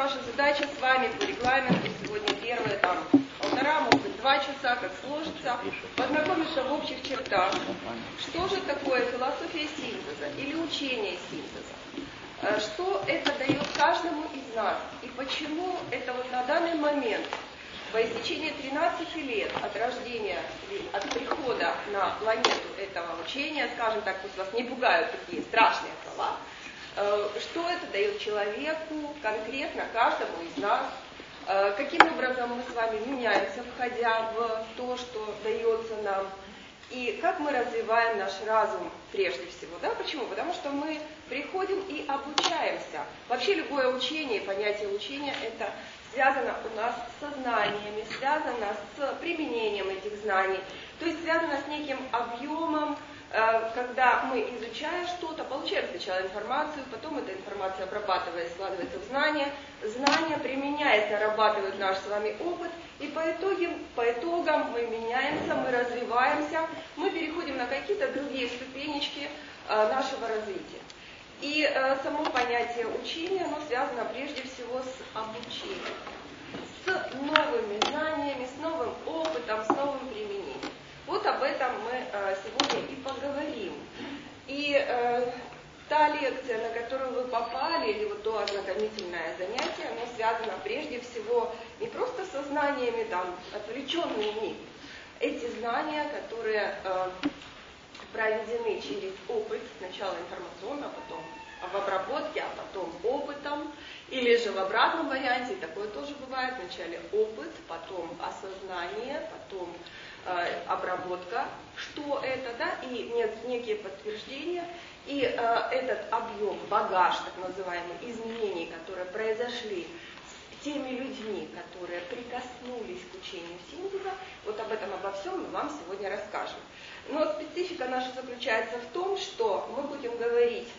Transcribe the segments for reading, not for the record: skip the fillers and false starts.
наша задача с вами по регламенту сегодня первые полтора, может быть, 2 часа, как сложится, познакомиться в общих чертах. Что же такое философия синтеза или учение синтеза? Что это дает каждому из нас? И почему это вот на данный момент, по истечении 13 лет от рождения, от прихода на планету этого учения, скажем так, пусть вас не пугают такие страшные слова, что это дает человеку, конкретно каждому из нас, каким образом мы с вами меняемся, входя в то, что дается нам, и как мы развиваем наш разум прежде всего. Да? Почему? Потому что мы приходим и обучаемся. Вообще любое учение, понятие учения, это связано у нас с знаниями, связано с применением этих знаний, то есть связано с неким объемом, когда мы, изучая что-то, получаем сначала информацию, потом эта информация обрабатывается, складывается в знания, знания применяется, нарабатывает наш с вами опыт, и по итогам мы меняемся, мы развиваемся, мы переходим на какие-то другие ступенечки нашего развития. И само понятие учения, оно связано прежде всего с обучением, с новыми знаниями, с новым опытом, с новым применением. Вот об этом мы сегодня и поговорим. И та лекция, на которую вы попали, или вот то ознакомительное занятие, оно связано прежде всего не просто со знаниями, отвлеченными. Эти знания, которые проведены через опыт, сначала информационно, потом в обработке, а потом опытом, или же в обратном варианте, такое тоже бывает, вначале опыт, потом осознание, потом обработка, что это, да, и некие подтверждения, и этот объем, багаж, так называемый, изменений, которые произошли с теми людьми, которые прикоснулись к учению синтеза, вот об этом, обо всем мы вам сегодня расскажем. Но специфика наша заключается в том, что мы будем говорить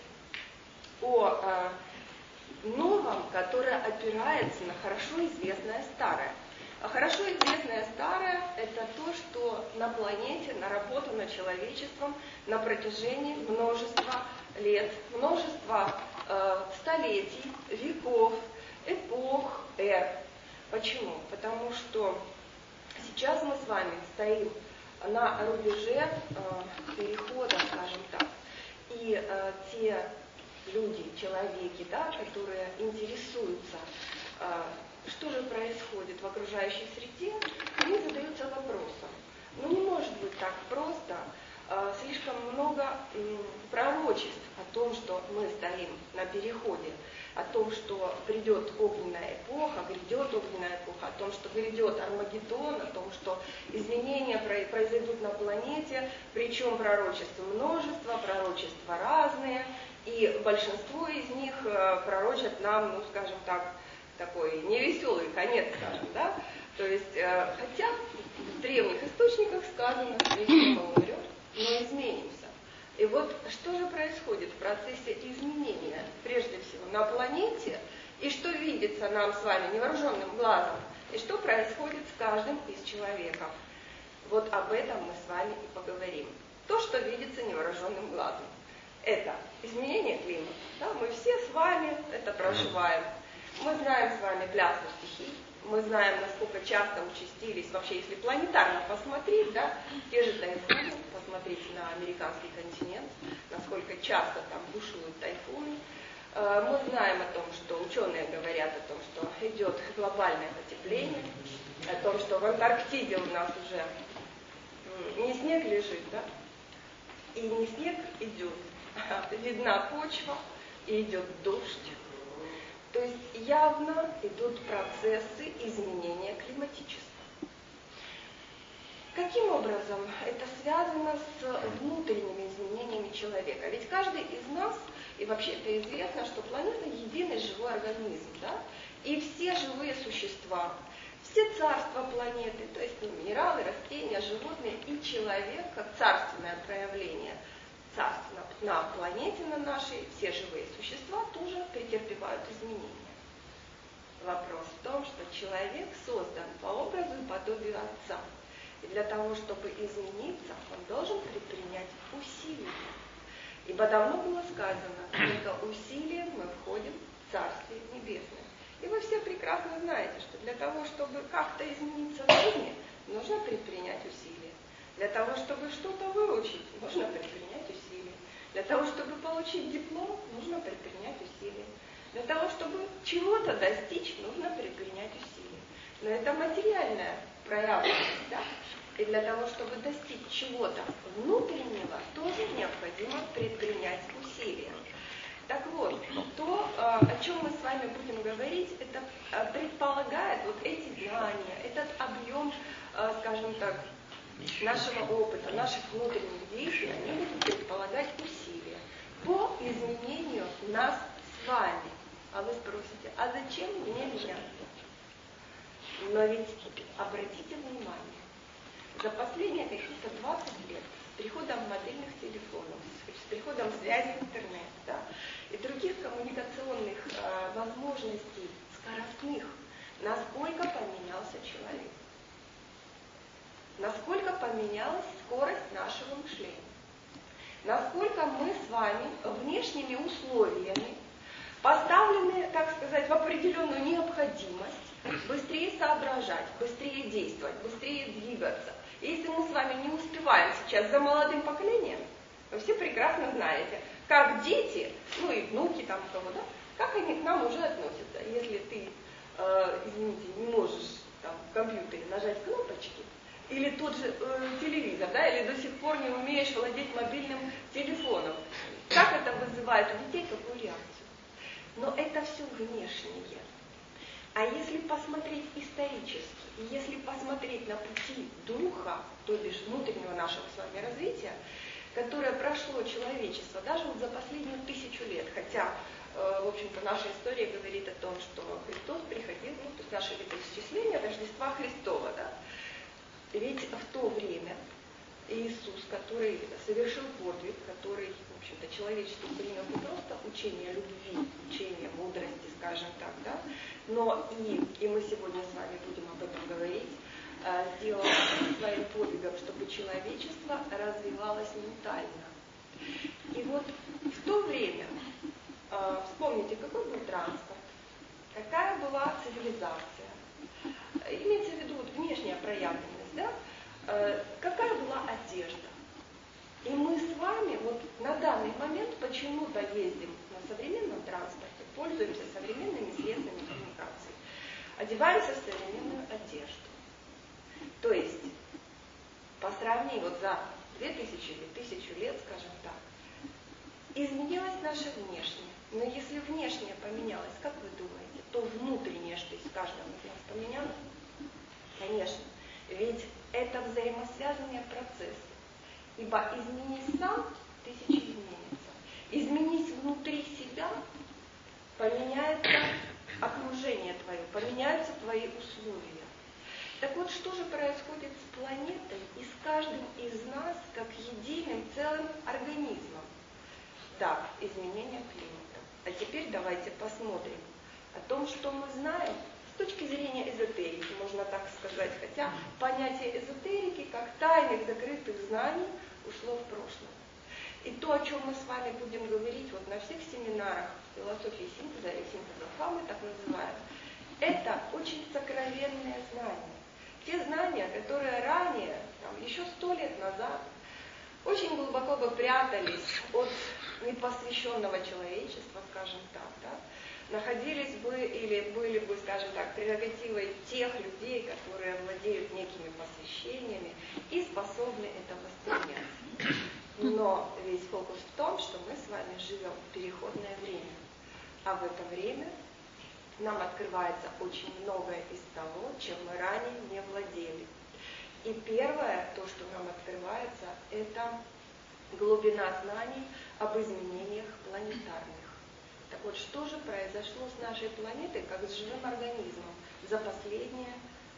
о новом, которое опирается на хорошо известное старое. А хорошо известное старое – это то, что на планете наработано человечеством на протяжении множества лет, множества столетий, веков, эпох, эр. Почему? Потому что сейчас мы с вами стоим на рубеже перехода, скажем так, и те люди, человеки, да, которые интересуются, что же происходит в окружающей среде, они задаются вопросом. Ну не может быть так просто, слишком много пророчеств о том, что мы стоим на переходе, о том, что придет огненная эпоха, грядет огненная эпоха, о том, что грядет Армагеддон, о том, что изменения произойдут на планете, причем пророчеств множество, пророчества разные, и большинство из них пророчат нам, ну скажем так, такой невеселый конец, скажем, да? То есть, хотя в древних источниках сказано, вечно умрет, но изменимся. И вот что же происходит в процессе изменения, прежде всего, на планете, и что видится нам с вами невооруженным глазом, и что происходит с каждым из человеков. Вот об этом мы с вами и поговорим. То, что видится невооруженным глазом. Это изменение климата. Да? Мы все с вами это проживаем. Мы знаем с вами пляску стихий, мы знаем, насколько часто участились, вообще, если планетарно посмотреть, да, те же тайфуны, посмотрите на американский континент, насколько часто там бушуют тайфуны. Мы знаем о том, что ученые говорят о том, что идет глобальное потепление, о том, что в Антарктиде у нас уже не снег лежит, да, и не снег идет, а видна почва, и идет дождь. То есть явно идут процессы изменения климатического. Каким образом это связано с внутренними изменениями человека? Ведь каждый из нас, и вообще это известно, что планета единый живой организм, да? И все живые существа, все царства планеты, то есть минералы, растения, животные и человек, как царственное проявление царства на планете, на нашей, все живые существа тоже претерпевают изменения. Вопрос в том, что человек создан по образу и подобию Отца. И для того, чтобы измениться, он должен предпринять усилия. Ибо давно было сказано, только усилием мы входим в Царствие Небесное. И вы все знаете, что для того, чтобы как-то измениться в жизни, нужно предпринять усилия. Для того, чтобы что-то выучить, нужно предпринять усилия. Для того, чтобы получить диплом, нужно предпринять усилия. Для того, чтобы чего-то достичь, нужно предпринять усилия. Но это материальная проявленность, да? И для того, чтобы достичь чего-то внутреннего, тоже необходимо предпринять усилия. Так вот, то, о чем мы с вами будем говорить, это предполагает вот эти знания, этот объем, скажем так, нашего опыта, наших внутренних действий, они будут предполагать усилия по изменению нас с вами. А вы спросите, а зачем мне меня? Но ведь обратите внимание, за последние какие-то 20 лет с приходом мобильных телефонов, с приходом связи в интернет, да, и других коммуникационных возможностей скоростных, насколько поменялся человек, насколько поменялась скорость нашего мышления, насколько мы с вами внешними условиями поставлены, так сказать, в определенную необходимость быстрее соображать, быстрее действовать, быстрее двигаться. Если мы с вами не успеваем сейчас за молодым поколением, вы все прекрасно знаете, как дети, ну и внуки там у кого, да, как они к нам уже относятся. Если ты, извините, не можешь там в компьютере нажать кнопочки, или тот же телевизор, да, или до сих пор не умеешь владеть мобильным телефоном, как это вызывает у детей, какую реакцию? Но это все внешнее. А если посмотреть исторически, и если посмотреть на пути духа, то бишь внутреннего нашего с вами развития, которое прошло человечество даже вот за последнюю 1000 лет, хотя, в общем-то, наша история говорит о том, что Христос приходил, ну, то есть наше летоисчисление Рождества Христова, да. Ведь в то время Иисус, который совершил подвиг, который, в общем-то, человечество принял не просто учение любви, учение мудрости, скажем так, да, но и мы сегодня с вами будем об этом говорить, сделал своим подвигом, чтобы человечество развивалось ментально. И вот в то время, вспомните, какой был транспорт, какая была цивилизация, имеется в виду вот внешняя проявленность, да? Какая была одежда. И мы с вами вот на данный момент почему-то ездим на современном транспорте, пользуемся современными средствами коммуникации, одеваемся в современную одежду. То есть, по сравнению вот за 2000 или 1000 лет, скажем так, изменилось наше внешнее. Но если внешнее поменялось, как вы думаете, то внутреннее, что из каждого из нас поменялось? Конечно. Ведь это взаимосвязанные процессы. Ибо изменись сам, тысячи изменятся. Изменись внутри себя, поменяется окружение твое, поменяются твои условия. Так вот, что же происходит с планетой и с каждым из нас, как единым целым организмом? Да, изменение климата. А теперь давайте посмотрим о том, что мы знаем с точки зрения эзотерики, можно так сказать, хотя понятие эзотерики, как тайных закрытых знаний, ушло в прошлое. И то, о чем мы с вами будем говорить вот на всех семинарах философии синтеза или синтеза Фамы, так называемых, это очень сокровенные знания. Те знания, которые ранее, там, еще 100 лет назад, очень глубоко бы прятались от непосвященного человечества, скажем так, да, находились бы или были бы, скажем так, прерогативой тех людей, которые владеют некими посвящениями и способны это воспринять. Но весь фокус в том, что мы с вами живем в переходное время, а в это время нам открывается очень многое из того, чем мы ранее не владели. И первое, то, что нам открывается, это глубина знаний об изменениях планетарных. Так вот, что же произошло с нашей планетой, как с живым организмом за последние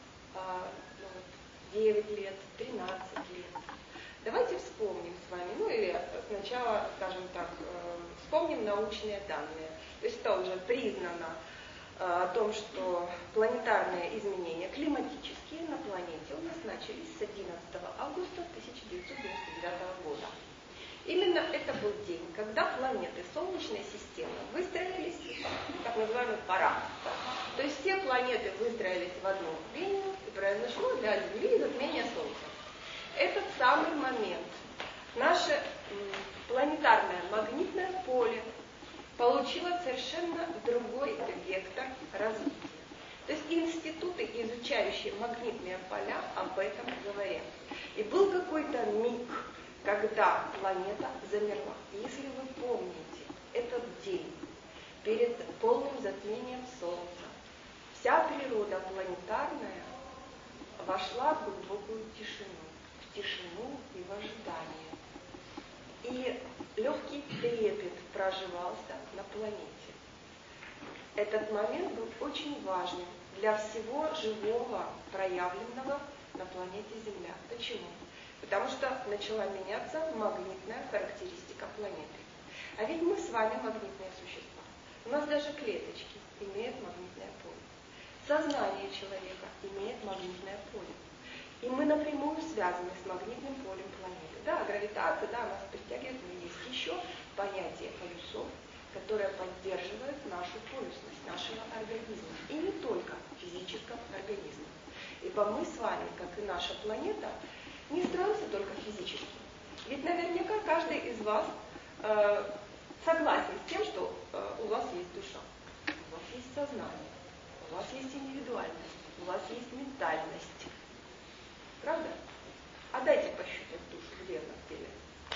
9 лет, 13 лет? Давайте вспомним с вами, ну или сначала, скажем так, вспомним научные данные. То есть это уже признано о том, что планетарные изменения климатические на планете у нас начались с 11 августа 1999 года. Именно это был день, когда планеты Солнечной системы выстроились в так называемый парад. То есть все планеты выстроились в одну линию, и произошло для Земли затмение Солнца. Этот самый момент наше планетарное магнитное поле получило совершенно другой вектор развития. То есть институты, изучающие магнитные поля, об этом говорят. И был какой-то миг, когда планета замерла. Если вы помните этот день перед полным затмением Солнца, вся природа планетарная вошла в глубокую тишину и в ожидание. И легкий трепет проживался на планете. Этот момент был очень важным для всего живого, проявленного на планете Земля. Почему? Потому что начала меняться магнитная характеристика планеты. А ведь мы с вами магнитные существа. У нас даже клеточки имеют магнитное поле. Сознание человека имеет магнитное поле. И мы напрямую связаны с магнитным полем планеты. Да, гравитация, да, нас притягивает, но есть еще понятие полюсов, которое поддерживает нашу полюсность нашего организма. И не только физического организма. Ибо мы с вами, как и наша планета, не строимся только физически. Ведь наверняка каждый из вас согласен с тем, что у вас есть душа, у вас есть сознание, у вас есть индивидуальность, у вас есть ментальность. Правда? А дайте пощупать душу, где она в теле?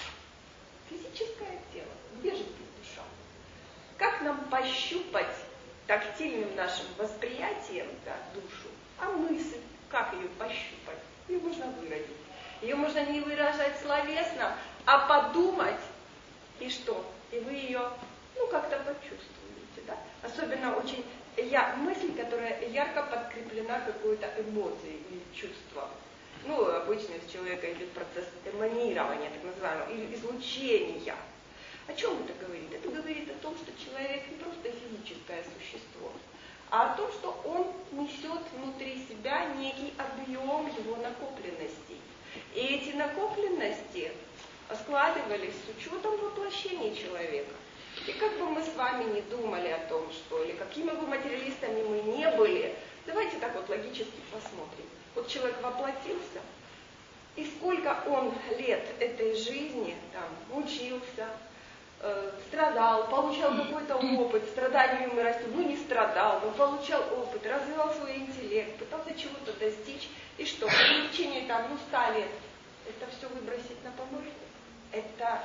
Физическое тело. Где же здесь душа? Как нам пощупать тактильным нашим восприятием душу? А мысль, как ее пощупать? Ее можно выразить. Ее можно не выражать словесно, а подумать, и что? И вы ее, как-то почувствуете, да? Особенно очень мысль, которая ярко подкреплена какой-то эмоцией или чувством. Обычно из человека идет процесс эманирования, так называемого, или излучения. О чем это говорит? Это говорит о том, что человек не просто физическое существо, а о том, что он несет внутри себя некий объем его накопленностей. И эти накопленности складывались с учетом воплощения человека. И как бы мы с вами не думали о том, что, или какими бы материалистами мы не были, давайте так вот логически посмотрим. Вот человек воплотился, и сколько он лет этой жизни учился, страдал, получал какой-то опыт, страданию и растет, не страдал, но получал опыт, развивал свой интеллект, пытался чего-то достичь, и что, в течение 100 лет это все выбросить на помойку? Это,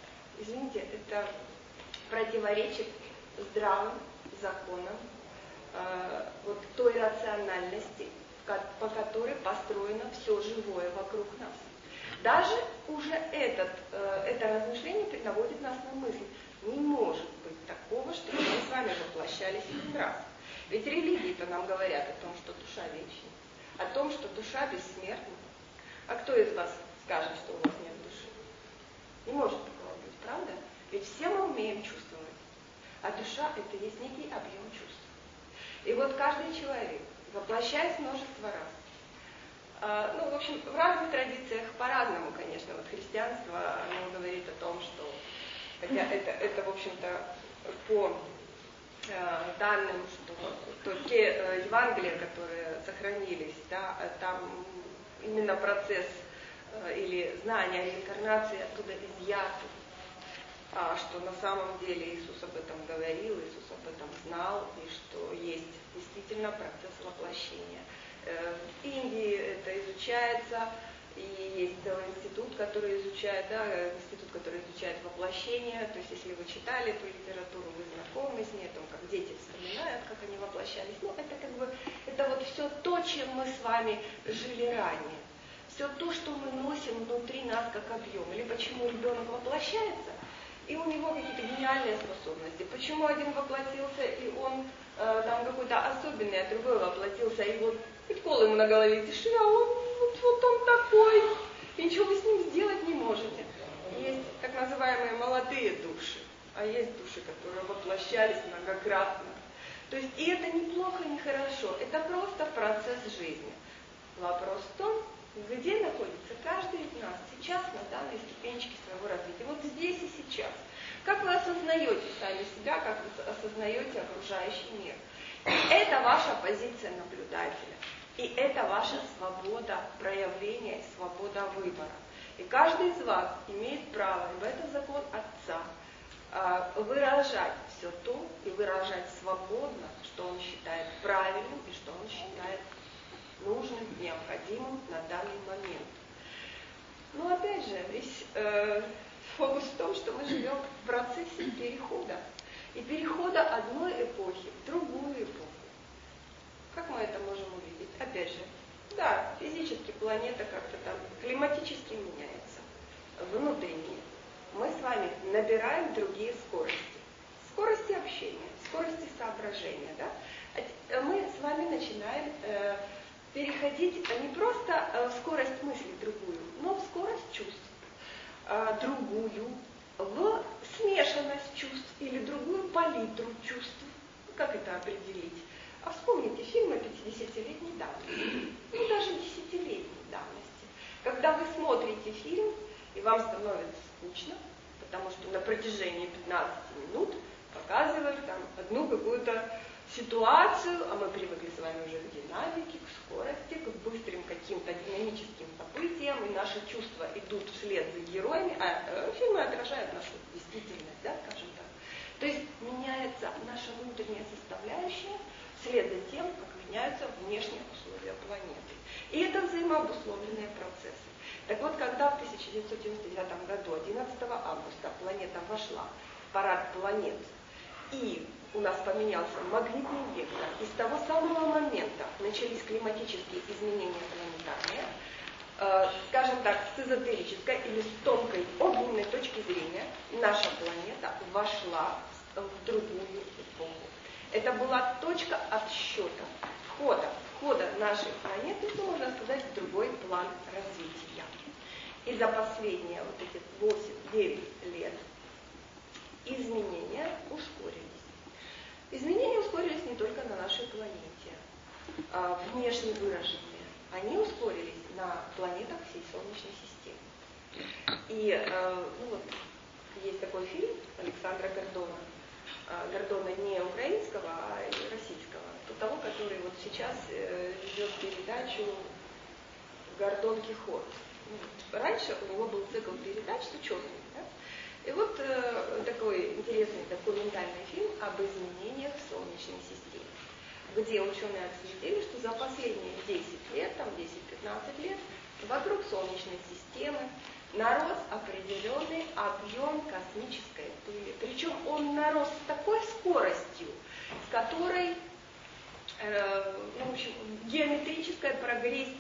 это противоречит здравым законам той рациональности, по которой построено все живое вокруг нас. Даже уже это размышление наводит нас на мысль. Не может быть такого, что мы с вами воплощались один раз. Ведь религии-то нам говорят о том, что душа вечна, о том, что душа бессмертна. А кто из вас скажет, что у вас нет души? Не может такого быть, правда? Ведь все мы умеем чувствовать. А душа – это есть некий объем чувств. И вот каждый человек, воплощаясь множество раз, в общем, в разных традициях по-разному, конечно. Вот христианство, оно говорит о том, что, хотя это в общем-то, по данным, что те Евангелия, которые сохранились, да, там именно процесс или знание о реинкарнации оттуда изъяты, что на самом деле Иисус об этом говорил, Иисус об этом знал, и что есть действительно процесс воплощения. В Индии это изучается, и есть целый институт, который изучает, институт, который изучает воплощение. То есть, если вы читали эту литературу, вы знакомы с ней, о том, как дети вспоминают, как они воплощались. Это вот все то, чем мы с вами жили ранее. Все то, что мы носим внутри нас как объем. Или почему ребенок воплощается, и у него какие-то гениальные способности. Почему один воплотился, и он какой-то особенный, а другой воплотился, и вот хоть кол ему на голове тишина, вот он такой, и ничего вы с ним сделать не можете. Есть так называемые молодые души, а есть души, которые воплощались многократно. То есть и это не плохо, не хорошо, это просто процесс жизни. Вопрос в том, где находится каждый из нас сейчас на данной ступенечке своего развития, вот здесь и сейчас. Как вы осознаете сами себя, как вы осознаете окружающий мир. Это ваша позиция наблюдателя. И это ваша свобода проявления, свобода выбора. И каждый из вас имеет право, ибо это закон Отца, выражать все то и выражать свободно, что он считает правильным и что он считает нужным, необходимым на данный момент. Но опять же, весь фокус в том, что мы живем в процессе перехода. И перехода одной эпохи в другую эпоху. Как мы это можем увидеть? Опять же, да, физически планета как-то там климатически меняется. Внутренне мы с вами набираем другие скорости. Скорости общения, скорости соображения. Да? Мы с вами начинаем переходить не просто в скорость мысли другую, но в скорость чувств другую, в смешанность чувств или другую палитру чувств. Как это определить? А вспомните фильмы 50-летней давности, ну даже 10-летней давности. Когда вы смотрите фильм, и вам становится скучно, потому что на протяжении 15 минут показывают там одну какую-то ситуацию, а мы привыкли с вами уже к динамике, к скорости, к быстрым каким-то динамическим событиям, и наши чувства идут вслед за героями, а фильмы отражают нашу действительность, да, скажем так. То есть меняется наша внутренняя составляющая вслед за тем, как меняются внешние условия планеты. И это взаимообусловленные процессы. Так вот, когда в 1999 году, 11 августа, планета вошла в парад планет, и у нас поменялся магнитный вектор, и с того самого момента начались климатические изменения планетарные, скажем так, с эзотерической или с тонкой огненной точки зрения, наша планета вошла в другую эпоху. Это была точка отсчета, входа нашей планеты, ну, можно сказать, в другой план развития. И за последние вот эти 8-9 лет изменения ускорились. Изменения ускорились не только на нашей планете, внешне выраженные. Они ускорились на планетах всей Солнечной системы. И ну вот, есть такой фильм Александра Гордона. Гордона не украинского, а российского. Того, который вот сейчас ведет передачу «Гордон Кихот». Раньше у него был цикл передач с учеными. Да? И вот такой интересный документальный фильм об изменениях в Солнечной системе, где ученые отследили, что за последние 10 лет, там 10-15 лет, вокруг Солнечной системы нарос определенный объем космической пыли. Причем он нарос с такой скоростью, с которой, ну, в общем, геометрической прогрессии.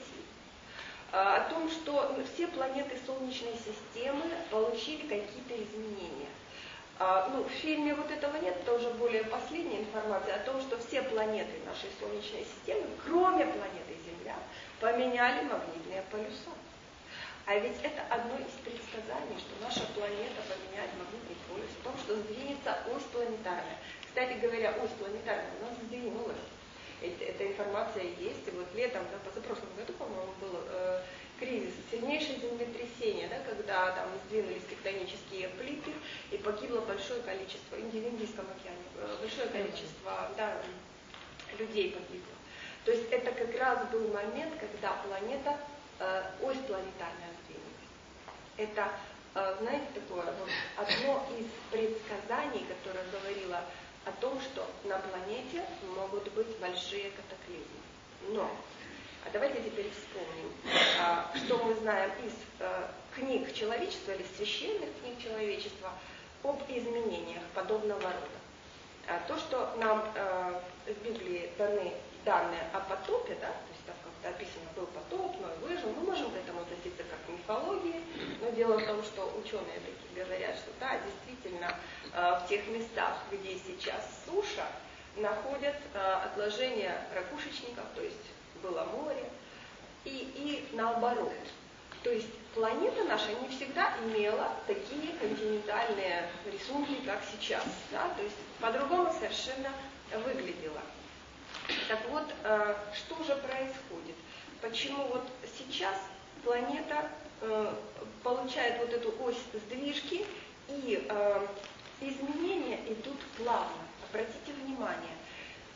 О том, что все планеты Солнечной системы получили какие-то изменения. Ну, в фильме вот этого нет, это уже более последняя информация о том, что все планеты нашей Солнечной системы, кроме планеты Земля, поменяли магнитные полюса. А ведь это одно из предсказаний, что наша планета поменяет магнитный полюс, в том, что сдвинется ось планетарная. Кстати говоря, ось планетарная у нас сдвинулась. Эта информация есть. И вот летом, да, позапрошлом году, по-моему, был кризис, сильнейшее землетрясение, да, когда там сдвинулись тектонические плиты и погибло большое количество, в Индийском океане, большое количество, да, людей погибло. То есть это как раз был момент, когда планета, ось планетарная сдвинулась. Это, знаете, такое вот одно из предсказаний, которое говорило о том, что на планете могут быть большие катаклизмы. Но, а давайте теперь вспомним, что мы знаем из книг человечества или священных книг человечества об изменениях подобного рода. То, что нам в Библии даны данные о потопе, да, то есть там как-то описано был потоп, Ной выжил, мы можем к этому относиться как к мифологии, но дело в том, что ученые такие говорят, что да, действительно, в тех местах, где сейчас суша, находят отложения ракушечников, то есть было море, и наоборот. То есть планета наша не всегда имела такие континентальные рисунки, как сейчас. Да? То есть по-другому совершенно выглядела. Так вот, что же происходит? Почему вот сейчас планета получает вот эту ось сдвижки, и изменения идут плавно. Обратите внимание,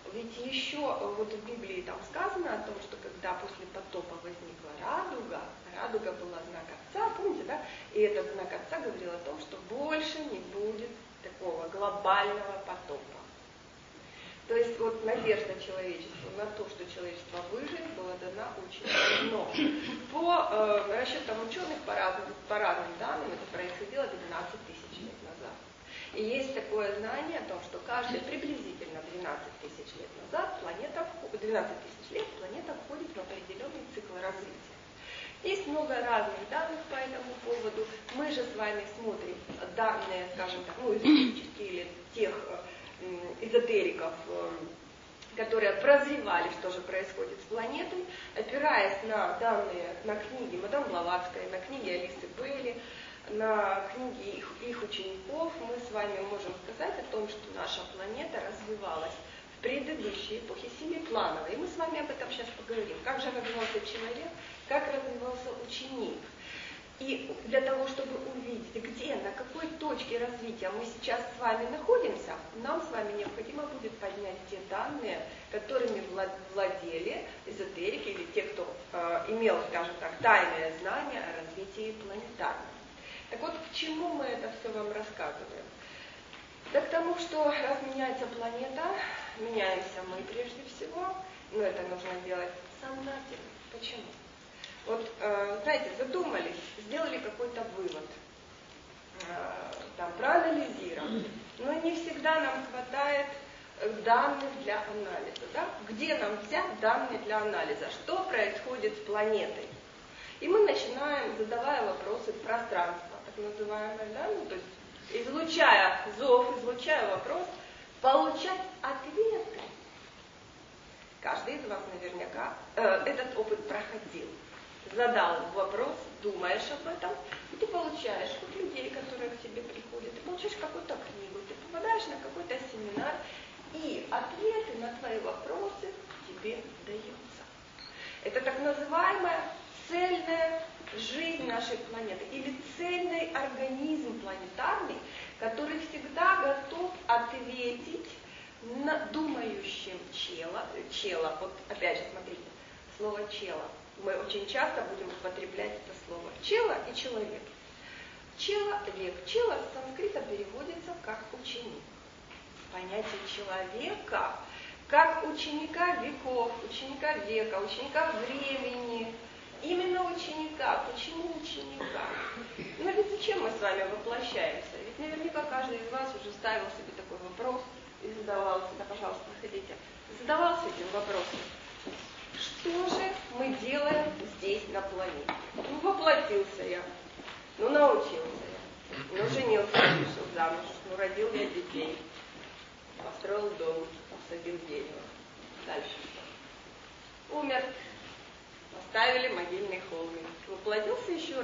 Ведь еще вот в Библии там сказано о том, что когда после потопа возникла радуга была знак Отца, помните, да? И этот знак Отца говорил о том, что больше не будет такого глобального потопа. То есть вот надежда человечества на то, что человечество выживет, была дана очень давно. По расчетам ученых, по разным данным, это происходило 12 тысяч лет назад. И есть такое знание о том, что приблизительно 12 тысяч лет назад 12 тысяч лет планета входит в определенный цикл развития. Есть много разных данных по этому поводу. Мы же с вами смотрим данные, скажем так, эзотерические или тех эзотериков, которые прозревали, что же происходит с планетой, опираясь на данные, на книги мадам Блаватской, на книги Алисы Бейли, на книги их учеников, мы с вами можем сказать о том, что наша планета развивалась в предыдущей эпохе семипланово. И мы с вами об этом сейчас поговорим. Как же развивался человек, как развивался ученик. И для того, чтобы увидеть, где, на какой точке развития мы сейчас с вами находимся, нам с вами необходимо будет поднять те данные, которыми владели эзотерики или те, кто имел, скажем так, тайное знание о развитии планетарном. Так вот, к чему мы это все вам рассказываем? Да к тому, что раз меняется планета, меняемся мы прежде всего, но это нужно делать сознательно. Почему? Вот, знаете, задумались, сделали какой-то вывод, проанализировали, но не всегда нам хватает данных для анализа. Да? Где нам взять данные для анализа? Что происходит с планетой? И мы начинаем, задавая вопросы в пространство, так называемое, да? То есть излучая зов, излучая вопрос, получать ответы. Каждый из вас наверняка этот опыт проходил. Задал вопрос, думаешь об этом, и ты получаешь от людей, которые к тебе приходят, ты получаешь какую-то книгу, ты попадаешь на какой-то семинар, и ответы на твои вопросы тебе даются. Это так называемая цельная жизнь нашей планеты, или цельный организм планетарный, который всегда готов ответить на думающим чело. Вот опять же, смотрите, слово чело. Мы очень часто будем употреблять это слово. Чело и человек. Человек. Чело с санскрита переводится как ученик. Понятие человека как ученика веков, ученика века, ученика времени. Именно ученика. Почему ученика? Но ведь зачем мы с вами воплощаемся? Ведь наверняка каждый из вас уже ставил себе такой вопрос и задавался. Да, пожалуйста, проходите. Задавался этим вопросом. Что же мы делаем здесь на планете? Воплотился я, научился я, женился, вышел замуж, родил я детей, построил дом, посадил дерево. Дальше что? Умер, поставили могильный холмик, воплотился еще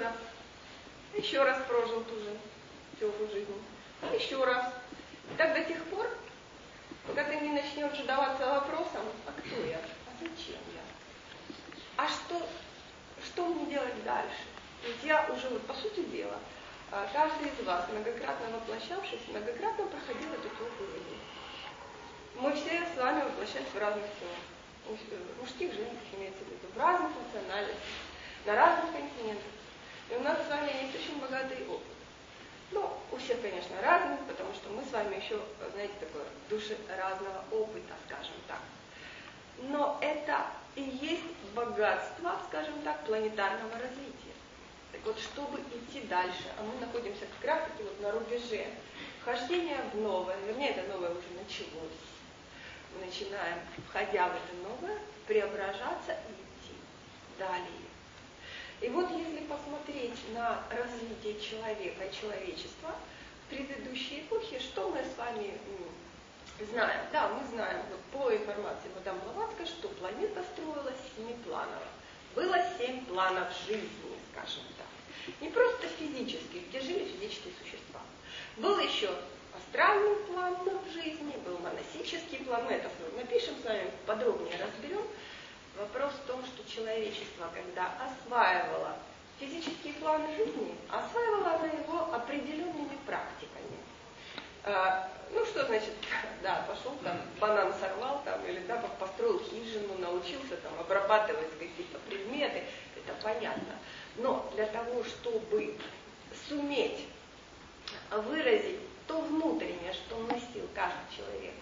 раз прожил ту же целую жизнь, еще раз. И так до тех пор, пока ты не начнешь задаваться вопросом, а кто я? Зачем я? А что мне делать дальше? Ведь я уже, по сути дела, каждый из вас, многократно воплощавшись, многократно проходил эту трудную жизнь. Мы все с вами воплощались в разных телах. Мужских, женских имеется в виду, в разных национальностях, на разных континентах. И у нас с вами есть очень богатый опыт. Ну, у всех, конечно, разный, потому что мы с вами еще, знаете, такое души разного опыта, скажем так. Но это и есть богатство, скажем так, планетарного развития. Так вот, чтобы идти дальше, а мы находимся как раз-таки вот на рубеже вхождения в новое, вернее, это новое уже началось. Мы начинаем, входя в это новое, преображаться и идти далее. И вот если посмотреть на развитие человека и человечества в предыдущей эпохе, что мы с вами знаем? Да, мы знаем вот по информации мадам Блаватской, что планета строилась семипланово. Было 7 планов жизни, скажем так. Не просто физических, где жили физические существа. Был еще астральный план жизни, был монасический план. Мы это напишем с вами, подробнее разберем. Вопрос в том, что человечество, когда осваивало физический план жизни, осваивало оно его определенными практиками. Ну что значит, да, пошел там, банан сорвал там, или да, построил хижину, научился там обрабатывать какие-то предметы, это понятно. Но для того, чтобы суметь выразить то внутреннее, что носил каждый человек,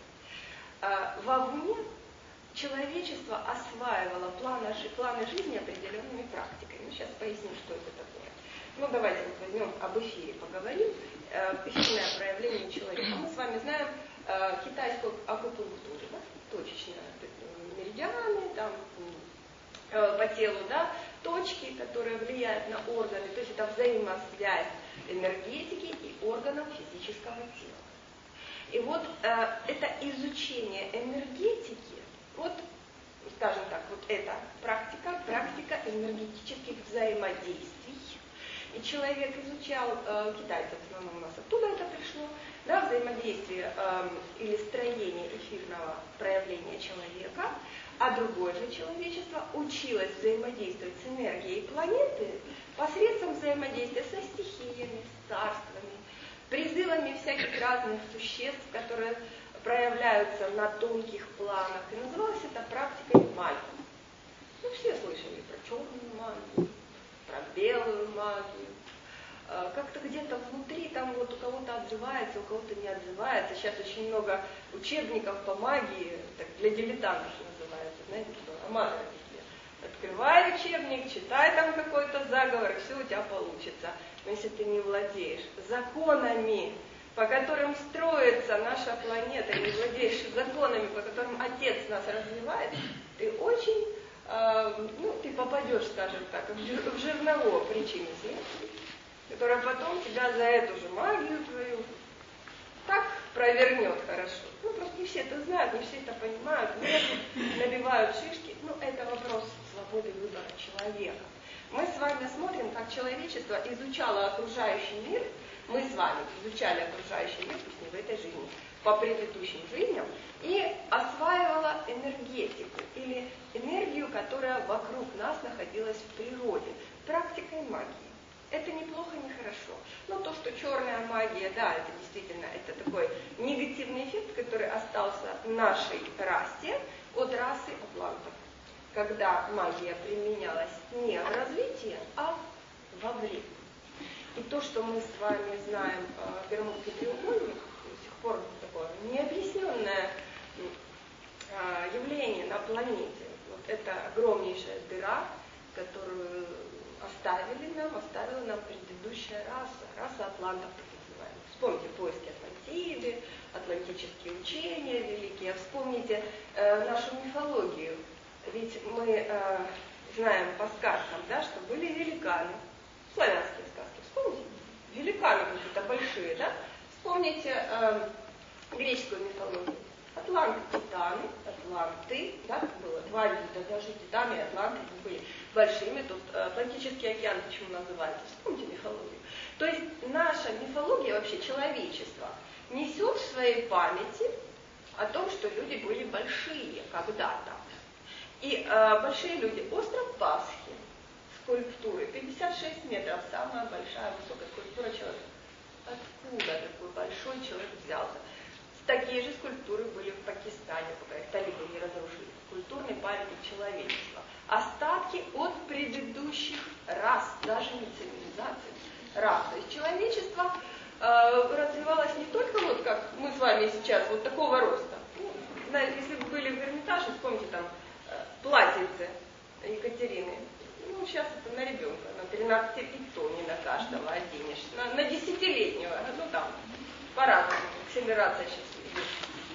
вовне человечество осваивало планы жизни определенными практиками. Сейчас поясню, что это такое. Ну, давайте вот возьмем об эфире, поговорим. Эфирное проявление человека. Мы с вами знаем китайскую акупунктуру, да? Точечные меридианы, там, по телу, да? Точки, которые влияют на органы. То есть это взаимосвязь энергетики и органов физического тела. И вот это изучение энергетики, вот, скажем так, вот эта практика энергетических взаимодействий. И человек изучал, китайцы в основном у нас оттуда это пришло, да, взаимодействие или строение эфирного проявления человека, а другое же человечество училось взаимодействовать с энергией планеты посредством взаимодействия со стихиями, с царствами, призывами всяких разных существ, которые проявляются на тонких планах. И называлась это практикой магии. Ну, все слышали про черную магию, про белую магию. Как-то где-то внутри там вот у кого-то отзывается, у кого-то не отзывается. Сейчас очень много учебников по магии, так, для дилетантов называется, знаете, что аматоры такие. Открывай учебник, читай там какой-то заговор, и все у тебя получится. Но если ты не владеешь законами, по которым строится наша планета, и не владеешь законами, по которым Отец нас развивает, ты очень, ты попадешь, скажем так, в жерново причины смерти, которая потом тебя за эту же магию твою так провернет хорошо. Ну, просто не все это знают, не все это понимают, набивают шишки. Ну, это вопрос свободы выбора человека. Мы с вами смотрим, как человечество изучало окружающий мир. Мы с вами изучали окружающий мир, пусть не в этой жизни, по предыдущим жизням, и осваивало энергетику, или энергию, которая вокруг нас находилась в природе, практикой магии. Это неплохо, не хорошо. Но то, что черная магия, да, это действительно это такой негативный эффект, который остался нашей расе от расы атлантов, когда магия применялась не в развитии, а во вред. И то, что мы с вами знаем Бермудский треугольник, до сих пор такое необъясненное явление на планете. Вот это огромнейшая дыра, которую оставила нам предыдущая раса атлантов, так называемых. Вспомните поиски Атлантиды, атлантические учения великие, вспомните нашу мифологию. Ведь мы знаем по сказкам, да, что были великаны, славянские сказки, вспомните, великаны какие-то большие, да, вспомните греческую мифологию. Атланты, титаны, атланты, да, было два вида, даже титаны и атланты были большими, тут Атлантический океан почему называется, вспомните мифологию. То есть наша мифология, вообще человечество, несет в своей памяти о том, что люди были большие когда-то. И большие люди, остров Пасхи, скульптуры, 56 метров, самая большая высокая скульптура человека. Откуда такой большой человек взялся? Такие же скульптуры были в Пакистане, пока их талибы не разрушили. Культурный памятник человечества. Остатки от предыдущих рас, даже не цивилизаций, рас. То есть человечество развивалось не только вот как мы с вами сейчас, вот такого роста. Ну, знаете, если вы были в Эрмитаже, вспомните там платьице Екатерины. Ну, сейчас это на ребенка, на 13 и то не на каждого оденешь. На 10-летнего, ну там, по-разному, акселерация сейчас идет.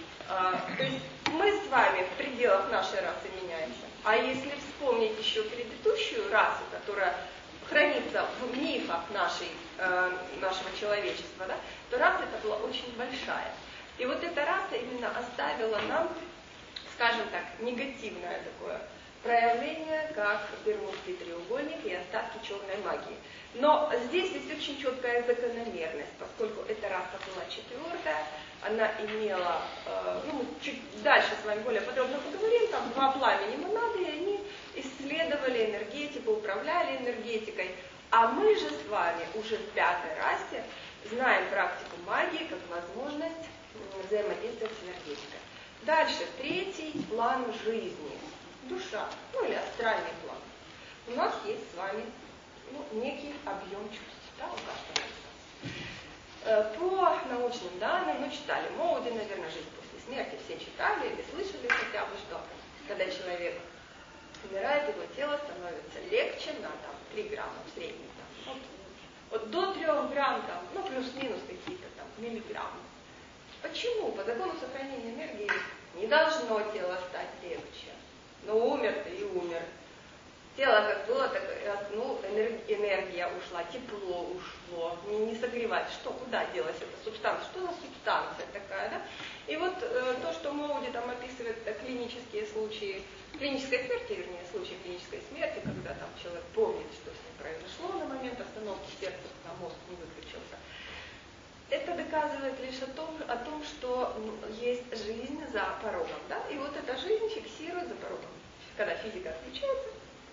То есть мы с вами в пределах нашей расы меняемся. А если вспомнить еще предыдущую расу, которая хранится в мифах нашего человечества, да, то раса эта была очень большая. И вот эта раса именно оставила нам, скажем так, негативное такое проявление, как Бермудский треугольник и остатки черной магии. Но здесь есть очень четкая закономерность, поскольку эта раса была четвертая, она имела, мы чуть дальше с вами более подробно поговорим, там два пламени монады, и они исследовали энергетику, управляли энергетикой. А мы же с вами уже в пятой расе знаем практику магии как возможность взаимодействовать с энергетикой. Дальше, третий план жизни. Душа, ну или астральный план. У нас есть с вами некий объем чувств, да, у каждого. По научным данным, читали Моуди, наверное, «Жизнь после смерти», все читали или слышали хотя бы, что когда человек умирает, его тело становится легче на 3 грамма в среднем. Вот до 3 грамм, плюс-минус какие-то миллиграммы. Почему? По закону сохранения энергии не должно тело стать легче. Но умер ты и умер. Тело как было, так энергия ушла, тепло ушло, не согревать. Что, куда делась эта субстанция? Что за субстанция такая, да? И вот то, что Моуди там описывает клинические случаи, клинической смерти, вернее, случаи клинической смерти, когда там человек помнит, что с ним произошло на момент остановки сердца, пока мозг не выключился. Это доказывает лишь о том, что есть жизнь за порогом, да? И вот эта жизнь фиксирует за порогом. Когда физика отключается,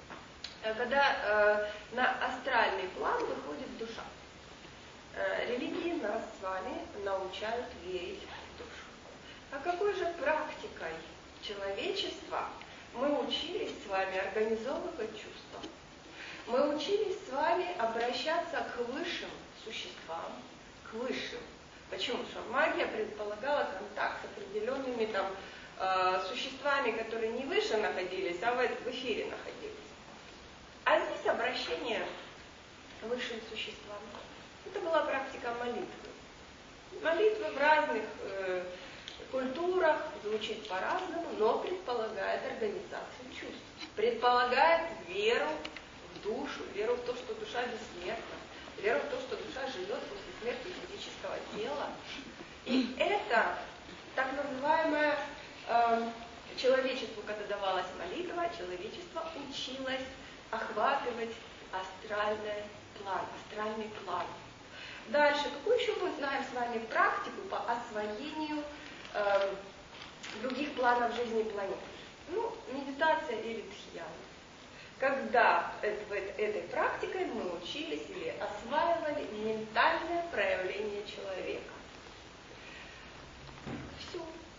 когда на астральный план выходит душа. Религии нас с вами научают верить в душу. А какой же практикой человечества мы учились с вами организовывать чувства? Мы учились с вами обращаться к высшим существам, к высшим. Почему? Потому что магия предполагала контакт с определенными существами, которые не выше находились, а в эфире находились. А здесь обращение к высшим существам. Это была практика молитвы. Молитва в разных культурах звучит по-разному, но предполагает организацию чувств. Предполагает веру в душу, веру в то, что душа бессмертна, веру в то, что душа живет после смерти физического тела. И это так называемое человечеству, когда давалась молитва, человечество училось охватывать астральный план. Дальше, какую еще мы знаем с вами практику по освоению других планов жизни планеты? Медитация или дхьяна. Когда этой практикой мы учились или осваивали ментальное проявление человека. Все.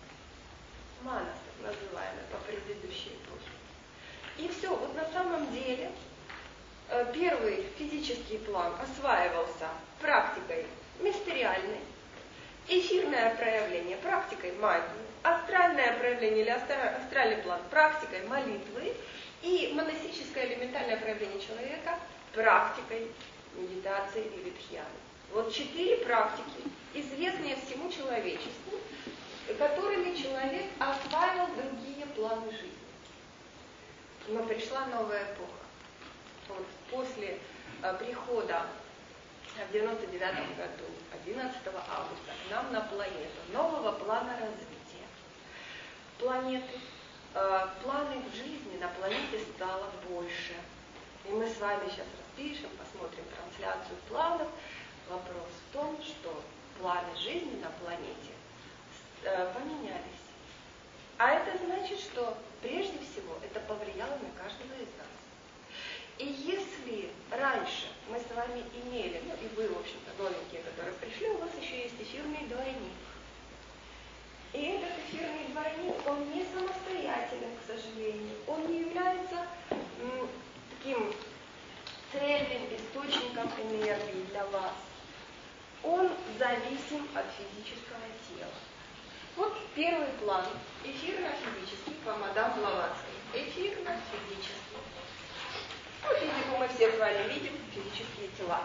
Манас, называемый по предыдущей эпохе. И все, вот на самом деле первый физический план осваивался практикой мистериальной, эфирное проявление практикой магии, астральное проявление или астральный план практикой молитвы и монастическое или ментальное проявление человека практикой медитации или дхьяны. Вот 4 практики, известные всему человечеству, которыми человек осваивал другие планы жизни. Но пришла новая эпоха. Вот после прихода в 99 году, 11 августа, к нам на планету, нового плана развития планеты, планы в жизни на планете стало больше. И мы с вами сейчас распишем, посмотрим трансляцию планов. Вопрос в том, что планы жизни на планете поменялись. А это значит, что прежде всего это повлияло на каждого из нас. И если раньше мы с вами имели, и вы, в общем-то, новенькие, которые пришли, у вас еще есть эфирный двойник. И этот эфирный двойник, он не самостоятелен, к сожалению. Он не является таким цельным источником энергии для вас. Он зависим от физического тела. Вот первый план. Эфирно-физический по мадам Блаватской. Эфирно-физический. Физику мы все с вами видим, физические тела.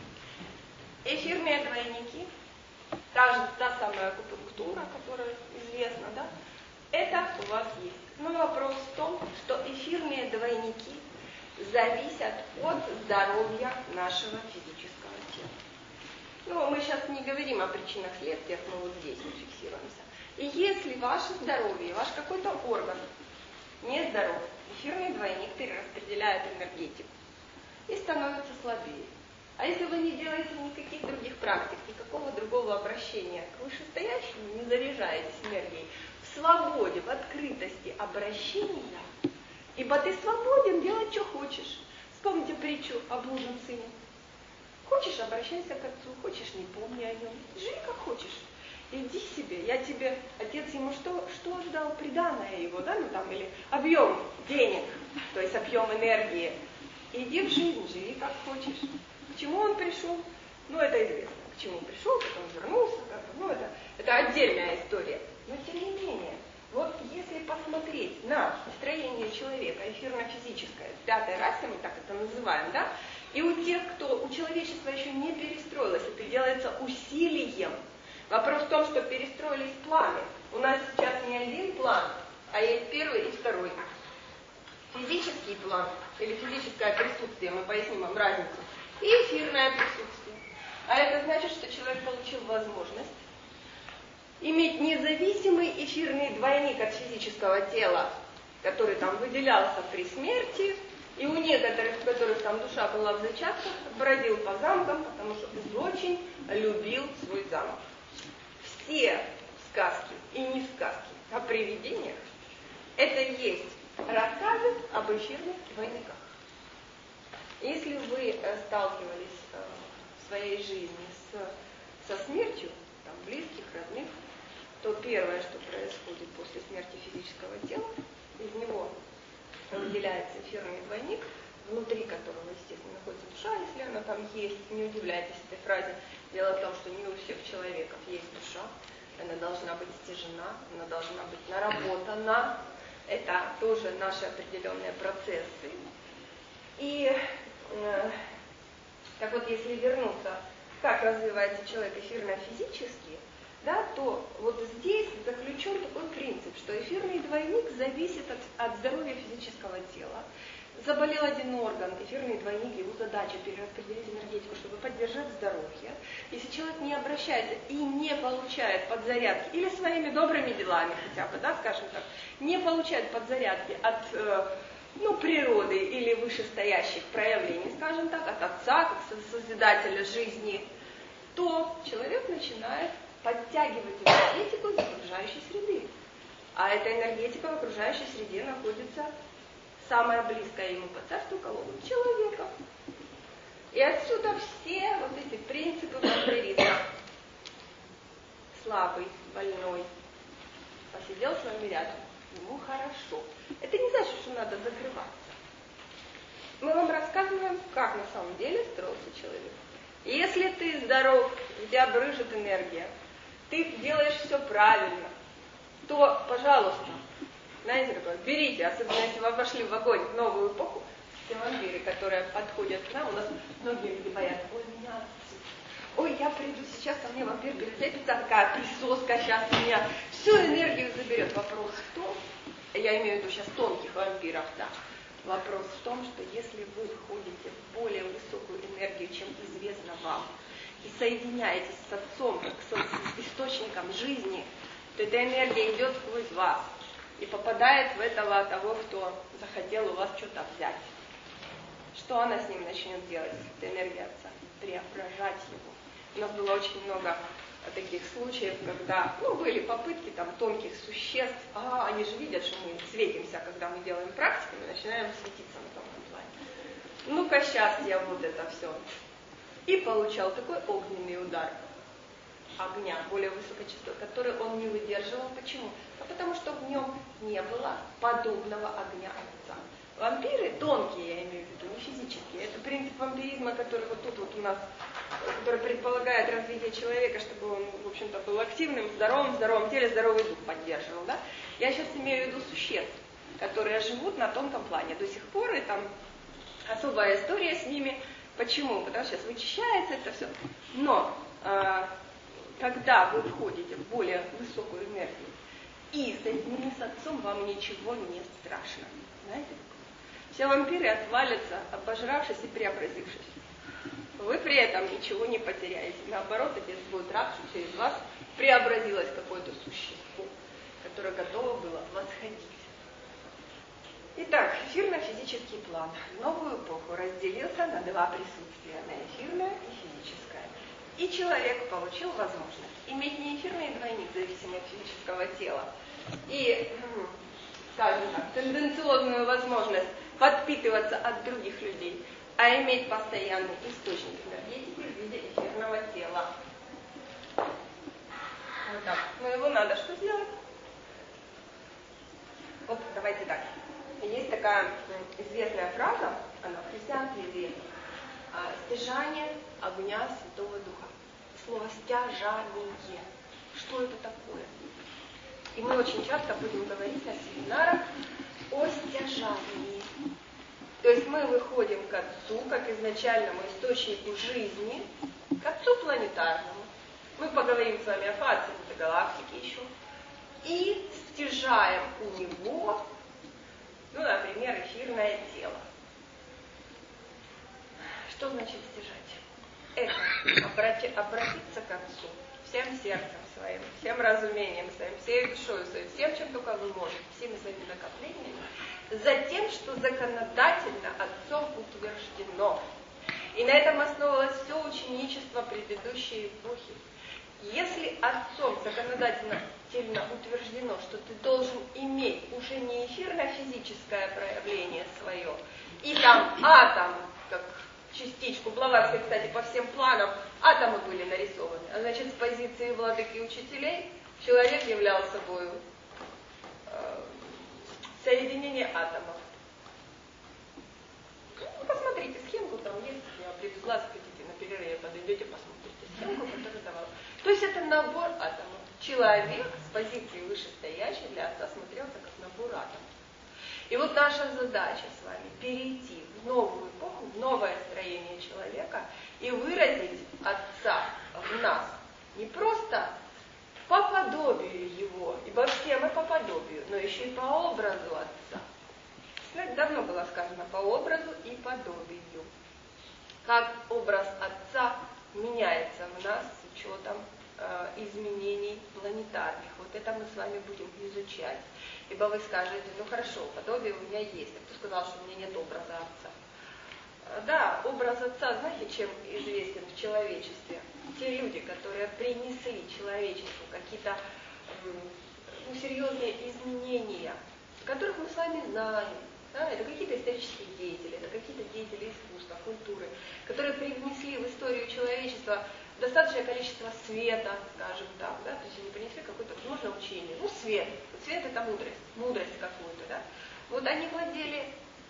Эфирные двойники, та самая акупунктура, которая известна, да, это у вас есть. Но вопрос в том, что эфирные двойники зависят от здоровья нашего физического тела. Мы сейчас не говорим о причинах следствиях, мы вот здесь не фиксируемся. И если ваше здоровье, ваш какой-то орган нездоров, эфирный двойник перераспределяет энергетику и становится слабее. А если вы не делаете никаких других практик, никакого другого обращения к вышестоящему, не заряжаетесь энергией, в свободе, в открытости обращения, ибо ты свободен делать, что хочешь. Вспомните притчу о блудном сыне. Хочешь, обращайся к отцу, хочешь, не помни о нем. Живи как хочешь. иди себе, я тебе, отец ему что отдал, приданое его, да, ну там, или объем денег, то есть объем энергии. Иди в жизнь, живи как хочешь. К чему он пришел? Ну, это известно. К чему пришел, потом вернулся, ну, это отдельная история. Но тем не менее, вот если посмотреть на строение человека, эфирно-физическое, пятой расе, мы так это называем, да, и у тех, кто, у человечества еще не перестроилось, это делается усилием. Вопрос в том, что перестроились планы. У нас сейчас не один план, а есть первый и второй. Физический план, или физическое присутствие, мы поясним вам разницу, и эфирное присутствие. А это значит, что человек получил возможность иметь независимый эфирный двойник от физического тела, который там выделялся при смерти, и у некоторых, у которых там душа была в зачатках, бродил по замкам, потому что очень любил свой замок. Все сказки, и не сказки, о привидениях, это и есть рассказы об эфирных двойниках. Если вы сталкивались в своей жизни со смертью, там, близких, родных, то первое, что происходит после смерти физического тела, из него выделяется эфирный двойник, внутри которого, естественно, находится душа, если она там есть. Не удивляйтесь этой фразе. Дело в том, что не у всех человеков есть душа, она должна быть стяжена, она должна быть наработана. Это тоже наши определенные процессы. И так вот, если вернуться, как развивается человек эфирно-физически, да, то вот здесь заключен такой принцип, что эфирный двойник зависит от здоровья физического тела. Заболел один орган, эфирный двойник, его задача перераспределить энергетику, чтобы поддержать здоровье. Если человек не обращается и не получает подзарядки, или своими добрыми делами хотя бы, да, скажем так, не получает подзарядки от природы или вышестоящих проявлений, скажем так, от Отца, как Созидателя жизни, то человек начинает подтягивать энергетику из окружающей среды. А эта энергетика в окружающей среде находится самая близкая ему по царству колоду человека. И отсюда все вот эти принципы вампиризма. Слабый, больной, посидел с вами рядом, ему хорошо. Это не значит, что надо закрываться. Мы вам рассказываем, как на самом деле строился человек. Если ты здоров, у тебя брыжет энергия, ты делаешь все правильно, то, пожалуйста, знаете, такое, берите, особенно если вы вошли в огонь, в новую эпоху, все вампиры, которые подходят к нам, у нас многие люди боятся, ой, я приду сейчас, ко мне вампир прицепится, такая присоска сейчас меня всю энергию заберет. Вопрос в том, я имею в виду сейчас тонких вампиров, да, вопрос в том, что если вы входите в более высокую энергию, чем известно вам, и соединяетесь с Отцом, как с источником жизни, то эта энергия идет сквозь вас и попадает в этого того, кто захотел у вас что-то взять. Что она с ним начнет делать, эта энергия Отца? Преображать его. У нас было очень много таких случаев, когда были попытки там тонких существ, они же видят, что мы светимся, когда мы делаем практику, мы начинаем светиться на тонком плане. Ну-ка, сейчас я вот это все. И получал такой огненный удар огня, более высокой частоты, который он не выдерживал. Почему? Потому что в нем не было подобного огня Отца. Вампиры тонкие, я имею в виду, не физические. Это принцип вампиризма, который вот тут вот у нас, который предполагает развитие человека, чтобы он, в общем-то, был активным, в здоровом теле, здоровый дух поддерживал. Да? Я сейчас имею в виду существ, которые живут на тонком плане до сих пор, и там особая история с ними. Почему? Потому что сейчас вычищается это все. Но когда вы входите в более высокую энергию и соединены с Отцом, вам ничего не страшно. Знаете? Все вампиры отвалятся, обожравшись и преобразившись. Вы при этом ничего не потеряете. Наоборот, Отец будет рад, что через вас преобразилось какое-то существо, которое готово было восходить. Итак, эфирно-физический план в новую эпоху разделился на два присутствия, на эфирное и физическое. И человек получил возможность иметь не эфирный двойник, зависимый от физического тела, и, скажем так, тенденциозную возможность подпитываться от других людей, а иметь постоянный источник энергетики в виде эфирного тела. Вот так. Но его надо что сделать? Вот, давайте так. Есть такая известная фраза, она в христианстве известна. Стяжание огня Святого Духа. Слово стяжание. Что это такое? И мы очень часто будем говорить на семинарах о стяжании. То есть мы выходим к Отцу, как изначальному источнику жизни, к Отцу планетарному. Мы поговорим с вами о фазе галактики еще. И стяжаем у него, ну, например, эфирное тело. Что значит стяжать? Это обратиться к Отцу всем сердцем своим, всем разумением своим, всей душой своей, всем, чем только вы можете, всеми своими накоплениями, за тем, что законодательно Отцом утверждено. И на этом основывалось все ученичество предыдущей эпохи. Если Отцом законодательно утверждено, что ты должен иметь уже не эфирно-физическое проявление свое, и там атом, как частичку, Блаватской, кстати, по всем планам атомы были нарисованы, а значит, с позиции владык и учителей человек являл собой соединение атомов. Ну, посмотрите схемку, там есть, я привезла, хотите, на перерыве подойдете, посмотрите схемку, которую давала. То есть это набор атомов. Человек с позиции вышестоящей для Отца смотрелся как набор атомов. И вот наша задача с вами перейти в новую эпоху, в новое строение человека и выразить Отца в нас не просто по подобию Его, ибо все мы по подобию, но еще и по образу Отца. Кстати, давно было сказано по образу и подобию. Как образ Отца меняется в нас с учетом изменений планетарных. Вот это мы с вами будем изучать. Ибо вы скажете, ну хорошо, подобие у меня есть. А кто сказал, что у меня нет образа Отца? Да, образ Отца, знаете, чем известен в человечестве? Те люди, которые принесли человечеству какие-то серьезные изменения, которых мы с вами знаем. Да, это какие-то исторические деятели, это какие-то деятели искусства, культуры, которые привнесли в историю человечества достаточное количество света, скажем так, да, то есть они принесли какое-то, возможно, учение. Ну, свет. Свет это мудрость какую-то, да. Вот они владели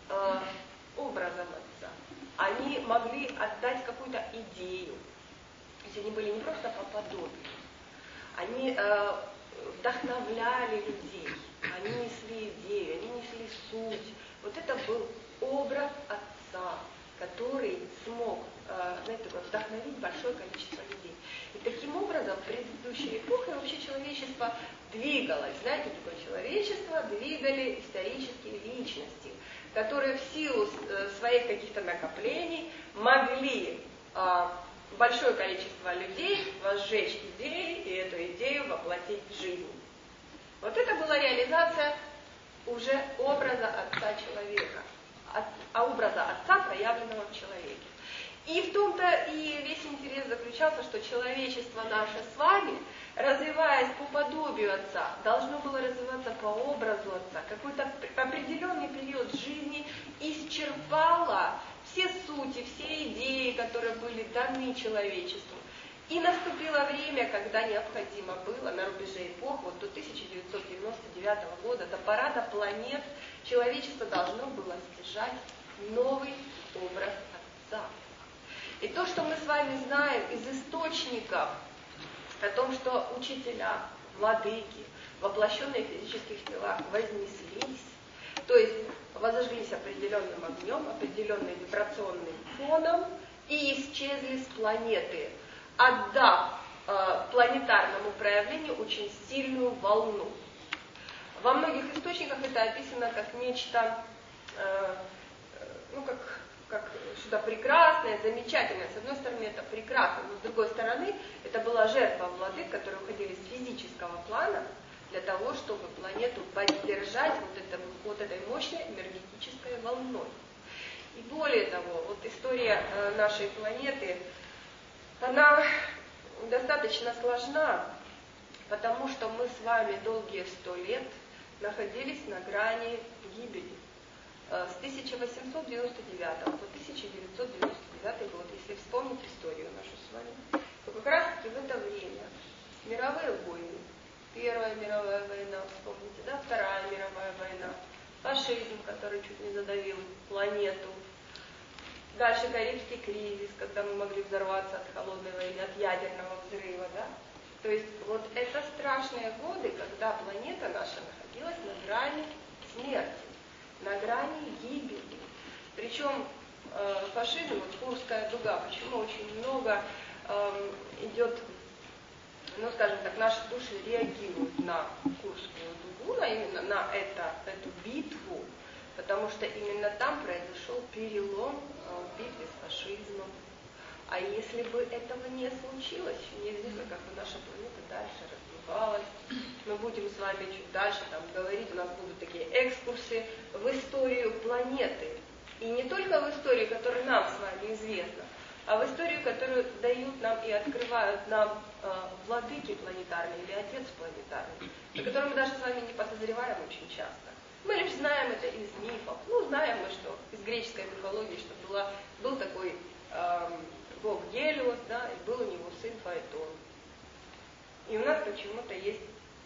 образом Отца. Они могли отдать какую-то идею. То есть они были не просто по подобию. Они вдохновляли людей. Они несли идею, они несли суть. Вот это был образ Отца, который смог, знаете, вдохновить большое количество людей. И таким образом предыдущей эпохой вообще человечество двигалось. Знаете, такое человечество двигали исторические личности, которые в силу своих каких-то накоплений могли большое количество людей возжечь идеи и эту идею воплотить в жизнь. Вот это была реализация уже образа Отца человека, образа Отца, проявленного в человеке. И в том-то и весь интерес заключался, что человечество наше с вами, развиваясь по подобию Отца, должно было развиваться по образу Отца. Какой-то определенный период жизни исчерпало все сути, все идеи, которые были даны человечеству. И наступило время, когда необходимо было на рубеже эпох, вот до 1999 года, до парада планет, человечество должно было стяжать новый образ Отца. И то, что мы с вами знаем из источников о том, что учителя, владыки, воплощенные в физических телах, вознеслись, то есть возожглись определенным огнем, определенным вибрационным фоном и исчезли с планеты, отдав планетарному проявлению очень сильную волну. Во многих источниках это описано как нечто, как что-то прекрасное, замечательное. С одной стороны, это прекрасно, но с другой стороны, это была жертва владык, которые уходили с физического плана для того, чтобы планету поддержать вот этой мощной энергетической волной. И более того, вот история нашей планеты, она достаточно сложна, потому что мы с вами долгие 100 лет находились на грани гибели. С 1899 по 1999 год, если вспомнить историю нашу с вами, то как раз таки в это время Мировые войны. Первая мировая война, вспомните, да? Вторая мировая война. Фашизм, который чуть не задавил планету. Дальше Карибский кризис, когда мы могли взорваться от холодной войны, от ядерного взрыва, да? То есть вот это страшные годы, когда планета наша находилась на грани смерти, на грани гибели. Причем фашизм, вот Курская дуга, почему очень много идет, ну скажем так, наши души реагируют на Курскую дугу, именно на эту битву, потому что именно там произошел перелом в битве с фашизмом. А если бы этого не случилось, неизвестно, как бы наша планета дальше развивалась. Мы будем с вами чуть дальше там говорить, у нас будут такие экскурсы в историю планеты. И не только в историю, которая нам с вами известна, а в историю, которую дают нам и открывают нам владыки планетарные или отец планетарный, о котором мы даже с вами не подозреваем очень часто. Мы лишь знаем это из мифов. Ну, знаем мы, что из греческой мифологии, что был такой бог Гелиос, да, и был у него сын Фаэтон. И у нас почему-то есть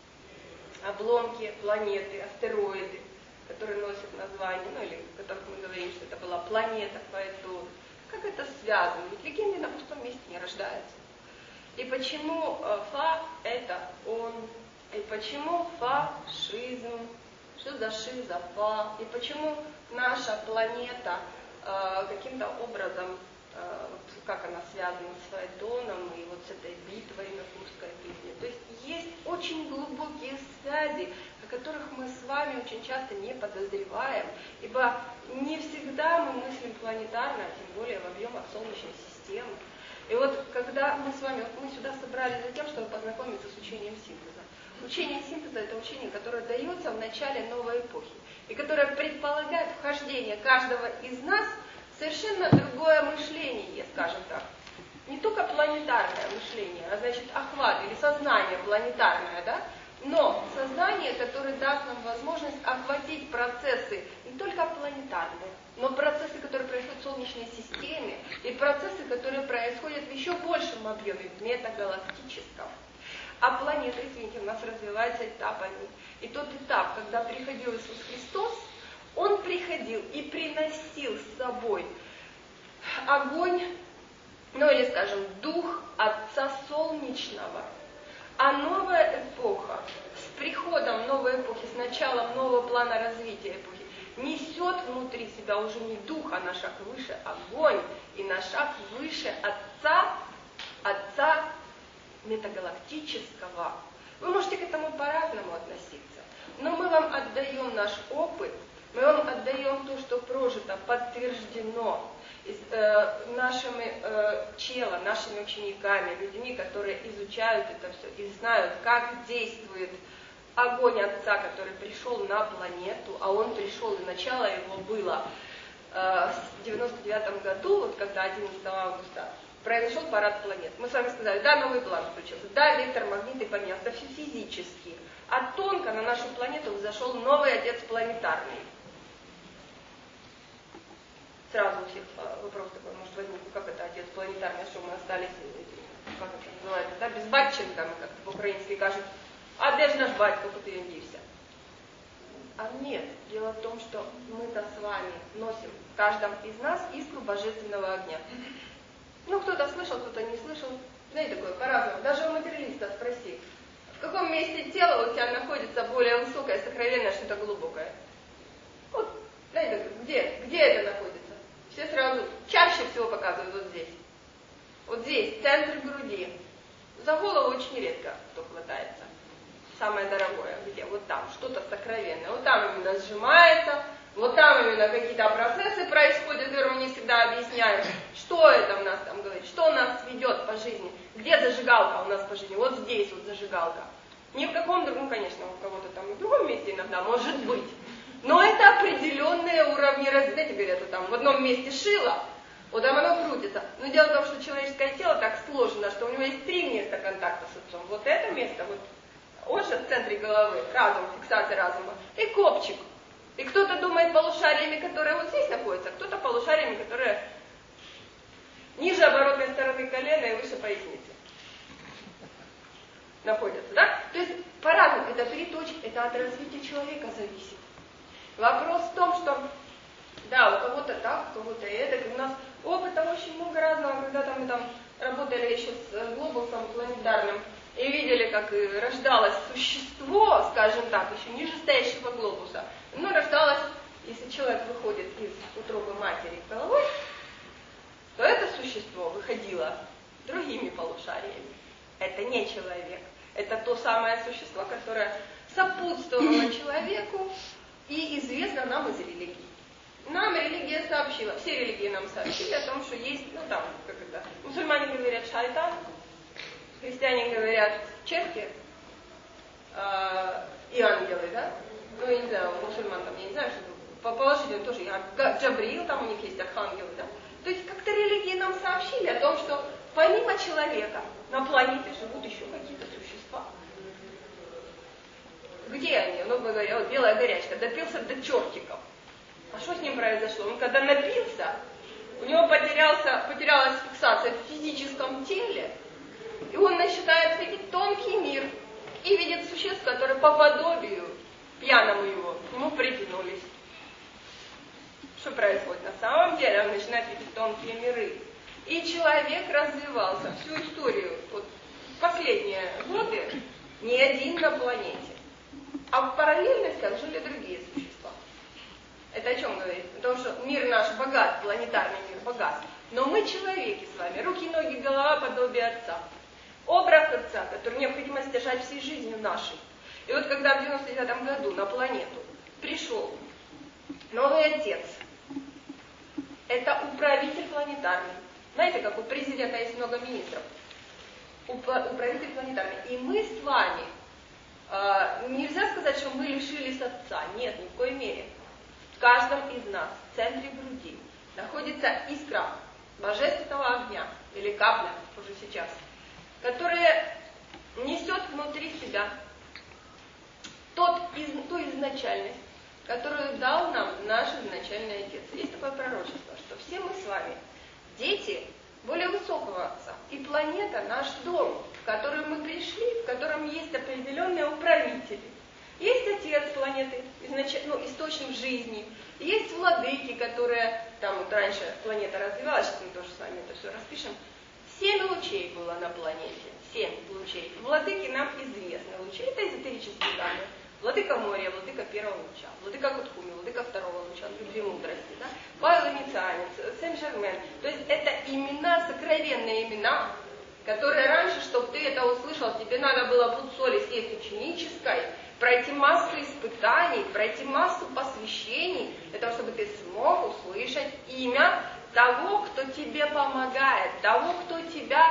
обломки планеты, астероиды, которые носят название, ну или в которых мы говорим, что это была планета Фаэтон. Как это связано? Ведь легенды на пустом месте не рождаются. И почему Фа – это он? И почему фашизм? Что за ши, за Фа? И почему наша планета каким-то образом, как она связана с Фаэтоном и вот с этой битвой на Курской дуге? То есть есть очень глубокие связи, о которых мы с вами очень часто не подозреваем, ибо не всегда мы мыслим планетарно, а тем более в объемах Солнечной системы. И вот когда мы с вами, мы сюда собрались за тем, чтобы познакомиться с учением синтеза. Учение синтеза – это учение, которое дается в начале новой эпохи, и которое предполагает вхождение каждого из нас в совершенно другое мышление, скажем так. Не только планетарное мышление, а значит охват или сознание планетарное, да? Но сознание, которое даст нам возможность охватить процессы не только планетарные, но процессы, которые происходят в Солнечной системе, и процессы, которые происходят в еще большем объеме, в метагалактическом. А планета, извините, у нас развивается этапами. И тот этап, когда приходил Иисус Христос, Он приходил и приносил с собой огонь, ну или, скажем, дух Отца Солнечного. А новая эпоха, с приходом новой эпохи, с началом нового плана развития эпохи, несет внутри себя уже не дух, а на шаг выше огонь, и на шаг выше Отца метагалактического. Вы можете к этому по-разному относиться, но мы вам отдаем наш опыт, мы вам отдаем то, что прожито, подтверждено нашими учениками, людьми, которые изучают это все и знают, как действует огонь Отца, который пришел на планету, а он пришел, и начало его было в 99 году, вот когда 11 августа произошел парад планет. Мы с вами сказали, да, новый план включился, да, вектор магниты поменялся, все физически. А тонко на нашу планету взошел новый Отец планетарный. Сразу у всех вопрос такой может возникнуть, как это Отец планетарный, что мы остались, как это называется, да, без батченка, мы как-то по-украински кажут, а где же наш батька, куда ты дився? А нет, дело в том, что мы-то с вами носим в каждом из нас искру божественного огня. Ну, кто-то слышал, кто-то не слышал. Знаете, такое по-разному. Даже у материалиста спроси, в каком месте тела у тебя находится более высокое, сокровенное, что-то глубокое? Вот, знаете, где это находится? Все сразу, чаще всего показывают вот здесь. Вот здесь, центр груди. За голову очень редко кто хватается. Самое дорогое, где? Вот там, что-то сокровенное. Вот там именно сжимается, вот там именно какие-то процессы происходят, которые мы не всегда объясняем. Что это у нас там говорит? Что нас ведет по жизни? Где зажигалка у нас по жизни? Вот здесь вот зажигалка. Ни в каком другом, конечно, у кого-то там в другом месте иногда может быть. Но это определенные уровни развития. Говорят, вот там в одном месте шило, вот там оно крутится. Но дело в том, что человеческое тело так сложено, что у него есть 3 места контакта с Отцом. Вот это место, вот он же в центре головы, разум, фиксация разума, и копчик. И кто-то думает полушариями, которые вот здесь находятся, кто-то полушариями, которые ниже оборотной стороны колена и выше поясницы. находятся, да? То есть по-разному, это 3 точки, это от развития человека зависит. Вопрос в том, что, да, у кого-то так, у кого-то это, у нас опыта очень много разного, когда там мы там работали еще с глобусом планетарным, и видели, как рождалось существо, скажем так, еще ниже стоящего глобуса, но рождалось, если человек выходит из утробы матери головой, то это существо выходило другими полушариями. Это не человек. Это то самое существо, которое сопутствовало человеку и известно нам из религии. Нам религия сообщила, все религии нам сообщили о том, что есть, ну там, как это, мусульмане говорят шайтан, христиане говорят черти и ангелы, да? Ну, я не знаю, у мусульман там, я не знаю, что по положительному тоже, Джабрил, там у них есть архангелы, да? То есть как-то религии нам сообщили о том, что помимо человека на планете живут еще какие-то существа. Где они? Ну, говоря, вот белая горячка, допился до чертиков. А что с ним произошло? Он когда напился, у него потерялась фиксация в физическом теле, и он начинает видеть тонкий мир и видит существ, которые по подобию пьяному его к нему притянулись. Что происходит? На самом деле он начинает видеть тонкие миры. И человек развивался всю историю, вот последние годы, не один на планете. А в параллельностях жили другие существа. Это о чем говорит? О том, что мир наш богат, планетарный мир богат. Но мы человеки с вами, руки, ноги, голова, подобие Отца. Образ Отца, который необходимо стяжать всей жизнью нашей. И вот когда в 99 году на планету пришел новый Отец, это управитель планетарный. Знаете, как у президента есть много министров. Управитель планетарный. И мы с вами, нельзя сказать, что мы лишились Отца. Нет, ни в коей мере. В каждом из нас, в центре груди, находится искра божественного огня, или капля, уже сейчас, которая несет внутри себя ту изначальность, которую дал нам наш изначальный Отец. Есть такое пророчество, что все мы с вами дети более высокого Отца. И планета наш дом, в который мы пришли, в котором есть определенные управители. Есть Отец планеты, источник жизни. Есть владыки, которые, там вот раньше планета развивалась, сейчас мы тоже с вами это все распишем. 7 лучей было на планете, 7 лучей. Владыки нам известны. Лучи — это эзотерические данные. Владыка моря, владыка первого луча, владыка Кутхуми, владыка второго луча, любви мудрости, да? Павел Венецианец, Сен-Жермен. То есть это имена, сокровенные имена, которые раньше, чтобы ты это услышал, тебе надо было пуд соли съесть ученической, пройти массу испытаний, пройти массу посвящений, для того, чтобы ты смог услышать имя того, кто тебе помогает, того, кто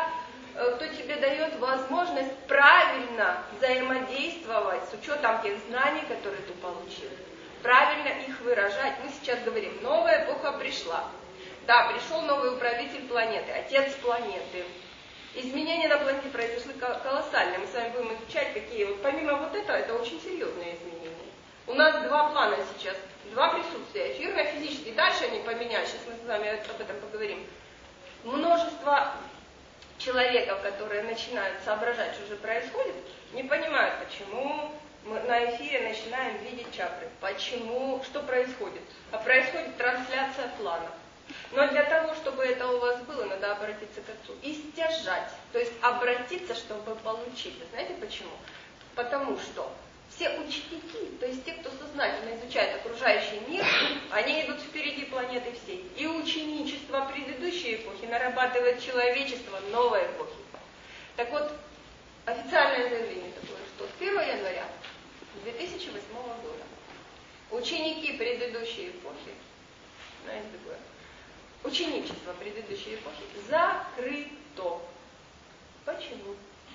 тебе дает возможность правильно взаимодействовать с учетом тех знаний, которые ты получил. Правильно их выражать. Мы сейчас говорим, новая эпоха пришла. Да, пришел новый управитель планеты, Отец планеты. Изменения на планете произошли колоссальные. Мы с вами будем изучать, какие. Вот помимо вот этого, это очень серьезные изменения. У нас 2 плана сейчас, 2 присутствия. Эфирно-физически. Дальше они поменялись. Сейчас мы с вами об этом поговорим. Множество человеков, которые начинают соображать, что же происходит, не понимают, почему мы на эфире начинаем видеть чакры. Почему, что происходит? А происходит трансляция планов. Но для того, чтобы это у вас было, надо обратиться к Отцу и стяжать. То есть обратиться, чтобы получить. Знаете почему? Потому что все ученики, то есть те, кто сознательно изучает окружающий мир, они идут впереди планеты всей. И ученичество предыдущей эпохи нарабатывает человечество новой эпохи. Так вот, официальное заявление такое, что с 1 января 2008 года ученики предыдущей эпохи, знаете такое, ученичество предыдущей эпохи закрыто. Почему?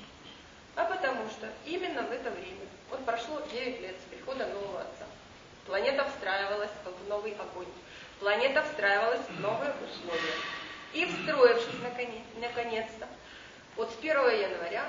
А потому что именно в это время, вот прошло 9 лет с прихода нового Отца, планета встраивалась в новый огонь, планета встраивалась в новые условия. И встроившись наконец-то, вот с 1 января,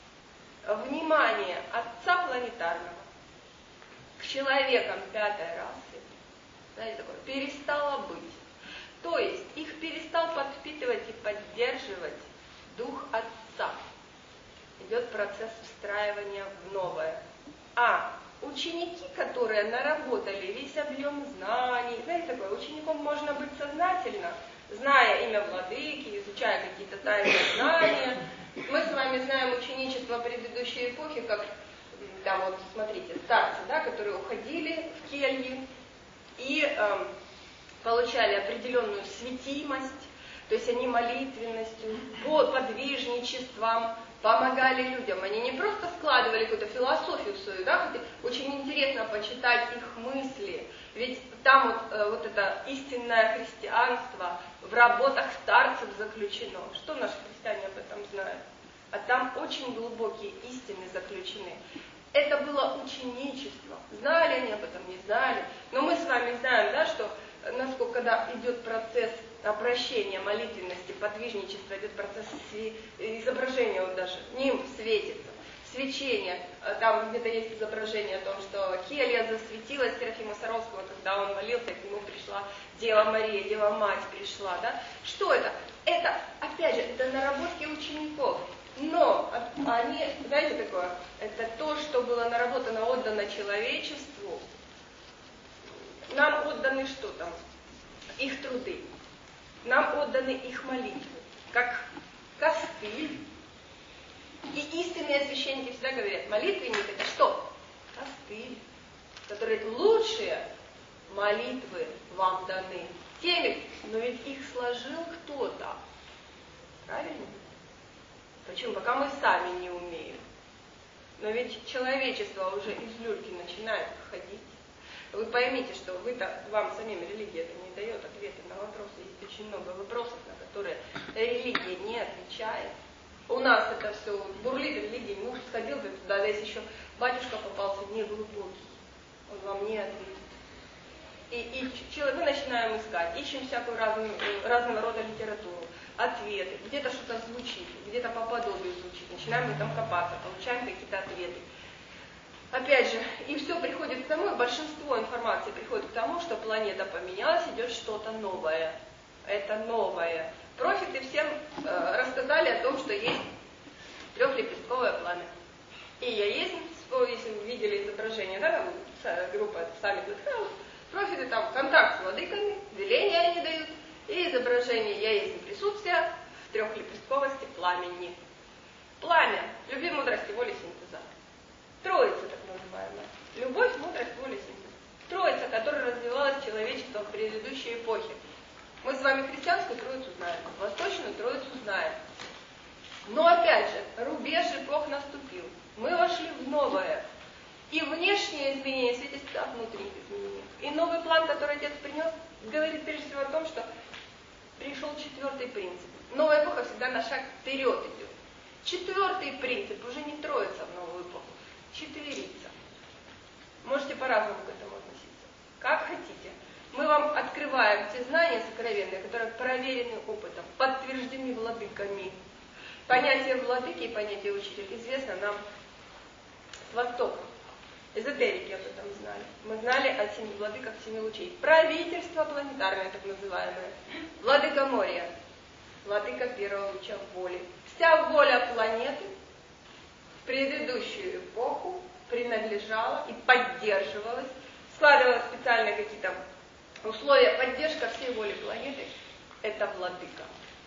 внимание Отца планетарного к человекам 5-й расы, знаете, такое, перестало быть. То есть их перестал подпитывать и поддерживать Дух Отца. Идет процесс встраивания вкладывание в новое. А ученики, которые наработали весь объем знаний, знаете такое, учеником можно быть сознательно, зная имя владыки, изучая какие-то тайные знания. Мы с вами знаем ученичество предыдущей эпохи, как там вот, смотрите, старцы, да, которые уходили в кельи и получали определенную светимость, то есть они молитвенностью, подвижничеством помогали людям. Они не просто складывали какую-то философию свою, да, очень интересно почитать их мысли, ведь там вот это истинное христианство в работах старцев заключено. Что наши христиане об этом знают? А там очень глубокие истины заключены. Это было ученичество. Знали они об этом, не знали. Но мы с вами знаем, да, что насколько когда идет процесс обращения, молитвенности, подвижничества, идет процесс изображения, вот даже нимб светится, свечение. Там где-то есть изображение о том, что келья засветилась Серафима Саровского, когда он молился, к нему пришла Дева Мария, Дева Мать пришла. Да? Что это? Это, опять же, это наработки учеников. Но они, знаете такое, это то, что было наработано, отдано человечеству. Нам отданы что там? Их труды. Нам отданы их молитвы, как костыль. И истинные священники всегда говорят, молитвенник это что? Костыль, который лучшие молитвы вам даны. Теми, но ведь их сложил кто-то. Правильно? Почему? Пока мы сами не умеем. Но ведь человечество уже из люльки начинает ходить. Вы поймите, что вам самим религия это не дает ответы на вопросы. Есть очень много вопросов, на которые религия не отвечает. У нас это все бурлит, религия, муж сходил туда, да если еще батюшка попался неглубокий, он вам не ответит. И мы начинаем искать, ищем всякую разного рода литературу, ответы, где-то что-то звучит, где-то по подобию звучит, начинаем в этом копаться, получаем какие-то ответы. Опять же, и все приходит к тому, большинство информации приходит к тому, что планета поменялась, идет что-то новое. Это новое. Профиты всем рассказали о том, что есть трехлепестковое пламя. И я есть, если вы видели изображение, да, группа Summit with Health, профиты там контакт с владыками, веления они дают, и изображение «Я есть присутствие» в трехлепестковости пламени. Пламя, любви, мудрости, воли, синтеза. Троица, так называемая. Любовь, мудрость, воля, синтез. Троица, которая развивалась человечеством в предыдущей эпохе. Мы с вами христианскую троицу знаем, восточную троицу знаем. Но опять же, рубеж эпох наступил. Мы вошли в новое. И внешние изменения свидетельствуют о внутренних изменениях. И новый план, который Отец принес, говорит прежде всего о том, что пришел четвертый принцип. Новая эпоха всегда на шаг вперед идет. Четвертый принцип уже не троица в новую эпоху. Четверица. Можете по-разному к этому относиться. Как хотите. Мы вам открываем те знания сокровенные, которые проверены опытом, подтверждены владыками. Понятие владыки и понятие учителя известно нам с Востока. Эзотерики об этом знали. Мы знали о 7 владыках 7 лучей. Правительство планетарное, так называемое. Владыка моря. Владыка первого луча воли. Вся воля планеты в предыдущую эпоху принадлежала и поддерживалась. Складывалась специально какие-то условия, поддержка всей воли планеты. Это владыка.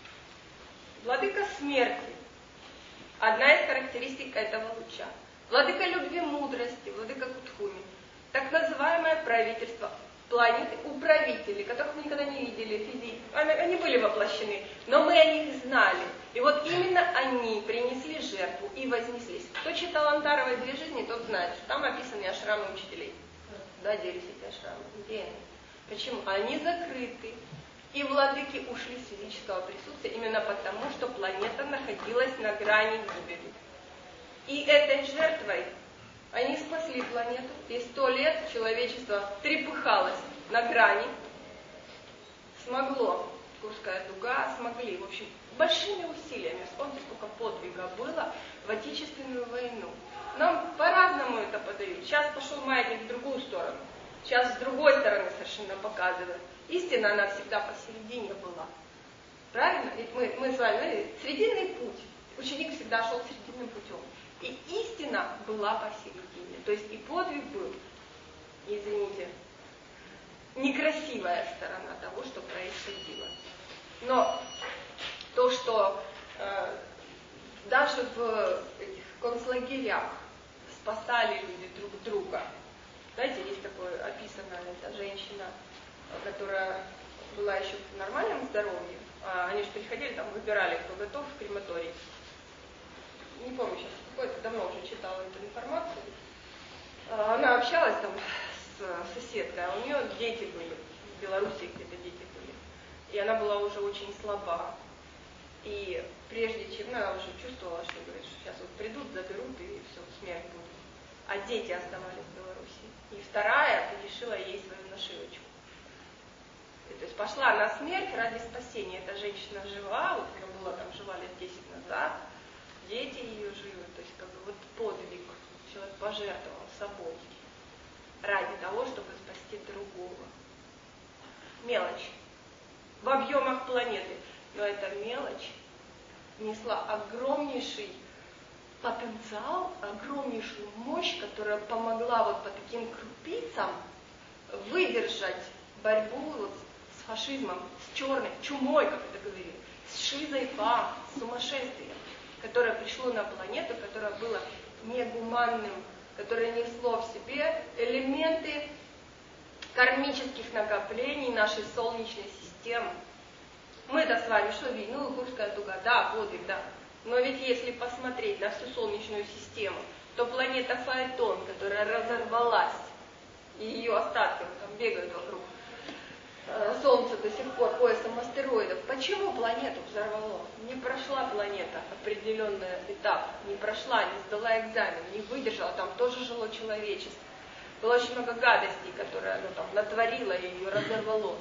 Владыка смерти. Одна из характеристик этого луча. Владыка любви, мудрости, владыка Кутхуми. Так называемое правительство планеты, управители, которых мы никогда не видели физически. Они были воплощены, но мы о них знали. И вот именно они принесли жертву и вознеслись. Кто читал Антарова «Две жизни», тот знает, что там описаны ашрамы учителей. Да, 10 ашрамов. Где они? Почему? Они закрыты. И владыки ушли с физического присутствия именно потому, что планета находилась на грани гибели. И этой жертвой они спасли планету. И 100 лет человечество трепыхалось на грани. Смогло. Курская дуга смогли. В общем, большими усилиями. Вспомните, сколько подвига было в Отечественную войну. Нам по-разному это подают. Сейчас пошел маятник в другую сторону. Сейчас с другой стороны совершенно показывает. Истина, она всегда посередине была. Правильно? Ведь мы с вами, срединный путь. Ученик всегда шел срединным путем. И истина была посередине. То есть и подвиг был, извините, некрасивая сторона того, что происходило. Но то, что даже в этих концлагерях спасали люди друг друга. Знаете, есть такое описанная эта женщина, которая была еще в нормальном здоровье. Они же приходили, там выбирали, кто готов в крематорий. Не помню сейчас, какое-то давно уже читала эту информацию. Она общалась там с соседкой, а у нее дети были, в Беларуси где-то дети были. И она была уже очень слаба. И прежде чем, она уже чувствовала, что, говорит, что сейчас вот придут, заберут, и все, смерть будет. А дети оставались в Беларуси. И вторая решила ей свою нашивочку. И, то есть пошла на смерть ради спасения. Эта женщина жива, вот она была там жива лет 10 назад, дети ее живы. То есть как бы вот подвиг. Человек пожертвовал собой ради того, чтобы спасти другого. Мелочь. В объемах планеты. Но эта мелочь несла огромнейший потенциал, огромнейшую мощь, которая помогла вот по таким крупицам выдержать борьбу вот с фашизмом, с черной чумой, как это говорили, с шизой фа, с сумасшествием, которое пришло на планету, которое было негуманным, которое несло в себе элементы кармических накоплений нашей Солнечной системы. Мы-то с вами что видим? Ну, Курская дуга, да, подвиг, да. Но ведь если посмотреть на всю Солнечную систему, то планета Фаэтон, которая разорвалась, и ее остатки вот, там бегают вокруг Солнца до сих пор поясом астероидов. Почему планету взорвало? Не прошла планета определенный этап, не прошла, не сдала экзамен, не выдержала, там тоже жило человечество. Было очень много гадостей, которые оно там натворило и ее разорвало.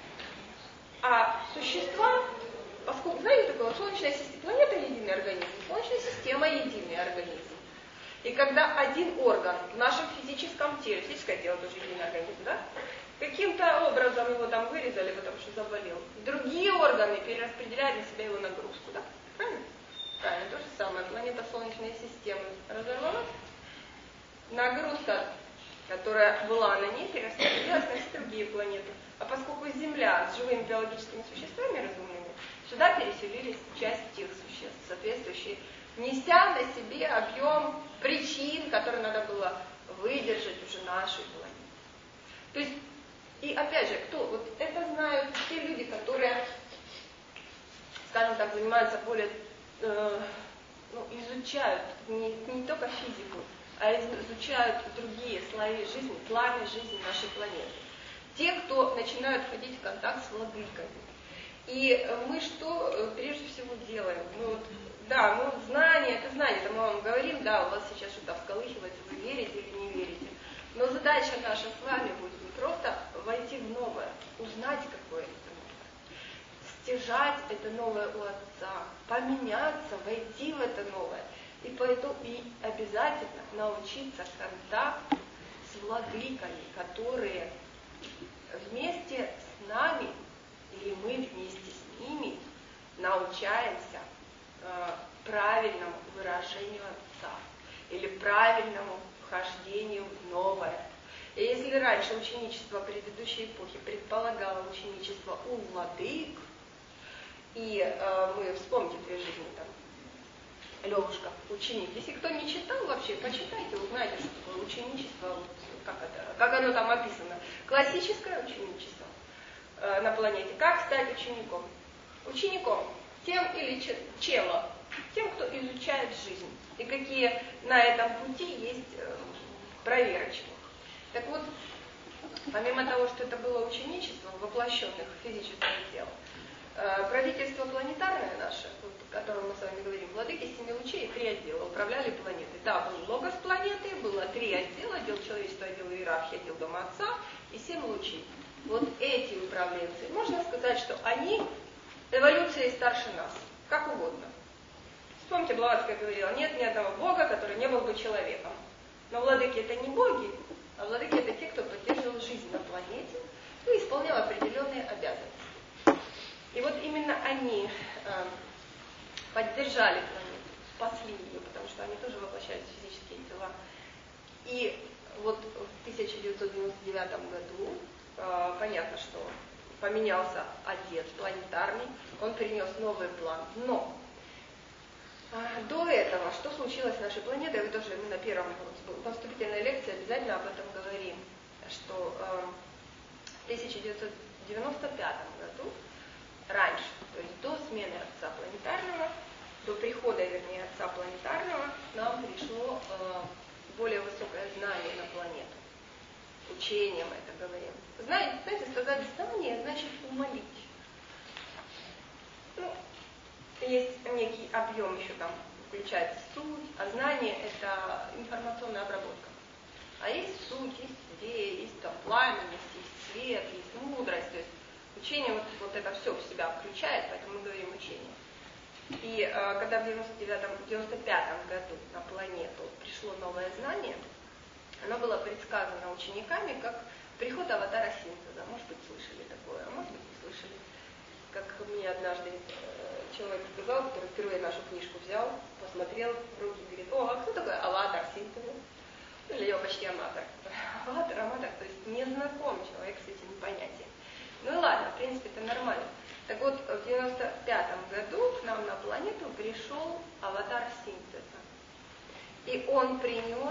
А существа, поскольку, знаете, такое, Солнечная система, планета единый организм, Солнечная система единый организм. И когда один орган в нашем физическом теле, физическое тело тоже единый организм, да, каким-то образом его там вырезали, потому что заболел, другие органы перераспределяют на себя его нагрузку, да? Правильно? Правильно, то же самое. Планета Солнечной системы разорвалась, нагрузка, которая была на ней, перераспределялась на все другие планеты. А поскольку Земля с живыми биологическими существами разумными, сюда переселились часть тех существ, соответствующие, неся на себе объем причин, которые надо было выдержать уже нашей планете. То есть, и опять же, кто? Вот это знают те люди, которые, скажем так, занимаются более, изучают не только физику, а изучают другие слои жизни, планы жизни нашей планеты. Те, кто начинают входить в контакт с владыками. И мы что прежде всего делаем? Знание, это мы вам говорим, да, у вас сейчас что-то всколыхивается, вы верите или не верите. Но задача наша с вами будет не просто войти в новое, узнать, какое это новое, стяжать это новое у Отца, поменяться, войти в это новое. И поэтому и обязательно научиться контакт с владыками, которые вместе с нами, или мы вместе с ними, научаемся правильному выражению Отца, или правильному вхождению в новое. И если раньше ученичество предыдущей эпохи предполагало ученичество у владык, и мы вспомните две жизни там, Левушка, ученик. Если кто не читал вообще, почитайте, узнаете, что такое ученичество, вот, как оно там описано. Классическое ученичество на планете. Как стать учеником? Учеником тем или чело, тем, кто изучает жизнь. И какие на этом пути есть проверочки. Так вот, помимо того, что это было ученичество воплощенных в физическое тело, правительство планетарное наше, о котором мы с вами говорим, владыки семи лучей, 3 отдела управляли планетой. Да, был логос планеты, было 3 отдела, отдел человечества, отдел иерархии, отдел дома Отца и 7 лучей. Вот эти управленцы, можно сказать, что они эволюцией старше нас, как угодно. Вспомните, Блаватская говорила, нет ни одного бога, который не был бы человеком. Но владыки это не боги, а владыки это те, кто поддерживал жизнь на планете и исполнял определенные обязанности. И вот именно они поддержали планету. спасли ее, потому что они тоже воплощались в физические тела. И вот в 1999 году понятно, что поменялся отец планетарный, он принес новый план. Но до этого, что случилось с нашей планетой, вы тоже на первом на вступительной лекции обязательно об этом говорим, что в 1995 году, раньше, то есть до смены отца планетарного, до прихода, вернее, отца планетарного, к нам пришло более высокое знание на планету. Учение мы это говорим. Знаете, сказать знание значит умолить. Ну, есть некий объем еще там, включается суть, а знание это информационная обработка. А есть суть, есть идея, есть там пламенность, есть свет, есть мудрость. То есть учение вот это все в себя включает, поэтому мы говорим учение. И когда в 1995 году на планету пришло новое знание, оно было предсказано учениками как приход аватара синтеза. Может быть, слышали такое, а может быть, не слышали. Как мне однажды человек сказал, который впервые нашу книжку взял, посмотрел в руки и говорит: о, а кто такой аватар синтеза? Или я почти аматор. Аматор, то есть не знаком человек с этим понятием. Ну и ладно, в принципе, это нормально. Так вот, в 1995 году к нам на планету пришел аватар синтеза. И он принес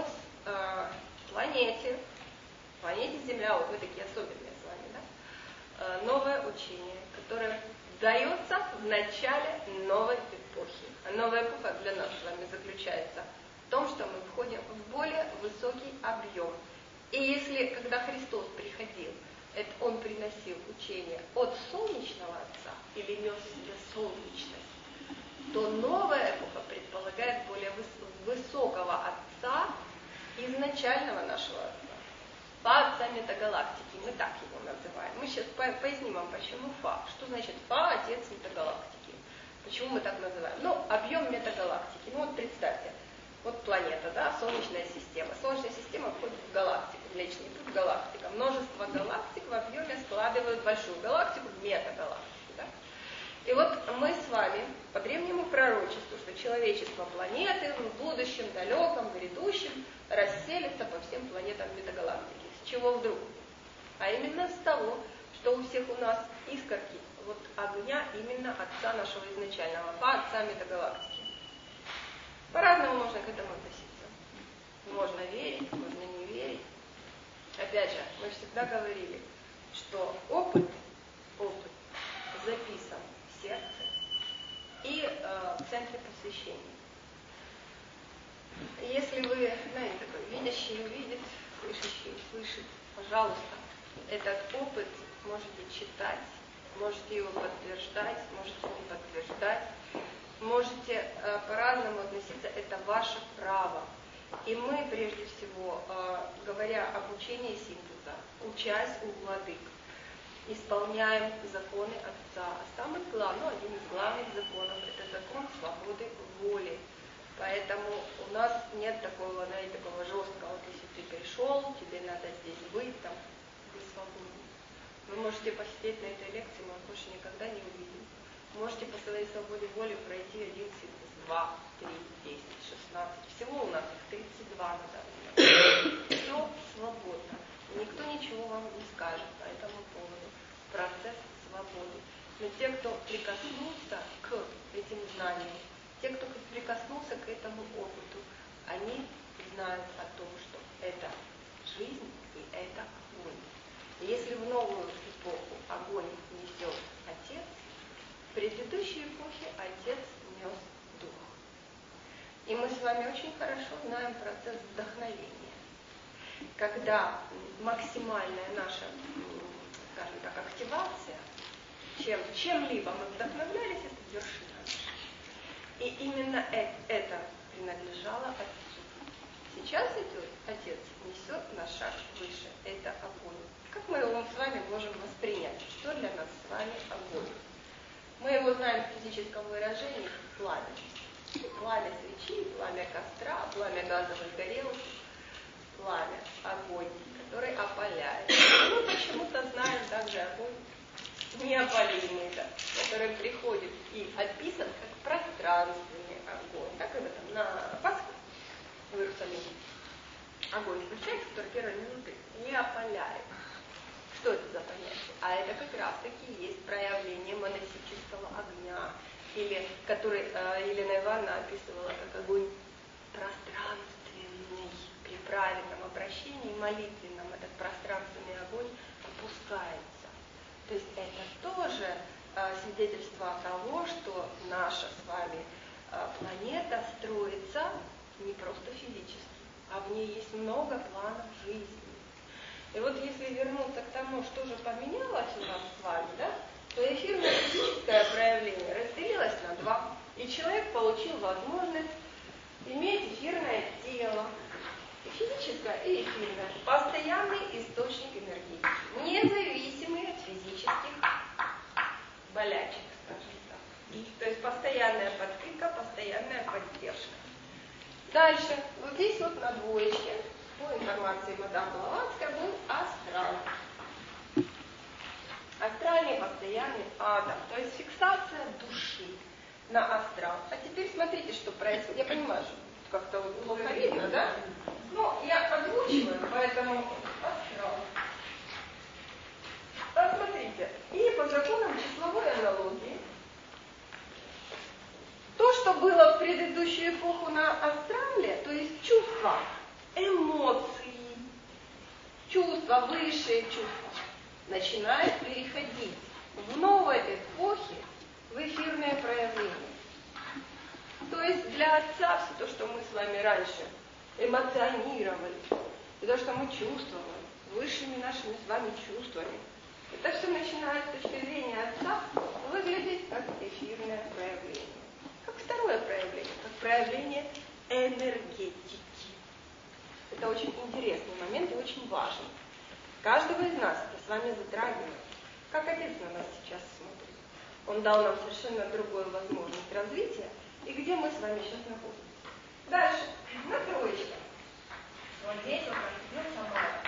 планете Земля, вот мы такие особенные с вами, да, новое учение, которое дается в начале новой эпохи. А новая эпоха для нас с вами заключается в том, что мы входим в более высокий объем. И если, когда Христос приходил, это он приносил учение от солнечного Отца или нес в себе солнечность, то новая эпоха предполагает более высокого Отца, изначального нашего Отца. Фа Отца метагалактики, мы так его называем. Мы сейчас поясним вам, почему Фа. Что значит Фа Отец метагалактики? Почему мы так называем? Ну, объем метагалактики. Ну вот представьте, вот планета, да, Солнечная система. Солнечная система входит в галактику, Млечный Путь, галактика. Множество галактик в объеме складывают большую галактику, метагалактику, да? И вот мы с вами по древнему пророчеству, что человечество планеты в будущем, далеком, грядущем расселится по всем планетам метагалактики. С чего вдруг? А именно с того, что у всех у нас искорки вот огня именно Отца нашего изначального, Фа Отца метагалактики. По-разному можно к этому относиться. Можно верить, можно не верить. Опять же, мы всегда говорили, что опыт записан в сердце и в центре посвящения. Если вы, знаете, такой видящий увидит, слышащий услышит, пожалуйста, этот опыт можете читать, можете его подтверждать, можете не подтверждать, можете по-разному относиться, это ваше право. И мы, прежде всего, говоря об учении синтеза, учась у владык, исполняем законы Отца. А самый главный, один из главных законов, это закон свободы воли. Поэтому у нас нет такого, знаете, такого жесткого, вот если ты пришел, тебе надо здесь быть, там, вы свободны. Вы можете посидеть на этой лекции, мы вас больше никогда не увидим. Можете по своей свободе воли пройти один синтез, 2, 3, 10, 16. Всего у нас их 32 на данный момент. Все свободно. Никто ничего вам не скажет по этому поводу. Процесс свободы. Но те, кто прикоснулся к этим знаниям, те, кто прикоснулся к этому опыту, они знают о том, что это жизнь и это огонь. И если в новую эпоху огонь несет Отец, в предыдущей эпохе Отец нес Дух. И мы с вами очень хорошо знаем процесс вдохновения. Когда максимальная наша, скажем так, активация, чем-либо мы вдохновлялись, это вершина. И именно это принадлежало Отцу. Сейчас Отец несет на шаг выше. Это огонь. Как мы его с вами можем воспринять? Что для нас с вами огонь? Мы его знаем в физическом выражении как пламя. Пламя свечи, пламя костра, пламя газовой горелки, пламя, огонь, который опаляет. Мы почему-то знаем также огонь неопалимый, да, который приходит и описан как пространственный огонь, так и в этом, на Пасху в Иерусалиме. Огонь включается, который первые минуты не опаляет. Что это за понятие? А это как раз-таки есть проявление монастического огня, или который Елена Ивановна описывала как огонь пространственный. При правильном обращении молитвенном этот пространственный огонь опускается. То есть это тоже свидетельство того, что наша с вами планета строится не просто физически, а в ней есть много планов жизни. И вот если вернуться к тому, что же поменялось у нас с вами, да, то эфирное физическое проявление разделилось на два, и человек получил возможность иметь эфирное тело, и физическое, и эфирное, постоянный источник энергетики, независимый от физических болячек, скажем так. То есть постоянная подпитка, постоянная поддержка. Дальше, вот здесь вот на двоечке, по информации мадам Блаватской, был астрал. Астральный постоянный атом, то есть фиксация души на астрал. А теперь смотрите, что происходит. Я понимаю, что как-то вот плохо видно, да? Но я озвучиваю, поэтому астрал. Смотрите, и по законам числовой аналогии, то, что было в предыдущую эпоху на астрале, то есть чувства, эмоции, чувства, высшие чувства, начинают переходить в новой эпохе в эфирное проявление. То есть для Отца все то, что мы с вами раньше эмоционировали, и то, что мы чувствовали, высшими нашими с вами чувствами, это все начинает с точки зрения Отца выглядеть как эфирное проявление. Как второе проявление, как проявление энергетики. Это очень интересный момент и очень важный. Каждого из нас это с вами затрагивает. Как Отец на нас сейчас смотрит. Он дал нам совершенно другую возможность развития. И где мы с вами сейчас находимся? Дальше, на троечке. Вот здесь вот находится мана.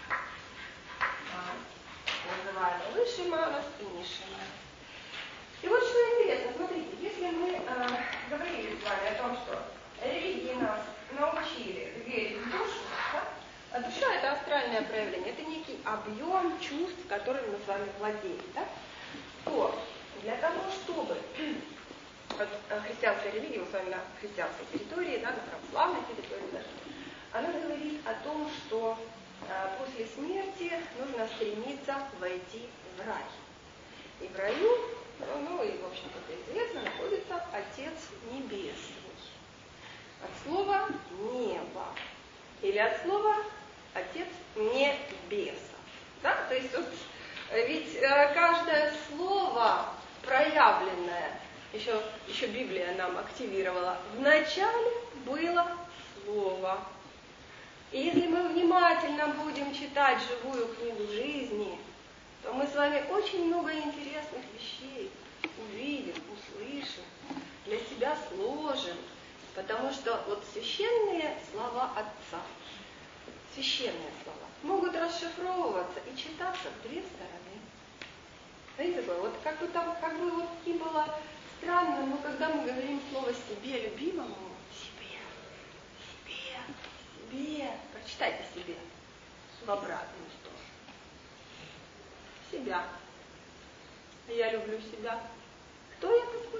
Называем высший манас и низший манас. И вот что интересно, смотрите, если мы говорили с вами о том, что религии нас научили верить в душу, да? А душа это астральное проявление, это некий объем чувств, которым мы с вами владеем, да? То для того, чтобы христианская религия, мы с вами на христианской территории, да, на православной территории даже, она говорит о том, что после смерти нужно стремиться войти в рай. И в раю, ну и в общем-то это известно, находится Отец Небесный. От слова небо. Или от слова Отец Небеса. Да? То есть вот, ведь каждое слово проявленное, еще Библия нам активировала, вначале было слово. И если мы внимательно будем читать живую книгу жизни, то мы с вами очень много интересных вещей увидим, услышим, для себя сложим. Потому что вот священные слова Отца, священные слова, могут расшифровываться и читаться в две стороны. Знаете, вот как бы там, как бы вот ни было странно, но когда мы говорим слово себе любимому, себе, прочитайте себе в обратную сторону. Себя. Я люблю себя. Кто я такой?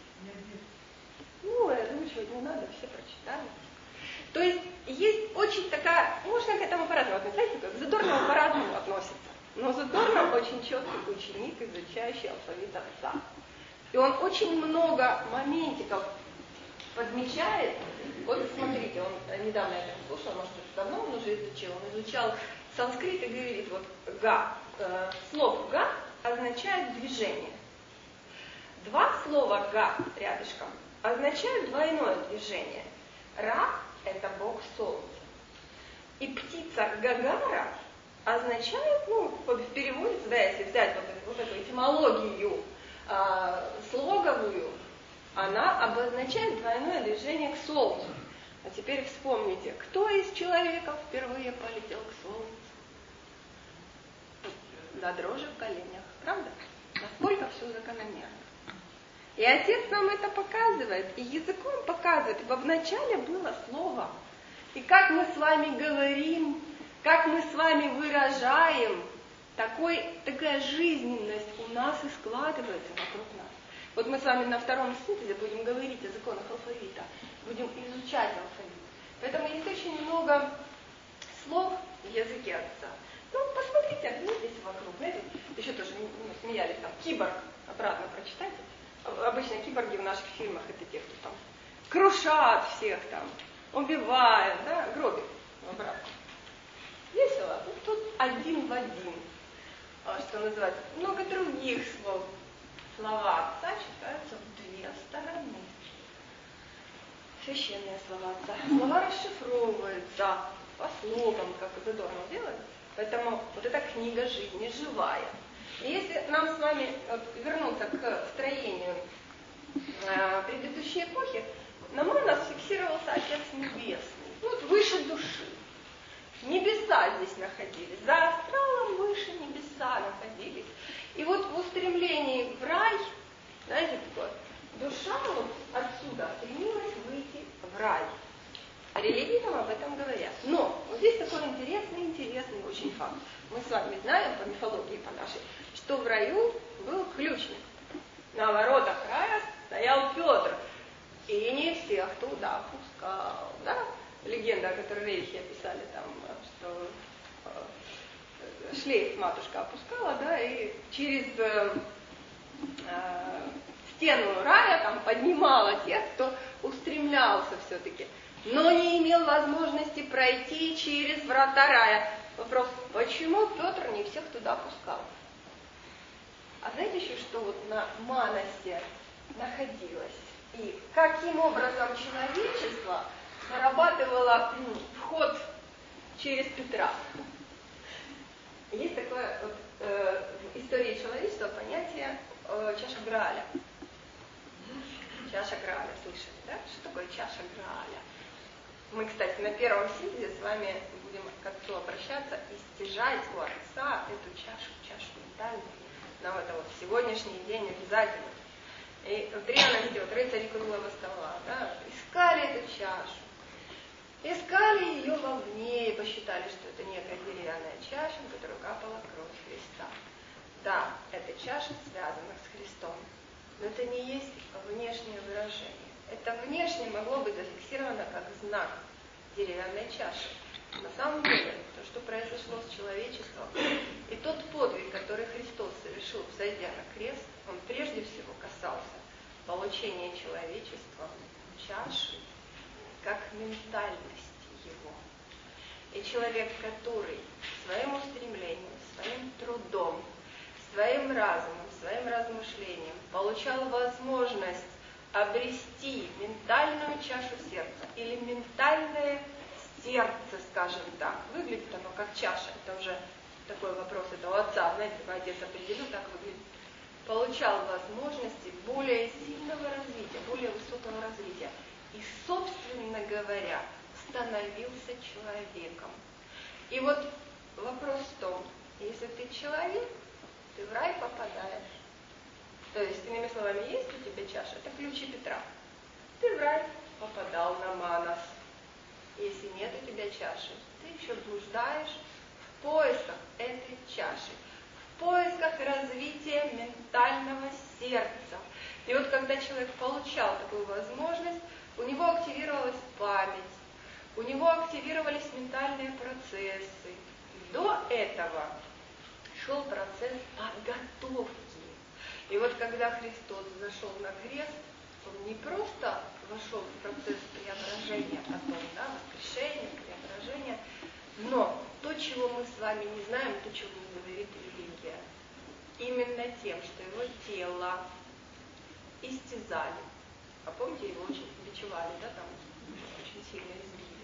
Ну, озвучивать не надо, все прочитали. То есть очень такая, можно к этому по-разному относиться, как Задорнов по-разному относится. Но Задорнов очень четкий ученик, изучающий алфавит Отца. И он очень много моментиков подмечает. Вот смотрите, он недавно это слушал, может, это давно он уже изучил. Он изучал санскрит и говорит, вот га, слово га означает движение. Два слова га рядышком означают двойное движение. Ра – это бог солнца. И птица Гагара означает, ну, в переводе, да, если взять вот эту этимологию слоговую, она обозначает двойное движение к солнцу. А теперь вспомните, кто из человеков впервые полетел к солнцу? До дрожи в коленях. Правда? Насколько все закономерно. И Отец нам это показывает, и языком показывает. Ибо вначале было Слово. И как мы с вами говорим, как мы с вами выражаем, такая жизненность у нас и складывается вокруг нас. Вот мы с вами на втором синтезе будем говорить о законах алфавита, будем изучать алфавит. Поэтому есть очень много слов в языке Отца. Ну, посмотрите, оглянитесь вокруг. Знаете, еще тоже смеялись там, киборг, обратно прочитайте. Обычно киборги в наших фильмах это те, кто там крушат всех там, убивают, да, гробят обратно. Весело. Тут один в один, что называется. Много других слов. Слова Отца читаются в две стороны. Священные слова Отца. Слова расшифровываются по слогам, как это здорово делают. Поэтому вот эта книга жизни живая. И если нам с вами вернуться к строению предыдущей эпохи, на нас фиксировался Отец Небесный, вот выше души. Небеса здесь находились, за астралом выше небеса находились. И вот в устремлении в рай, знаете, такое, душа вот отсюда стремилась выйти в рай. Религии нам об этом говорят. Но вот здесь такой интересный очень факт. Мы с вами знаем по мифологии, по нашей, что в раю был ключник. На воротах рая стоял Петр. И не всех туда пускал. Да? Легенда, о которой Рейхи описали, там, что шлейф матушка опускала, да, и через стену рая там поднимала тех, кто устремлялся все-таки, но не имел возможности пройти через врата рая. Вопрос, почему Петр не всех туда пускал? А знаете еще, что вот на Маносе находилось? И каким образом человечество зарабатывало вход через Петра? Есть такое вот, в истории человечества понятие чаша Грааля. Чаша Грааля, слышали, да? Что такое чаша Грааля? Мы, кстати, на первом синтезе с вами будем к Отцу обращаться и стяжать у Отца эту чашу ментальную. Нам это вот в сегодняшний день обязательно. И в древности вот рыцари круглого стола, да, искали эту чашу. Искали ее вовне и посчитали, что это некая деревянная чаша, в которую капала кровь Христа. Да, эта чаша связана с Христом, но это не есть внешнее выражение. Это внешне могло быть зафиксировано как знак деревянной чаши. На самом деле, то, что произошло с человечеством, и тот подвиг, который Христос совершил, взойдя на крест, он прежде всего касался получения человечества чаши, как ментальности его. И человек, который своим устремлением, своим трудом, своим разумом, своим размышлением получал возможность обрести ментальную чашу сердца или ментальное сердце, скажем так. Выглядит оно как чаша. Это уже такой вопрос, это у Отца, знаете, Отец определил, так выглядит. Получал возможности более сильного развития, более высокого развития. И, собственно говоря, становился человеком. И вот вопрос в том, если ты человек, ты в рай попадаешь. То есть, иными словами, есть у тебя чаша, это ключи Петра. Ты в рай попадал на Манос. Если нет у тебя чаши, ты еще блуждаешь в поисках этой чаши, в поисках развития ментального сердца. И вот когда человек получал такую возможность, у него активировалась память, у него активировались ментальные процессы. До этого шел процесс подготовки. И вот когда Христос зашел на крест, он не просто вошел в процесс преображения потом, да, воскрешения, преображения, но то, чего мы с вами не знаем, то, чего не говорит религия, именно тем, что его тело истязали. А помните, его очень бичевали, да, там очень сильно избили.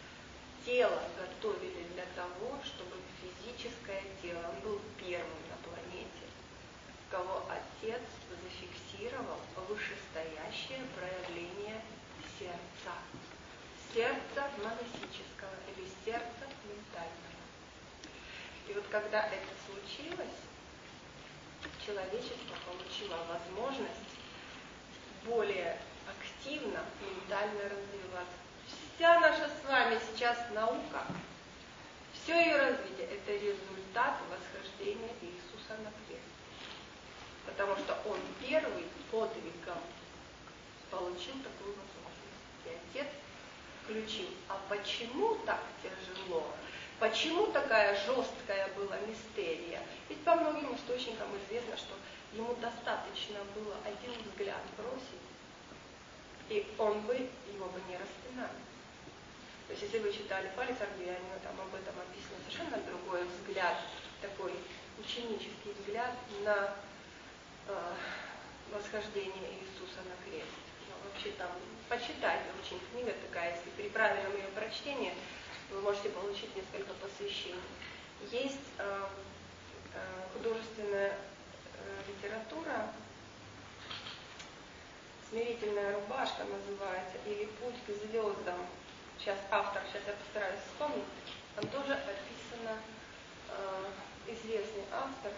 Тело готовили для того, чтобы физическое тело, он был первым на планете, кого Отец зафиксировал вышестоящее проявление сердца. Сердца монастического или сердца ментального. И вот когда это случилось, человечество получило возможность более активно, ментально развиваться. Вся наша с вами сейчас наука, все ее развитие – это результат восхождения Иисуса на крест. Потому что Он первый подвигом получил такую возможность. И Отец включил. А почему так тяжело? Почему такая жесткая была мистерия? Ведь по многим источникам известно, что ему достаточно было один взгляд бросить, и он бы его бы не распинал. То есть, если вы читали «Палец Аргиянина», там об этом описано совершенно другой взгляд, такой ученический взгляд на восхождение Иисуса на крест. Ну, вообще там, почитайте, очень книга такая, если при правильном ее прочтении, вы можете получить несколько посвящений. Есть художественная литература, «Смирительная рубашка» называется, или «Путь к звездам». Сейчас я постараюсь вспомнить. Там тоже описано известный автор,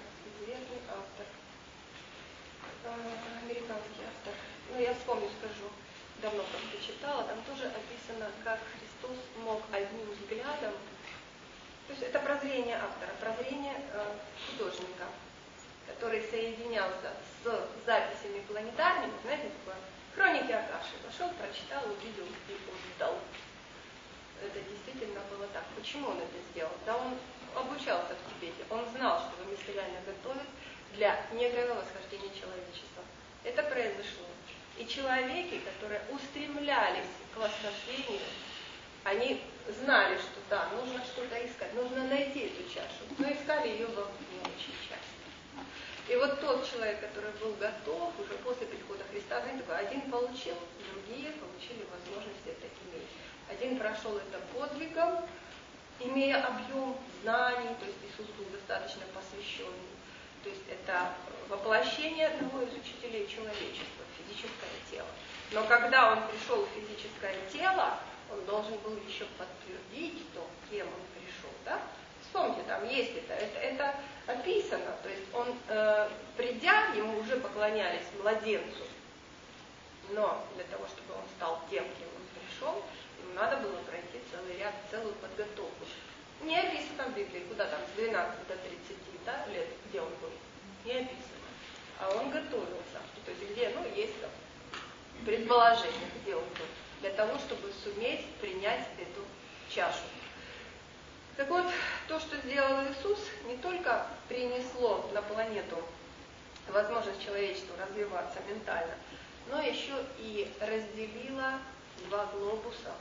американский автор. Ну, я вспомню, скажу. Давно просто читала. Там тоже описано, как Христос мог одним взглядом. То есть это прозрение автора, прозрение художника, который соединялся с записями планетарными, знаете, такое, хроники Акаши. Пошел, прочитал, увидел и отдал. Это действительно было так. Почему он это сделал? Да он обучался в Тибете. Он знал, что его мистериально готовят для некоего восхождения человечества. Это произошло. И человеки, которые устремлялись к восхождению, они знали, что да, нужно что-то искать, нужно найти эту чашу, но искали ее во не очень часто. И вот тот человек, который был готов уже после прихода Христа, знаете, такой, один получил, другие получили возможность это иметь. Один прошел это подвигом, имея объем знаний, то есть Иисус был достаточно посвященный. То есть это воплощение одного из учителей человечества, физическое тело. Но когда он пришел в физическое тело, он должен был еще подтвердить то, кем он пришел. Да? Вспомните, там есть это описано. То есть он, придя, ему уже поклонялись младенцу. Но для того, чтобы он стал тем, кем он пришел, ему надо было пройти целый ряд, целую подготовку. Не описано в Библии, куда там, с 12 до 30 лет, где он был. Не описано. А он готовился. То есть где, есть там предположение, где он был. Для того, чтобы суметь принять эту чашу. Так вот, то, что сделал Иисус, не только принесло на планету возможность человечеству развиваться ментально, но еще и разделило два глобуса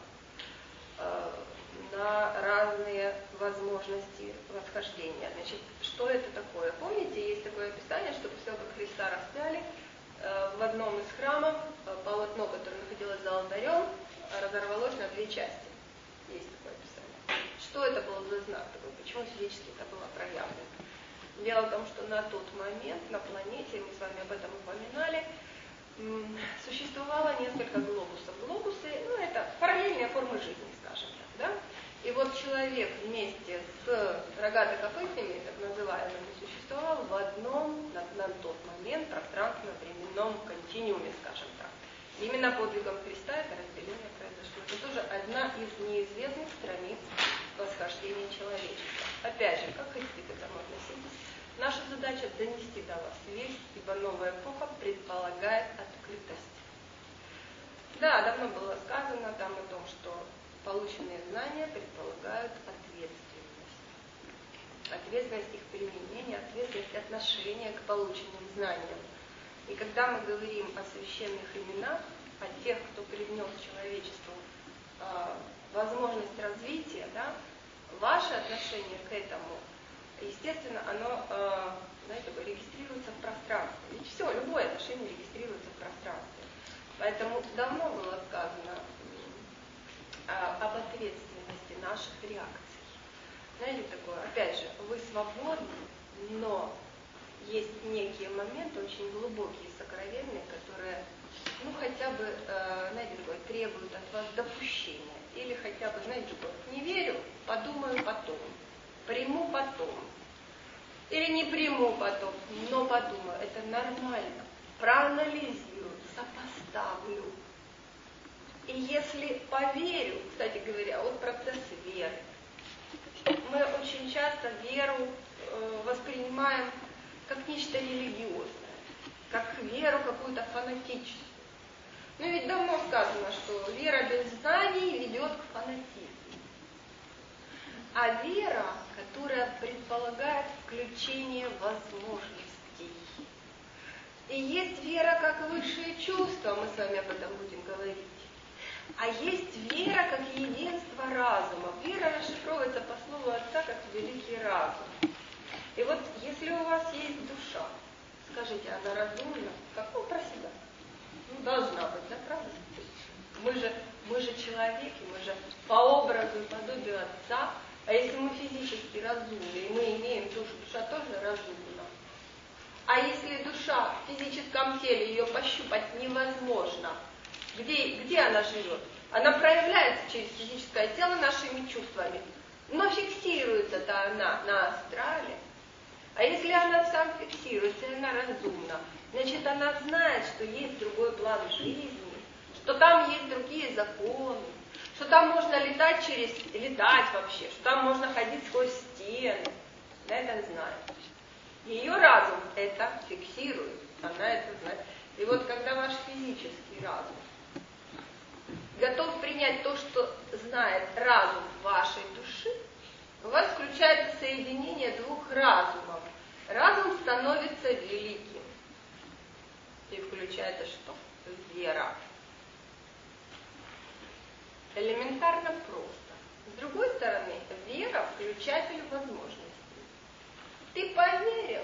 на разные возможности восхождения. Значит, что это такое? Помните, есть такое описание, что после того, как Христа распяли, в одном из храмов полотно, которое находилось за алтарем, разорвалось на две части. Есть такое описание. Что это был за знак такой? Почему физически это было проявлено? Дело в том, что на тот момент на планете, мы с вами об этом упоминали, существовало несколько глобусов. Глобусы, это параллельные формы жизни, скажем так, да? И вот человек вместе с рогато-копытными, так называемыми, существовал в одном, на тот момент, пространственно-временном континууме, скажем так. Именно подвигом Христа это разделение произошло. Это тоже одна из неизвестных страниц восхождения человечества. Опять же, как хотите к этому относитесь, наша задача донести до вас весть, ибо новая эпоха предполагает открытость. Да, давно было сказано там о том, что полученные знания предполагают ответственность. Ответственность их применения, ответственность отношения к полученным знаниям. И когда мы говорим о священных именах, о тех, кто привнес человечеству возможность развития, да, ваше отношение к этому, естественно, оно, регистрируется в пространстве. Ведь все, любое отношение регистрируется в пространстве. Поэтому давно было сказано об ответственности наших реакций. Знаете, такое, опять же, вы свободны, но есть некие моменты очень глубокие, сокровенные, которые, хотя бы, такое, требуют от вас допущения. Или хотя бы, такое, не верю, подумаю потом, приму потом. Или не приму потом, но подумаю. Это нормально. Проанализирую, сопоставлю. И если поверю, кстати говоря, вот процесс веры. Мы очень часто веру воспринимаем как нечто религиозное, как веру какую-то фанатическую. Но ведь давно сказано, что вера без знаний ведет к фанатизму. А вера, которая предполагает включение возможностей. И есть вера как высшее чувство, мы с вами об этом будем говорить. А есть вера как единство разума. Вера расшифровывается по слову Отца как великий разум. И вот если у вас есть душа, скажите, она разумна? Как вы про себя? Ну, должна быть, да, правда? Мы же человеки, мы же по образу и подобию Отца. А если мы физически разумны, и мы имеем душу, душа тоже разумна. А если душа в физическом теле, ее пощупать невозможно, где она живет? Она проявляется через физическое тело нашими чувствами, но фиксируется-то она на астрале. А если она сам фиксируется, и она разумна, значит, она знает, что есть другой план жизни, что там есть другие законы, что там можно летать вообще, что там можно ходить сквозь стены. Она это знает. Ее разум это фиксирует, она это знает. И вот когда ваш физический разум готов принять то, что знает разум вашей души, у вас включается соединение двух разумов. Разум становится великим. И включается что? Вера. Элементарно просто. С другой стороны, вера – включатель возможностей. Ты поверил,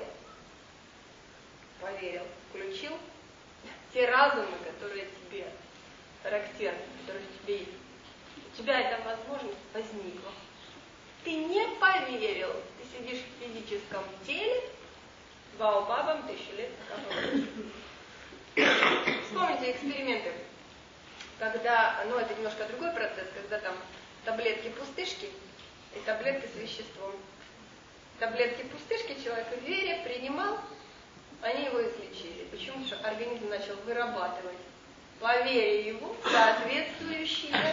включил те разумы, которые тебе характерны, которые в тебе есть. У тебя эта возможность возникла. Ты не поверил, ты сидишь в физическом теле, баобабом 1000 лет. Вспомните эксперименты, когда, это немножко другой процесс, когда там таблетки-пустышки и таблетки с веществом. Таблетки-пустышки человек в вере принимал, они его излечили. Почему? Потому что организм начал вырабатывать по вере его соответствующие,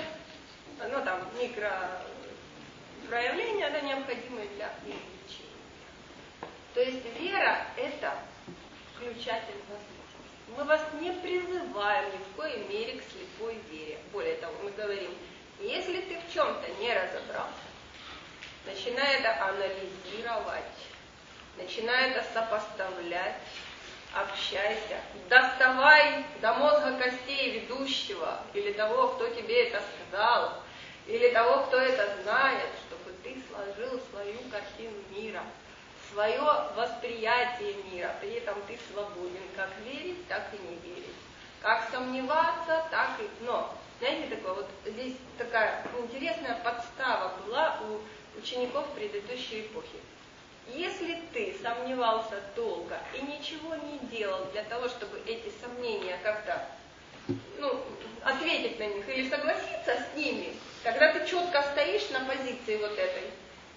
микропроявления, необходимые для излечения. То есть вера – это включатель возможностей. Мы вас не призываем ни в коей мере к слепой вере. Более того, мы говорим, если ты в чем-то не разобрался, начинай это анализировать, начинай это сопоставлять, общайся, доставай до мозга костей ведущего, или того, кто тебе это сказал, или того, кто это знает, чтобы ты сложил свою картину мира, свое восприятие мира, при этом ты свободен, как верить, так и не верить, как сомневаться, так и... Но, знаете, здесь такая интересная подстава была у учеников предыдущей эпохи. Если ты сомневался долго и ничего не делал для того, чтобы эти сомнения как-то, ответить на них или согласиться с ними, тогда ты четко стоишь на позиции вот этой.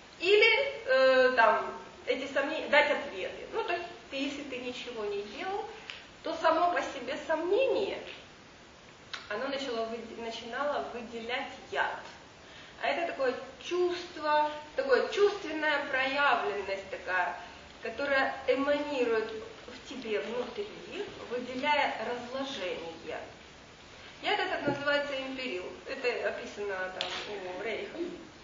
Или эти сомнения, дать ответы. То есть, если ты ничего не делал, то само по себе сомнение, оно начинало выделять яд. А это такое чувство, такое чувственная проявленность такая, которая эманирует в тебе внутри, выделяя разложение. Яд этот называется империл. Это описано у Рейха.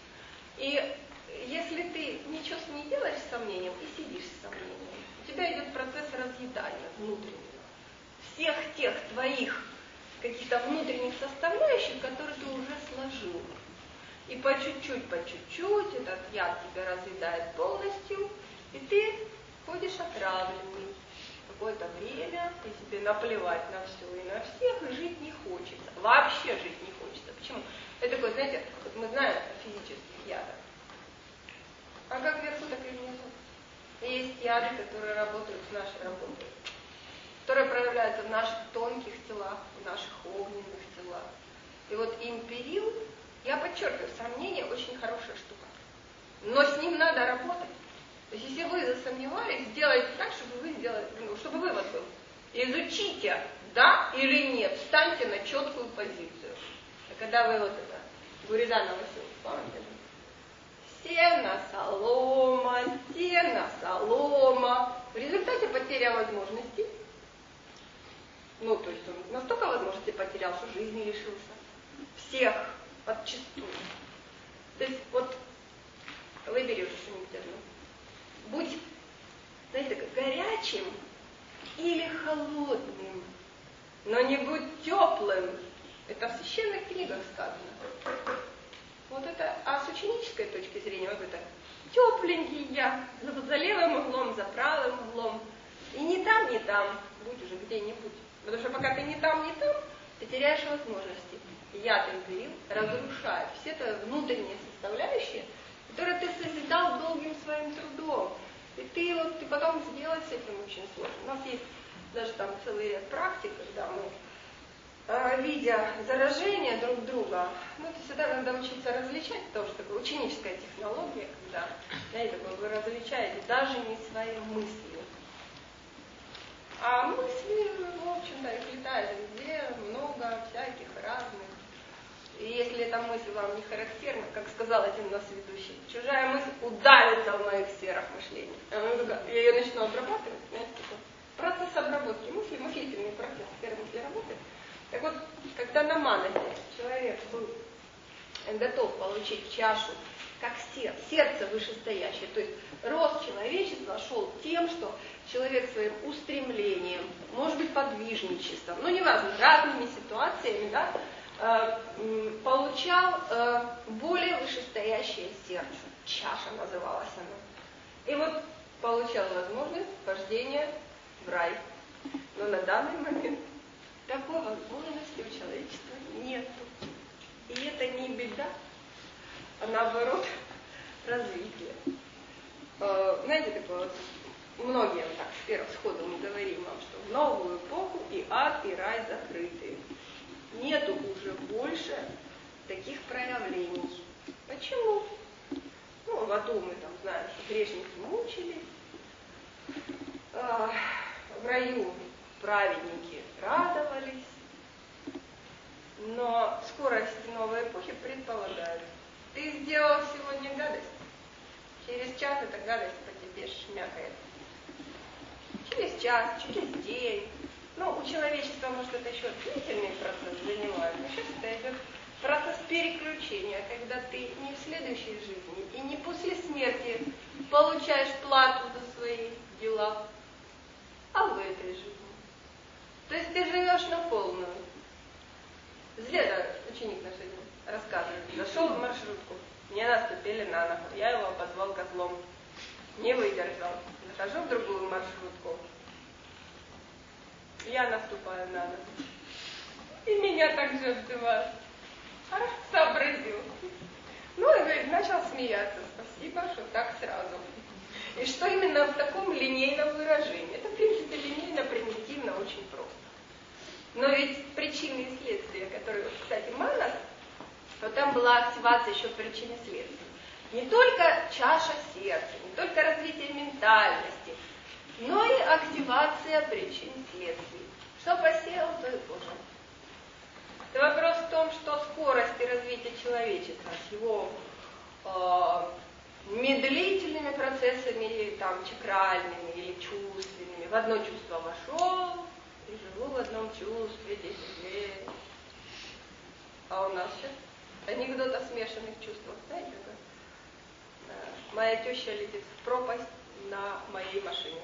И если ты ничего не делаешь с сомнением и сидишь с сомнением, у тебя идет процесс разъедания внутреннего. Всех тех твоих каких-то внутренних составляющих, которые ты уже сложил. И по чуть-чуть этот яд тебя разъедает полностью, и ты ходишь отравленный. Какое-то время, и тебе наплевать на все и на всех, и жить не хочется. Вообще жить не хочется. Почему? Это такое, знаете, мы знаем о физических ядах. А как вверху, так и внизу. И есть яды, которые работают с нашей работой, которые проявляются в наших тонких телах, в наших огненных телах. И вот империл, я подчеркиваю, сомнение очень хорошая штука. Но с ним надо работать. То есть, если вы засомневались, сделайте так, чтобы вывод был. Изучите, да или нет, встаньте на четкую позицию. А когда вы вот это, Буриданова сила, помните? Сено, солома. В результате потеря возможностей. Ну, то есть он настолько возможностей потерял, что жизни лишился. Всех подчистую. То есть вот выбери уже что-нибудь одно. Будь, знаете, как горячим или холодным, но не будь теплым. Это в священных книгах сказано. Вот это, а с ученической точки зрения, вот это тепленький я, за левым углом, за правым углом. И не там, будь уже где-нибудь. Потому что пока ты не там, ты теряешь возможности. Яд империл разрушает все это внутренние составляющие, которые ты созидал долгим своим трудом. И ты потом сделать с этим очень сложно. У нас есть даже там целый ряд практик, когда мы, видя заражение друг друга, это всегда надо учиться различать, потому что такая ученическая технология, когда, знаете, вы различаете даже не свои мысли. А мысли, в общем-то, их летает везде, много всяких разных. И если эта мысль вам не характерна, как сказал один у нас ведущий, чужая мысль удавится в моих сферах мышления. Я ее начну обрабатывать, знаете, такой процесс обработки мысли, мыслительный процесс сферы мысли работает. Так вот, когда на манасе человек был готов получить чашу, как сердце вышестоящее, то есть рост человечества шел тем, что человек своим устремлением, может быть, подвижничеством, неважно, разными ситуациями, получал более вышестоящее сердце. Чаша называлась она. И вот получал возможность вхождения в рай. Но на данный момент такой возможности у человечества нет. И это не беда, а наоборот развитие. Знаете, такое многие так с первых сходу мы говорим вам, что в новую эпоху и ад, и рай закрыты. Нету уже больше таких проявлений. Почему? В аду мы там знаем, что грешники мучились, в раю праведники радовались, но скорость новой эпохи предполагает. Ты сделал сегодня гадость, через час эта гадость по тебе шмякает. Через час, через день. У человечества, может, это еще длительный процесс занимает, но сейчас это идет процесс переключения, когда ты не в следующей жизни и не после смерти получаешь плату за свои дела, а в этой жизни. То есть ты живешь на полную. Зледа, ученик наш один, рассказывает, зашел в маршрутку, мне наступили на ногу, я его обозвал козлом, не выдержал, захожу в другую маршрутку, я наступаю на ногу, и меня также обзывают. Сообразил. И говорит, начал смеяться, спасибо, что так сразу. И что именно в таком линейном выражении. Это, в принципе, линейно, примитивно, очень просто. Но ведь причины и следствия, которые, кстати, манас, там была активация еще причин и следствий. Не только чаша сердца, не только развитие ментальности, но и активация причин и следствий. Что посеял, то и пожал. Вопрос в том, что скорость и развитие человечества с его медлительными процессами, или чакральными, или чувственными, в одно чувство вошел, и живу в одном чувстве 10 лет. А у нас сейчас анекдот о смешанных чувствах. Знаете, как? Моя теща летит в пропасть на моей машине.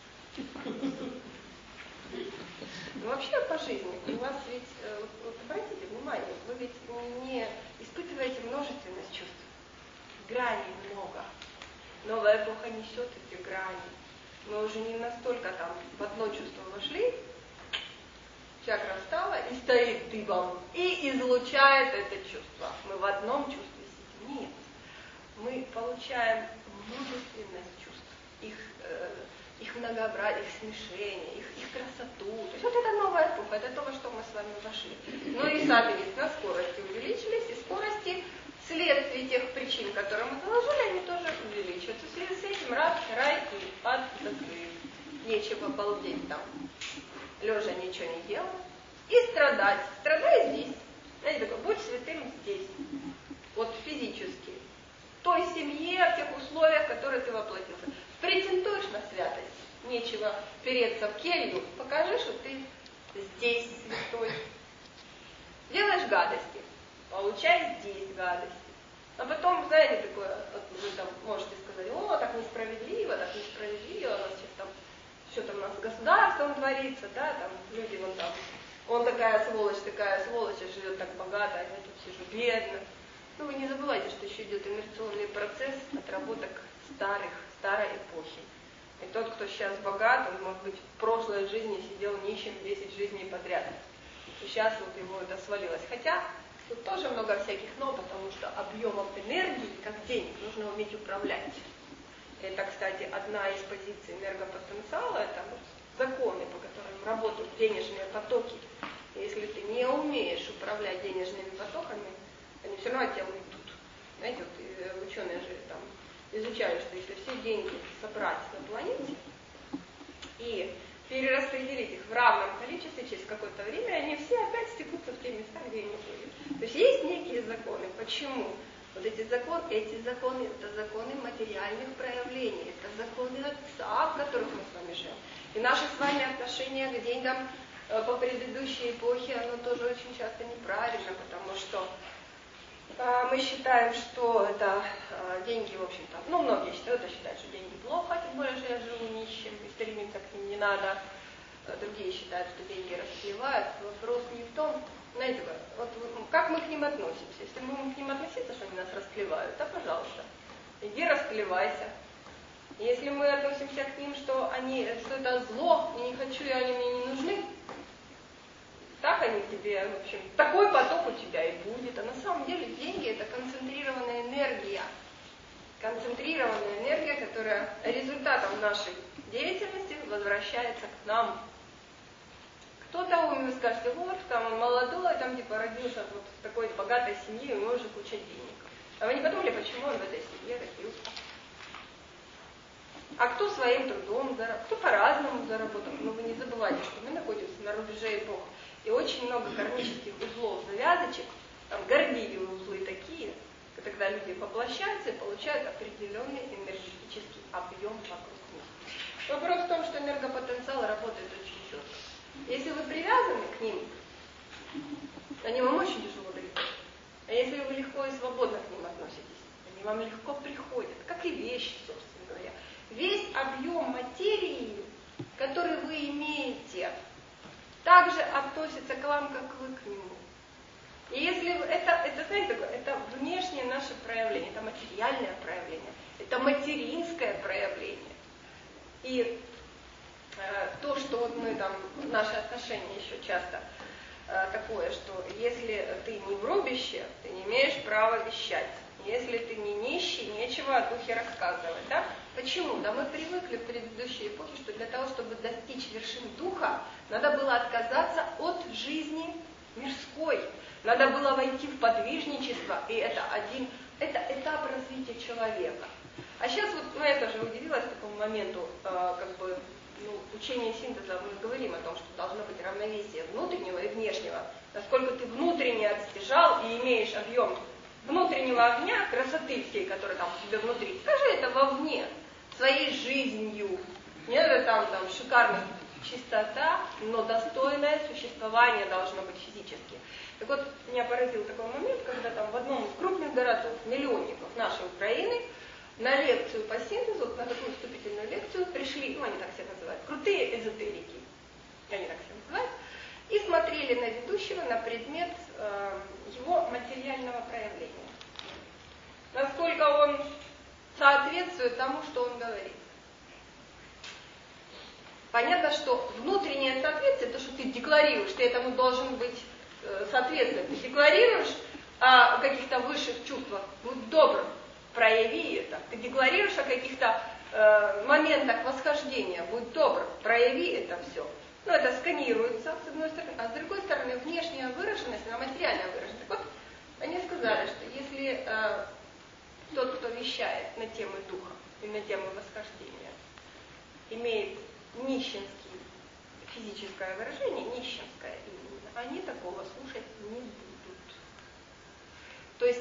Вообще по жизни у вас ведь, обратите внимание, вы ведь не испытываете множественность чувств. Граней много. Новая эпоха несет эти грани. Мы уже не настолько в одно чувство вошли, чакра встала и стоит дыбом, и излучает это чувство. Мы в одном чувстве сидим. Нет. Мы получаем множественность чувств, их многообразие, их смешение, их красоту. То есть вот это новая эпоха, это то, во что мы с вами вошли. И, соответственно, скорости увеличились, и скорости вследствие тех причин, которые мы заложили, они тоже увеличиваются. В связи с этим рай и ад закрыт. Нечего балдеть там, лежа ничего не делать. И страдать. Страдай здесь. Знаете, такое, будь святым здесь, вот физически, в той семье, в тех условиях, в которые ты воплотился. Претендуешь на святость, нечего переться в келью, покажи, что ты здесь святой. Делаешь гадости, получай здесь гадости. А потом, знаете, такое, вот вы там можете сказать, о, так несправедливо, у нас сейчас там, что там у нас с государством творится, да, там люди вон там, он такая сволочь, а живет так богато, а я тут сижу бедно. Ну вы не забывайте, что еще идет инерционный процесс отработок старой эпохи. И тот, кто сейчас богат, он, может быть, в прошлой жизни сидел нищим 10 жизней подряд. И сейчас вот его это свалилось. Хотя тут тоже много всяких но, потому что объемом энергии, как денег, нужно уметь управлять. Это, кстати, одна из позиций энергопотенциала, это законы, по которым работают денежные потоки. И если ты не умеешь управлять денежными потоками, они все равно от тебя уйдут. Знаете, вот ученые же там изучали, что если все деньги собрать на планете и перераспределить их в равном количестве через какое-то время, они все опять стекутся в те места, где они были. То есть есть некие законы. Почему? Вот эти законы, это законы материальных проявлений, это законы Отца, в которых мы с вами живем. И наше с вами отношение к деньгам по предыдущей эпохе, оно тоже очень часто неправильно, потому что мы считаем, что это деньги, в общем-то, многие считают, что деньги плохо, тем более, что я живу нищим, и стремиться к ним не надо. Другие считают, что деньги расслевают. Вопрос не в том, знаете, вот как мы к ним относимся. Если мы будем к ним относиться, что они нас расклевают, то, пожалуйста, иди расклевайся. Если мы относимся к ним, что это зло, и не хочу, и они мне не нужны, так они тебе, в общем, такой поток у тебя и будет. А на самом деле деньги это концентрированная энергия. Концентрированная энергия, которая результатом нашей деятельности возвращается к нам. Кто-то умный скажет, вот, там он молодой, там типа родился вот в такой богатой семье, у него уже куча денег. А вы не подумали, почему он в этой семье родился? А кто своим трудом заработал, кто по-разному заработал. Но вы не забывайте, что мы находимся на рубеже эпох. И очень много кармических узлов, завязочек, там гордиевые узлы такие, когда люди воплощаются и получают определенный энергетический объем вокруг них. Вопрос в том, что энергопотенциал работает очень четко. Если вы привязаны к ним, они вам очень тяжело дают. А если вы легко и свободно к ним относитесь, они вам легко приходят, как и вещи, собственно говоря. Весь объем материи, который вы имеете, также относится к вам, как вы к нему. И если это знаете, это внешнее наше проявление, это материальное проявление, это материнское проявление. И то, что вот мы там, наши отношения еще часто такое, что если ты не в рубище, ты не имеешь права вещать. Если ты не нищий, нечего о духе рассказывать. Да? Почему? Да мы привыкли в предыдущей эпохе, что для того, чтобы достичь вершин духа, надо было отказаться от жизни мирской. Надо было войти в подвижничество, и это этап развития человека. А сейчас вот, я тоже удивилась такому моменту, учение синтеза, мы говорим о том, что должно быть равновесие внутреннего и внешнего. Насколько ты внутренне отстяжал и имеешь объем внутреннего огня, красоты всей, которая там в тебе внутри, скажи это вовне, своей жизнью. Не надо там шикарная чистота, но достойное существование должно быть физически. Так вот, меня поразил такой момент, когда там в одном из крупных городов, миллионников нашей Украины, на лекцию по синтезу, на такую вступительную лекцию пришли, они так себя называют, крутые эзотерики, они так себя называют, и смотрели на ведущего на предмет его материального проявления. Насколько он соответствует тому, что он говорит. Понятно, что внутреннее соответствие, то, что ты декларируешь, ты этому должен быть соответствовать. Ты декларируешь о каких-то высших чувствах, будь добр, прояви это. Ты декларируешь о каких-то моментах восхождения, будь добр, прояви это все. Это сканируется, с одной стороны, а с другой стороны, внешняя выраженность, она материальная выраженность. Так вот, они сказали, что если тот, кто вещает на темы духа и на темы восхождения, имеет нищенский физическое выражение, нищенское именно, они такого слушать не будут.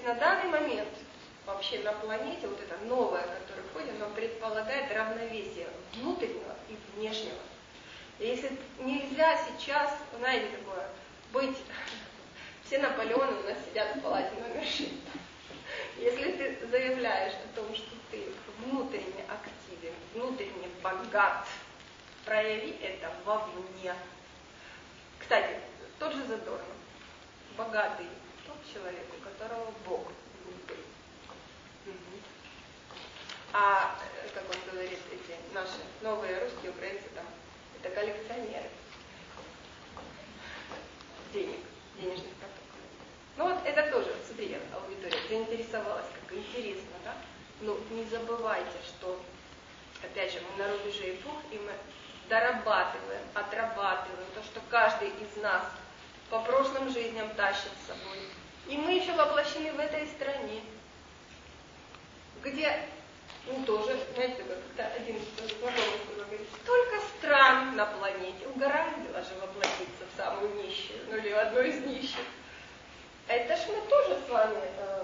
есть на данный момент вообще на планете вот это новое, которое входит, оно предполагает равновесие внутреннего и внешнего. И если нельзя сейчас, знаете, такое, быть, все Наполеоны у нас сидят в палате номер 6. Если ты заявляешь о том, что ты внутренне активен, внутренне богат, прояви это вовне. Кстати, тот же Задорнов, богатый тот человек, у которого Бог внутри. А, как он говорит, эти наши новые русские, украинцы там, это коллекционеры денежных потоков. Ну вот это тоже, смотри, аудитория заинтересовалась, как интересно, да? Но не забывайте, что, опять же, мы на рубеже эпох, и мы дорабатываем, отрабатываем то, что каждый из нас по прошлым жизням тащит с собой. И мы еще воплощены в этой стране, где, ну тоже, знаете, как-то один знакомый говорит, столько стран на планете, угораздило же воплотиться в самую нищую, ну или в одну из нищих. Это ж мы тоже с вами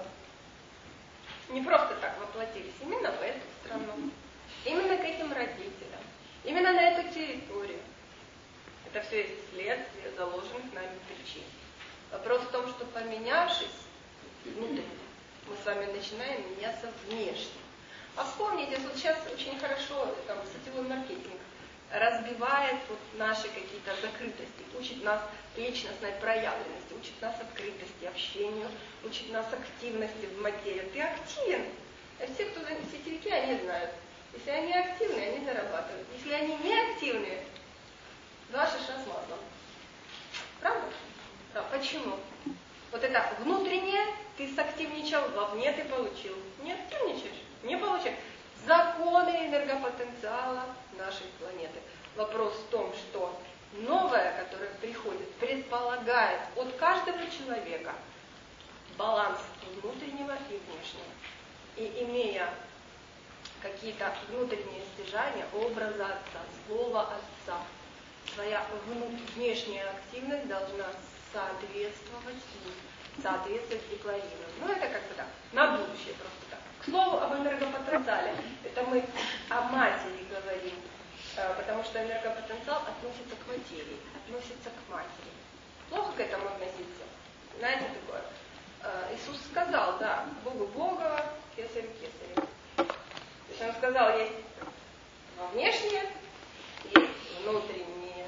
не просто так воплотились, именно в эту страну, именно к этим родителям, именно на эту территорию. Это все есть следствие заложенных нами причин. Вопрос в том, что поменявшись внутренне, мы с вами начинаем меняться внешне. А вспомните, вот сейчас очень хорошо там, сетевой маркетинг разбивает вот наши какие-то закрытости, учит нас личностной проявленности, учит нас открытости, общению, учит нас активности в материи. Ты активен. А все, кто сетевики, они знают. Если они активны, они зарабатывают. Если они не активны, ваша шанс с маслом. Правда? Да. Почему? Вот это внутреннее ты сактивничал, вовне ты получил. Не активничаешь, не получаешь. Законы энергопотенциала нашей планеты. Вопрос в том, что новое, которое приходит, предполагает от каждого человека баланс внутреннего и внешнего. И имея какие-то внутренние стяжания образа Отца, слова Отца, своя внешняя активность должна соответствовать декларированию. Ну, это как бы так, на будущее просто так. К слову об энергопотенциале. Это мы о матери говорим, потому что энергопотенциал относится к материи, относится к матери. Плохо к этому относиться. Знаете такое? Иисус сказал, да, Богу Бога, кесарю кесарю. То есть он сказал, есть внешнее, есть внутреннее.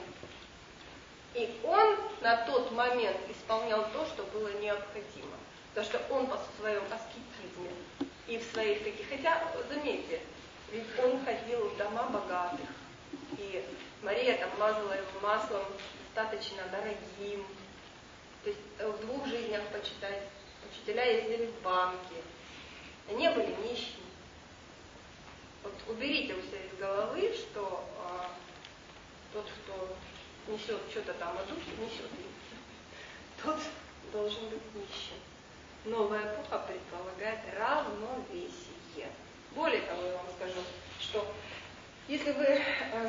И он на тот момент исполнял то, что было необходимо. Потому что он по своем аскетизме и в своих таких... Хотя, заметьте, ведь он ходил в дома богатых. И Мария там мазала его маслом достаточно дорогим. То есть в двух жизнях, почитать, учителя ездили в банки. Они были нищими. Вот уберите у себя из головы, что тот, кто несет что-то там о духе, несет их. Тот должен быть нищим. Новая эпоха предполагает равновесие. Более того, я вам скажу, что если вы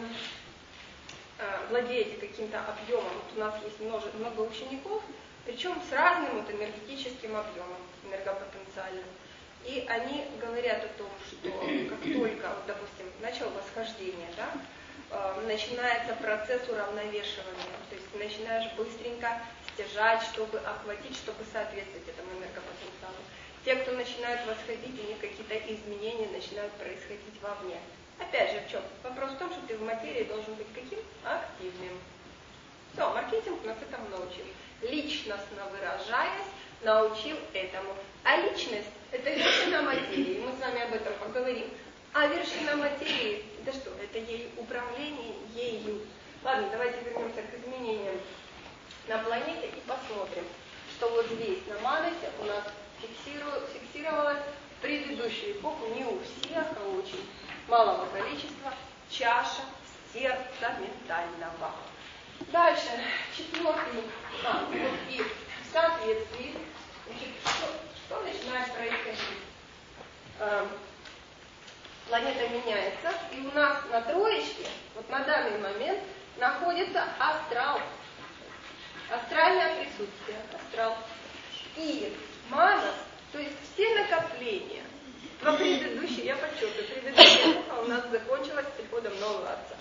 владеете каким-то объемом, вот у нас есть много учеников, причем с разным вот энергетическим объемом, энергопотенциальным. И они говорят о том, что как только, вот, допустим, начало восхождение, да, начинается процесс уравновешивания, то есть ты начинаешь быстренько стяжать, чтобы охватить, чтобы соответствовать этому энергопотенциалу. Те, кто начинают восходить, у них какие-то изменения начинают происходить вовне. Опять же, в чем? Вопрос в том, что ты в материи должен быть каким? Активным. Все, маркетинг нас этому научил. Личностно выражаясь, научил этому. А личность – это вершина материи. Мы с вами об этом поговорим. А вершина материи – это что? Это ей управление ею. Ладно, давайте вернемся к изменениям на планете и посмотрим, что вот здесь на Манусе у нас фиксировалось в предыдущую эпоху, не у всех, а у очень малого количества, чаша сердца ментального. Дальше, четвертый, вот и в соответствии, значит, что начинает происходить? Планета меняется, и у нас на троечке, вот на данный момент, находится астрал. Астральное присутствие, астрал. И Манас То есть все накопления во предыдущей, я подчеркиваю, предыдущая эпоха у нас закончилась с приходом нового Отца.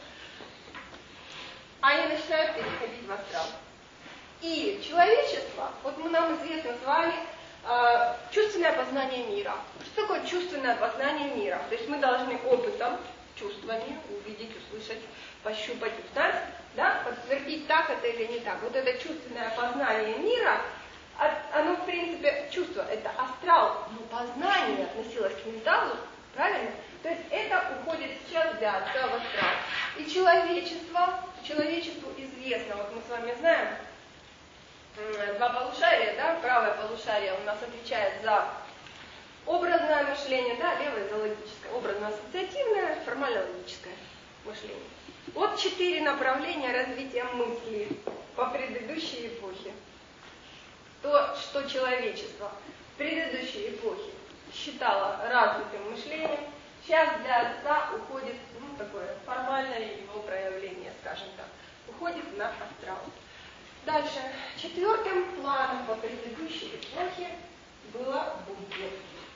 Они начинают переходить в астрал. И человечество, вот нам известно с вами чувственное познание мира. Что такое чувственное познание мира? То есть мы должны опытом, чувствами увидеть, услышать, пощупать, узнать, да, подтвердить, так это или не так. Вот это чувственное познание мира, оно, в принципе, чувство, это астрал, но познание относилось к менталу, правильно? То есть это уходит сейчас для Отца в астрал. И человечеству известно, вот мы с вами знаем, два полушария, да, правое полушарие у нас отвечает за образное мышление, да, левое за логическое, образно-ассоциативное, формально-логическое мышление. Вот 4 направления развития мысли по предыдущей эпохе. То, что человечество в предыдущей эпохе считало развитым мышлением, сейчас для Отца уходит, такое формальное его проявление, скажем так, уходит на астрал. Дальше. 4-м планом по предыдущей эпохе было Будхи.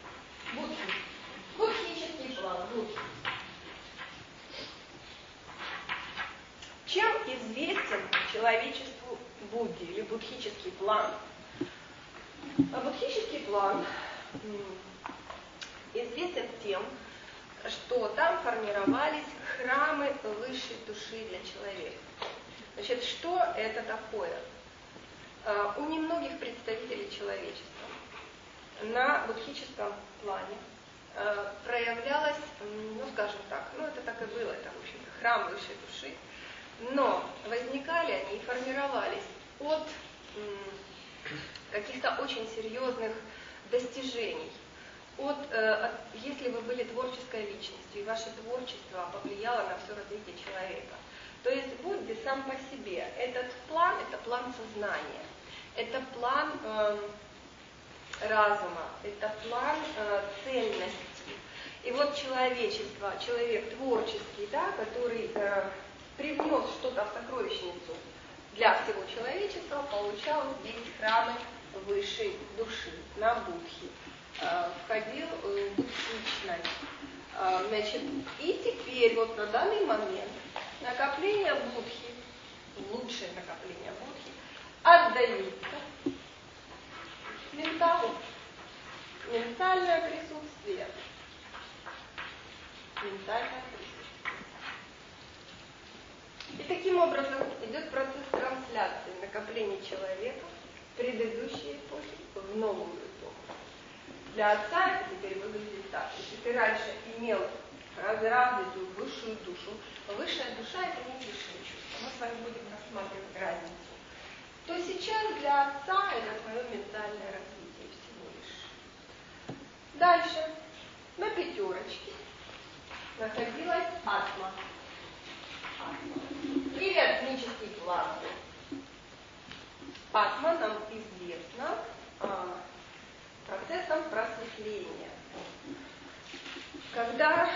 Будхический план. Будхи. Чем известен человечеству Будди или будхический план? Будхический план известен тем, что там формировались храмы высшей души для человека. Значит, что это такое? У немногих представителей человечества на будхическом плане проявлялось, скажем так, это так и было, это, в общем-то, храм высшей души, но возникали они и формировались от каких-то очень серьезных достижений. Если вы были творческой личностью, и ваше творчество повлияло на все развитие человека. То есть Будда сам по себе, этот план, это план сознания, это план разума, это план цельности. И вот человечество, человек творческий, да, который привнес что-то в сокровищницу для всего человечества, получал здесь храмы высшей души, на Будхи. Входил в будхичность. Значит, и теперь вот на данный момент накопление Будхи, лучшее накопление Будхи, отдаются менталу. Ментальное присутствие. Ментальное присутствие. И таким образом идет процесс трансляции накопления человека в предыдущей эпохе в новую эпоху. Для Отца это теперь выглядит так. Если ты раньше имел развитую высшую душу, высшая душа это не высшее чувство. Мы с вами будем рассматривать разницу. То сейчас для Отца это твое ментальное развитие всего лишь. Дальше. На 5 находилась атма. Или атмический план. Атма нам известна процессом просветления. Когда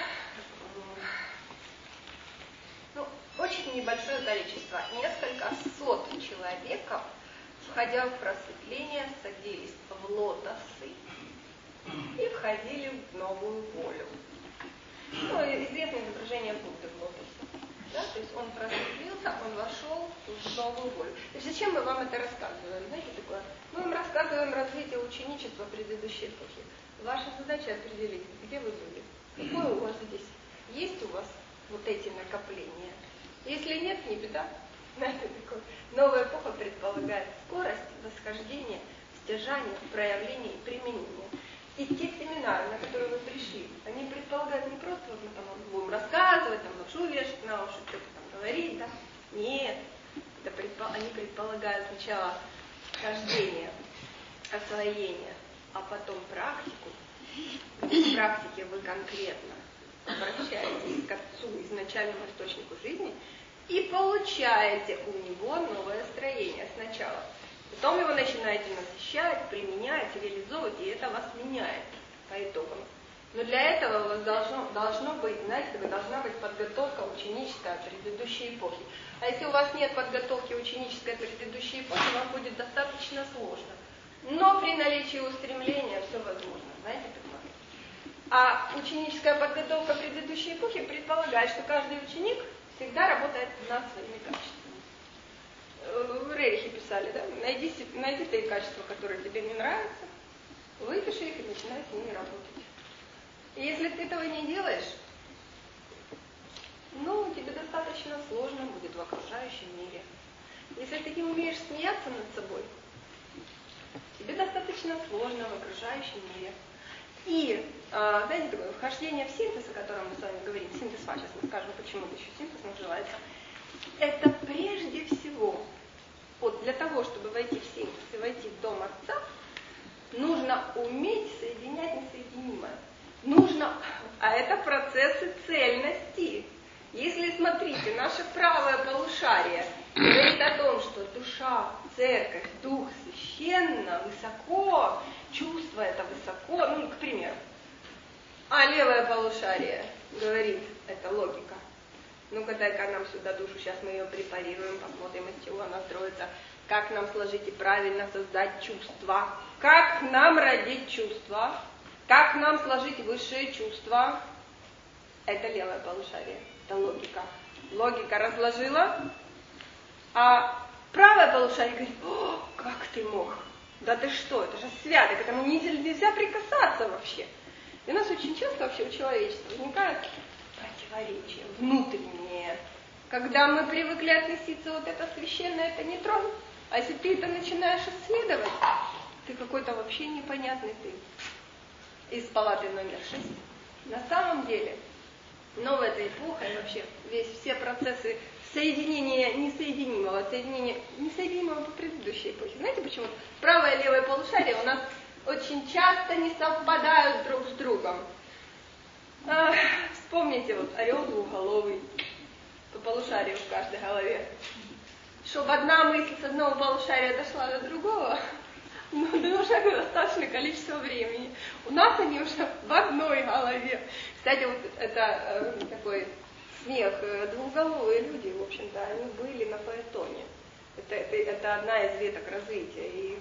очень небольшое количество, несколько сот человеков, входя в просветление, садились в лотосы и входили в новую волю. Известное изображение Будды в лотосе. Да? То есть он просветлился, он вошел в новую волю. То есть зачем мы вам это рассказываем? Знаете, такое? Мы вам рассказываем развитие ученичества предыдущей эпохи. Ваша задача определить, где вы были. Какое у вас здесь? Есть у вас вот эти накопления? Если нет, не беда. Знаете, такое. Новая эпоха предполагает скорость, восхождение, стяжание, проявление и применение. И те семинары, на которые вы пришли, они предполагают не просто вот мы там будем рассказывать, там лапшу вешать на уши, что-то там говорить, да? Нет. Они предполагают сначала хождение, освоение, а потом практику. В практике вы конкретно обращаетесь к Отцу, изначальному источнику жизни, и получаете у него новое строение сначала. Потом его начинаете насыщать, применять, реализовывать, и это вас меняет по итогам. Но для этого у вас должна быть подготовка ученическая предыдущей эпохи. А если у вас нет подготовки ученической предыдущей эпохи, вам будет достаточно сложно. Но при наличии устремления все возможно. Знаете такое? А ученическая подготовка предыдущей эпохи предполагает, что каждый ученик всегда работает над своими качествами. В Рерихе писали, да? Найди те качества, которые тебе не нравятся, выпиши их и начинай с ними работать. И если ты этого не делаешь, тебе достаточно сложно будет в окружающем мире. Если ты не умеешь смеяться над собой, тебе достаточно сложно в окружающем мире. И, знаете, такое вхождение в синтез, о котором мы с вами говорим, синтез ва, сейчас мы скажем, почему это еще синтез называется, это прежде всего, вот для того, чтобы войти в синтез и войти в дом Отца, нужно уметь соединять несоединимое. А это процессы цельности. Если, смотрите, наше правое полушарие говорит о том, что душа, церковь, дух священно, высоко, чувство это высоко, к примеру. А левое полушарие говорит, это логика. Ну-ка, дай-ка нам сюда душу, сейчас мы ее препарируем, посмотрим, из чего она строится, как нам сложить и правильно создать чувства, как нам родить чувства, как нам сложить высшие чувства. Это левое полушарие, это логика. Логика разложила, а правое полушарие говорит, как ты мог? Да ты что, это же свято, к этому нельзя прикасаться вообще. И у нас очень часто вообще у человечества возникают противоречия внутренние. Когда мы привыкли относиться, вот это священное, это не трон, а если ты это начинаешь исследовать, ты какой-то вообще непонятный ты. Из палаты номер 6. На самом деле, новая эта эпоха и вообще все процессы соединения несоединимого, соединения несоединимого по предыдущей эпохе. Знаете почему? Правое и левое полушарие у нас очень часто не совпадают друг с другом. Вспомните, орел двуголовый, по полушарию в каждой голове. Чтобы одна мысль с одного полушария дошла до другого, нужно достаточное количество времени. У нас они уже в одной голове. Кстати, это такой смех. Двуголовые люди, в общем-то, они были на Фаэтоне. Это одна из веток развития. И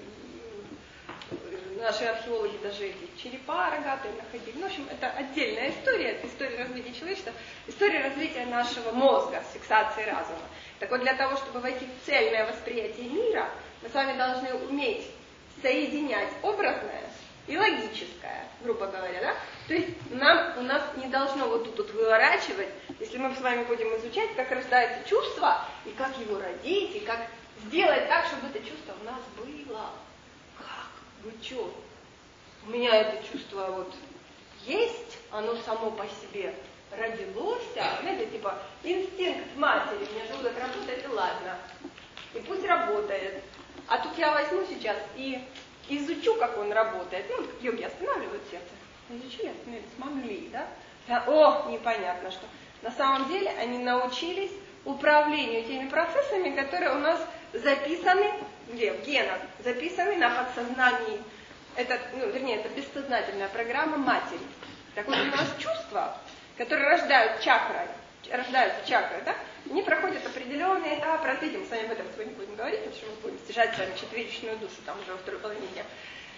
наши археологи даже эти черепа рогатые находили. В общем, это отдельная история, это история развития человечества, история развития нашего мозга с фиксацией разума. Так вот, для того, чтобы войти в цельное восприятие мира, мы с вами должны уметь соединять образное и логическое, грубо говоря, да? То есть у нас не должно тут выворачивать, если мы с вами будем изучать, как рождается чувство, и как его родить, и как сделать так, чтобы это чувство у нас было. Как? Вы что? У меня это чувство есть, оно само по себе родилось, знаете, типа инстинкт матери, у меня желудок работает, и ладно. И пусть работает. А тут я возьму сейчас и изучу, как он работает. Как йоги останавливают сердце. Изучили, остановились, смогли, да? Непонятно что. На самом деле они научились управлению теми процессами, которые у нас записаны, в генах, записаны на подсознании. Это бессознательная программа матери. Так вот, у нас чувства, которые рождаются чакрой, да? Они проходят определенный этап развития. Мы с вами об этом сегодня будем говорить, потому что мы будем стяжать с вами четверичную душу, там уже во второй половине дня.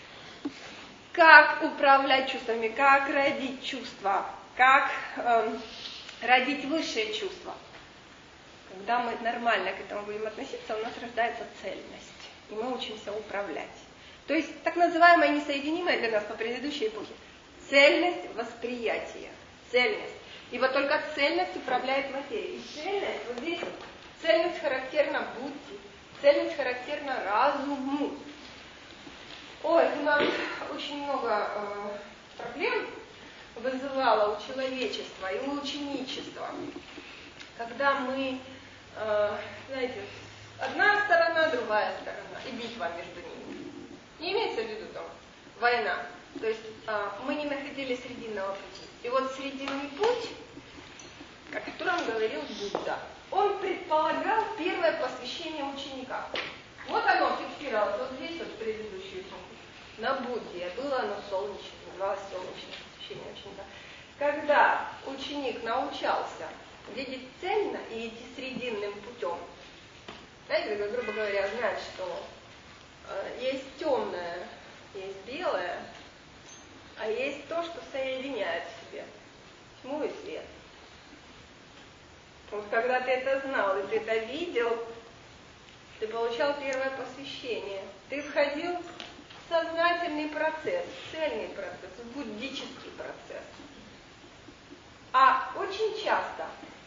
Как управлять чувствами, как родить чувства, как родить высшие чувства. Когда мы нормально к этому будем относиться, у нас рождается цельность, и мы учимся управлять. То есть так называемое несоединимое для нас по предыдущей эпохе. Цельность восприятия, цельность. Ибо только цельность управляет материей. И цельность, здесь цельность характерна будти, цельность характерна разуму. У нас очень много проблем вызывало у человечества и у ученичества. Когда мы, знаете, одна сторона, другая сторона, и битва между ними. Не имеется в виду война. То есть мы не находили срединного пути. И срединный путь, о котором говорил Будда, он предполагал первое посвящение ученика. Оно фиксировалось здесь, в предыдущую эпоху. На Будде было оно солнечное, называлось солнечное посвящение ученика. Когда ученик научался видеть цельно и идти срединным путем, знаете, грубо говоря, знать, что есть темное когда ты это знал и ты это видел, ты получал первое посвящение. Ты входил в сознательный процесс, в цельный процесс, в буддический процесс. А очень часто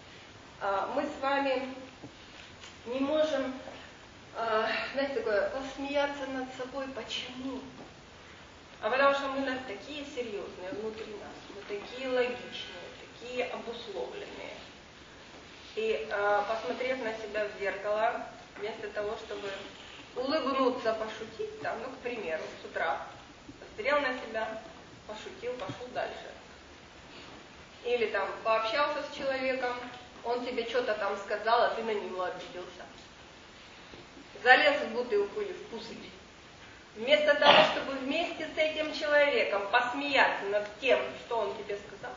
мы с вами не можем, знаете, такое, посмеяться над собой. Почему? А потому что мы такие серьезные внутри нас, мы такие логичные, такие обусловленные. И посмотрев на себя в зеркало, вместо того, чтобы улыбнуться, пошутить, там, ну, к примеру, с утра посмотрел на себя, пошутил, пошел дальше. Или там пообщался с человеком, он тебе что-то там сказал, а ты на него обиделся. Залез в бутылку или в пузырь. Вместо того, чтобы вместе с этим человеком посмеяться над тем, что он тебе сказал.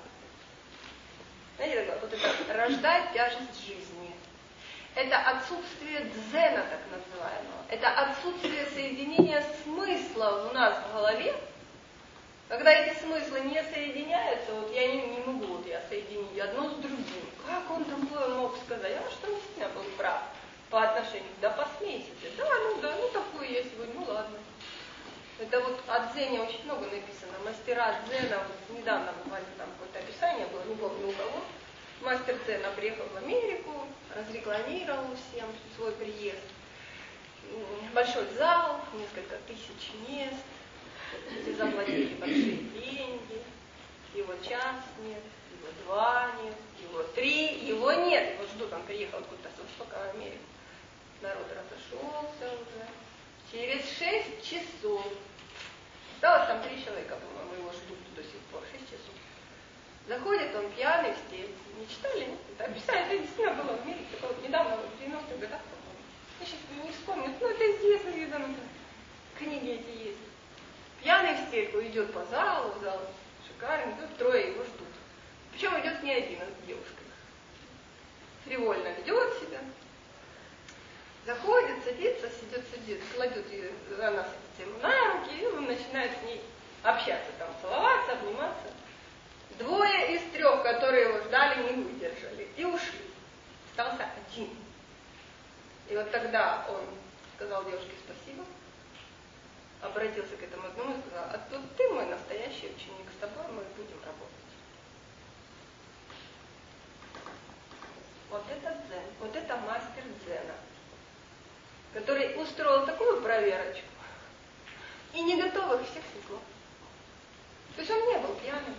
Знаете, вот это рождает тяжесть жизни. Это отсутствие дзена, так называемого. Это отсутствие соединения смысла у нас в голове. Когда эти смыслы не соединяются, вот я не могу, вот я соединить одно с другим. Как он такое мог сказать? А что он действительно был прав по отношению? Да посмейся ты. Да, такой я сегодня, ну ладно. Это вот о дзене очень много написано. Мастера дзена, вот недавно буквально там какое-то описание было, не помню у кого. Мастер дзена приехал в Америку, разрекламировал всем свой приезд. Большой зал, несколько тысяч мест. Все заплатили большие деньги. Его час нет, его 2 нет, его 3, его нет. Его ждут, он приехал откуда-то с Востока в Америку. Народ разошелся уже. Через 6 часов. Осталось там 3 человека, по-моему, его ждут до сих пор. 6 часов. Заходит он пьяный в степь. Не читали? Нет? Это описание, это действительно было в Америке. Это вот недавно, в 90-х годах, по-моему. Я сейчас не вспомню. Ну, это известно, видно. Книги эти есть. Пьяный в стельку идет по залу, зал шикарный, тут 3 его ждут. Причем идет не один, а с девушкой. Фривольно ведет себя. Заходит, садится, сидит, кладет ее, она садится ему на руки, и он начинает с ней общаться, там, целоваться, обниматься. 2 из 3, которые его ждали, не выдержали и ушли. Остался 1. И вот тогда он сказал девушке спасибо, обратился к этому одному и сказал: а тут ты мой настоящий ученик, с тобой мы будем работать. Вот это дзен, вот это мастер дзена, который устроил такую проверочку и не готовых всех свекло. То есть он не был пьяным.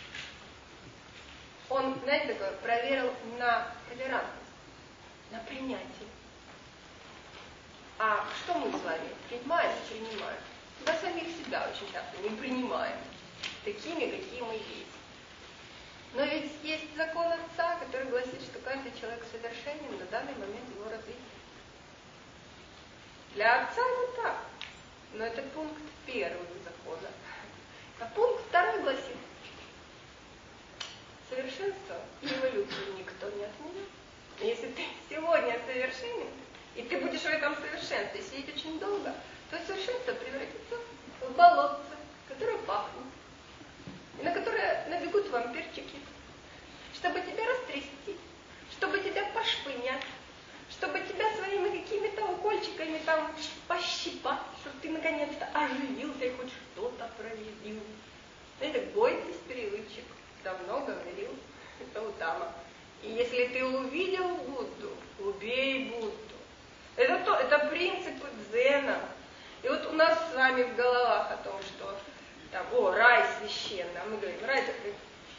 Он, знаете, такое, проверил на толерантность, на принятие. А что мы с вами принимаем и принимаем? Да самих себя очень часто не принимаем такими, какие мы есть. Но ведь есть закон Отца, который гласит, что каждый человек совершенен на данный момент его развития. Для Отца это так, но это пункт 1 закона. А пункт 2 гласит: совершенство и эволюцию никто не отменял. Если ты сегодня совершенен, и ты будешь в этом совершенстве сидеть очень долго, то совершенство превратится в болотце, которое пахнет, и на которое набегут вампирчики, чтобы тебя растрясти, чтобы тебя пошпынять, чтобы тебя своими какими-то укольчиками там пощипать, чтобы ты наконец-то оживился и хоть что-то проявил. Знаете, бойтесь привычек, давно говорил Гаутама. И если ты увидел Будду, убей Будду. Это принципы дзена. И вот у нас с вами в головах о том, что там, рай священный, а мы говорим, рай такой.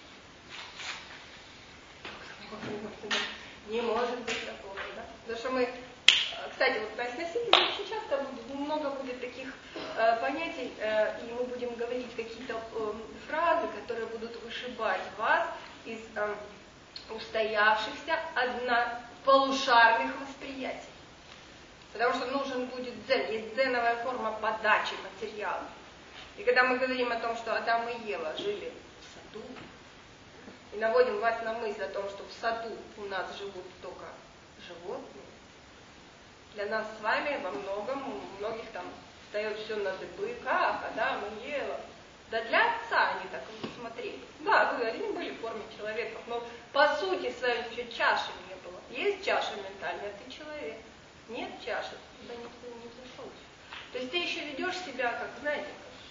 Не может быть такого, да? Потому что мы, кстати, вот на сносителе очень часто много будет таких понятий, и мы будем говорить какие-то фразы, которые будут вышибать вас из устоявшихся однополушарных восприятий. Потому что нужен будет дзен, есть дзеновая форма подачи материала. И когда мы говорим о том, что Адам и Ева жили в саду, и наводим вас на мысль о том, что в саду у нас живут только животные, для нас с вами во многом, у многих там встает все на дыбы, как Адам и Ева. Да для Отца они так смотрели. Да, они были в форме человеков, но по сути своей еще чаши не было. Есть чаша ментальная, ты человек. Нет чаши, туда никто не зашел. То есть ты еще ведешь себя, как, знаете,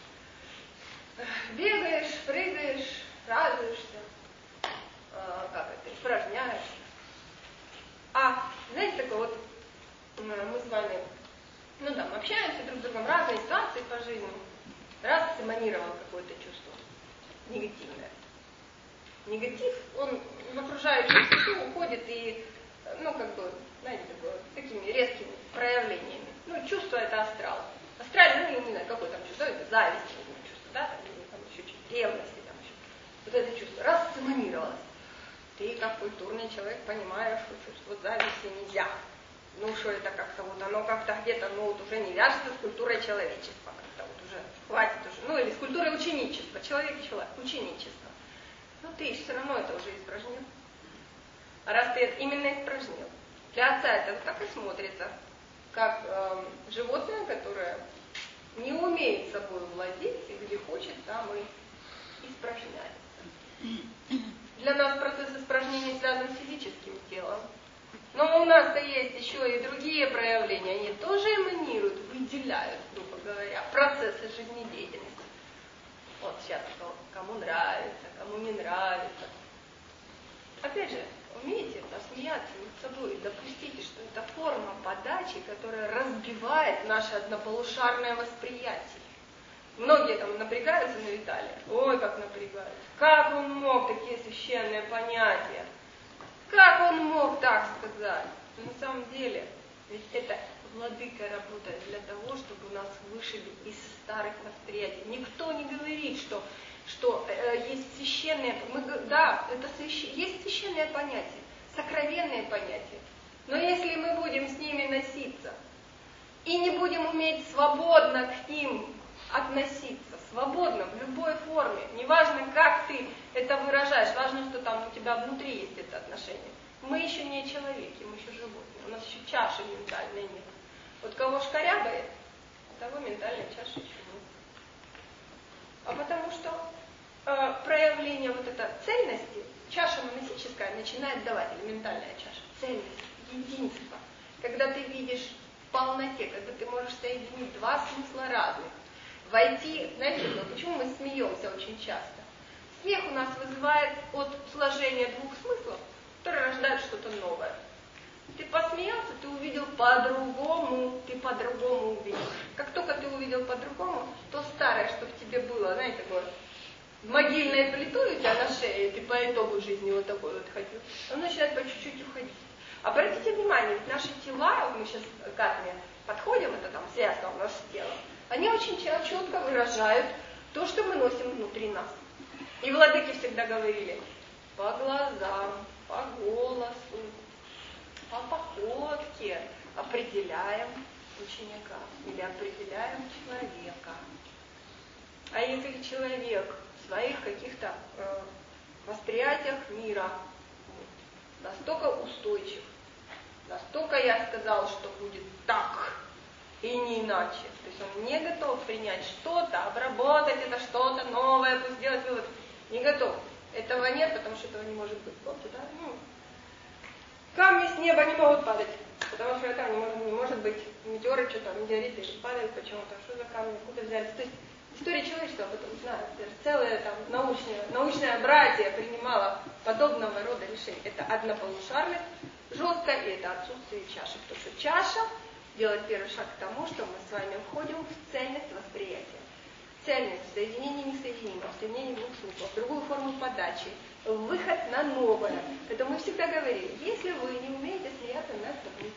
бегаешь, прыгаешь, радуешься, испражняешься. А, знаете, такое вот, мы с вами, общаемся друг с другом, разные ситуации по жизни. Раз эманировал какое-то чувство негативное. Негатив, он в окружающую среду уходит и, такими резкими проявлениями. Чувство это астрал. Астральное, я не знаю, какое там чувство, это зависть, чувство, да, или там еще что-то, ревность, там еще. Вот это чувство, раз эманировалось. Ты, как культурный человек, понимаешь, что чувство зависти нельзя. Что это как-то вот, оно как-то где-то, уже не вяжется с культурой человечества, как-то вот уже хватит уже, или с культурой ученичества, ученичество. Ты все равно это уже испражнил. А раз ты это именно испражнил, для отца это так и смотрится, как животное, которое не умеет собой владеть, и где хочет, там и испражняется. Для нас процесс испражнения связан с физическим телом. Но у нас-то есть еще и другие проявления, они тоже эманируют, выделяют, грубо говоря, процессы жизнедеятельности. Вот сейчас кому нравится, кому не нравится. Опять же, умейте посмеяться над собой и допустите, что это форма подачи, которая разбивает наше однополушарное восприятие. Многие там напрягаются на Виталия. Ой, как напрягаются. Как он мог такие священные понятия? Как он мог так сказать? Но на самом деле, ведь это владыка работает для того, чтобы нас вышибить из старых восприятий. Никто не говорит, что есть священные... есть священные понятия, сокровенные понятия. Но если мы будем с ними носиться и не будем уметь свободно к ним относиться, свободно, в любой форме, неважно, как ты это выражаешь, важно, что там у тебя внутри есть это отношение. Мы еще не человеки, мы еще животные, у нас еще чаши ментальной нет. Вот кого шкарябает, того ментальной чаши еще нет. А потому что проявление вот этой цельности, чаша монастическая начинает давать, или ментальная чаша, цельность, единство. Когда ты видишь в полноте, когда ты можешь соединить два смысла разных, войти, знаете, почему мы смеемся очень часто? Смех у нас вызывает от сложения двух смыслов, которые рождают что-то новое. Ты посмеялся, ты увидел по-другому, ты по-другому увидел. Как только ты увидел по-другому, то старое, что в тебе было, знаете, такое могильной плитой у тебя на шее, ты по итогу жизни вот такой вот ходил, оно начинает по чуть-чуть уходить. Обратите внимание, ведь наши тела, вот мы сейчас к атоме подходим, это там связка у нас с телом, они очень четко выражают то, что мы носим внутри нас. И владыки всегда говорили, по глазам, по голосу, по походке определяем ученика или определяем человека. А если человек в своих каких-то восприятиях мира настолько устойчив, настолько я сказал, что будет так и не иначе, то есть он не готов принять что-то, обработать это что-то новое, пусть сделать вывод, не готов. Этого нет, потому что этого не может быть. Помните, да? Камни с неба не могут падать, потому что там не может быть метеоры, что там, метеориты падают почему-то, что за камни, откуда взялись. То есть история человечества об этом знает. Целое там научное братье принимало подобного рода решения. Это однополушарность, жестко, и это отсутствие чаши. Потому что чаша делает первый шаг к тому, что мы с вами входим в цельность восприятия. Цельность в соединении несоединимого, в соединении двух смыслов, другую форму подачи, выход на новое. Поэтому мы всегда говорили, если вы не умеете смеяться над собой,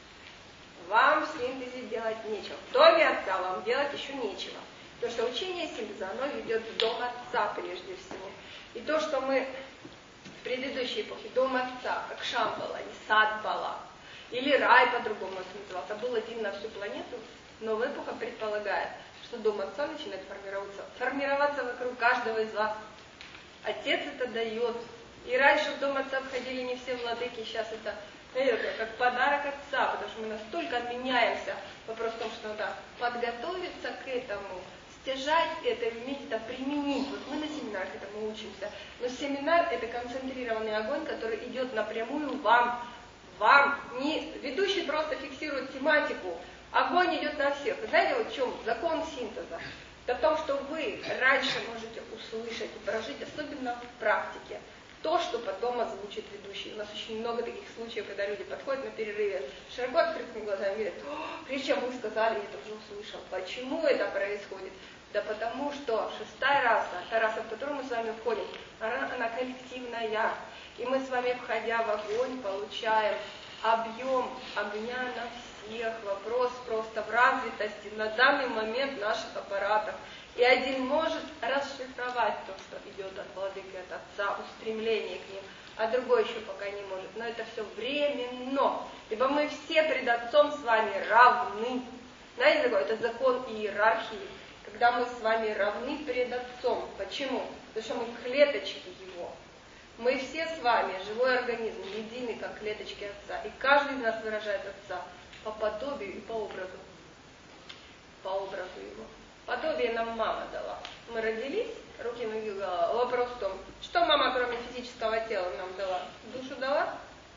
вам в синтезе делать нечего. В доме отца вам делать еще нечего. Потому что учение синтеза, оно ведет в дом отца прежде всего. И то, что мы в предыдущей эпохе, дом отца, как Шамбала, или Садбала, или рай по-другому это назывался, был один на всю планету, новая эпоха предполагает, что дом отца начинает формироваться вокруг каждого из вас. Отец это дает. И раньше в дом отца входили не все владыки, сейчас это как подарок отца, потому что мы настолько меняемся. Вопрос в том, что надо подготовиться к этому, стяжать это, уметь это применить. Вот мы на семинарах этому учимся. Но семинар это концентрированный огонь, который идет напрямую вам вам. Ведущий просто фиксирует тематику. Огонь идет на всех. Вы знаете, вот в чем закон синтеза? Это в том, что вы раньше можете услышать и прожить, особенно в практике, то, что потом озвучит ведущий. У нас очень много таких случаев, когда люди подходят на перерыве широко открытыми глазами и говорят: прежде чем вы сказали, я тоже услышал. Почему это происходит? Да потому что шестая раса, та раса, в которую мы с вами входим, она коллективная. И мы с вами, входя в огонь, получаем объем огня на всех. Вопрос просто в развитости на данный момент наших аппаратов. И один может расшифровать то, что идет от владыки, от Отца, устремление к ним, а другой еще пока не может. Но это все временно, ибо мы все пред Отцом с вами равны. Знаете такое? Это закон иерархии, когда мы с вами равны пред Отцом. Почему? Потому что мы клеточки Его. Мы все с вами, живой организм, едины, как клеточки Отца. И каждый из нас выражает Отца по подобию и по образу. По образу Его. Подобие нам мама дала. Мы родились, руки, ноги, голова. Вопрос в том, что мама, кроме физического тела, нам дала? Душу дала?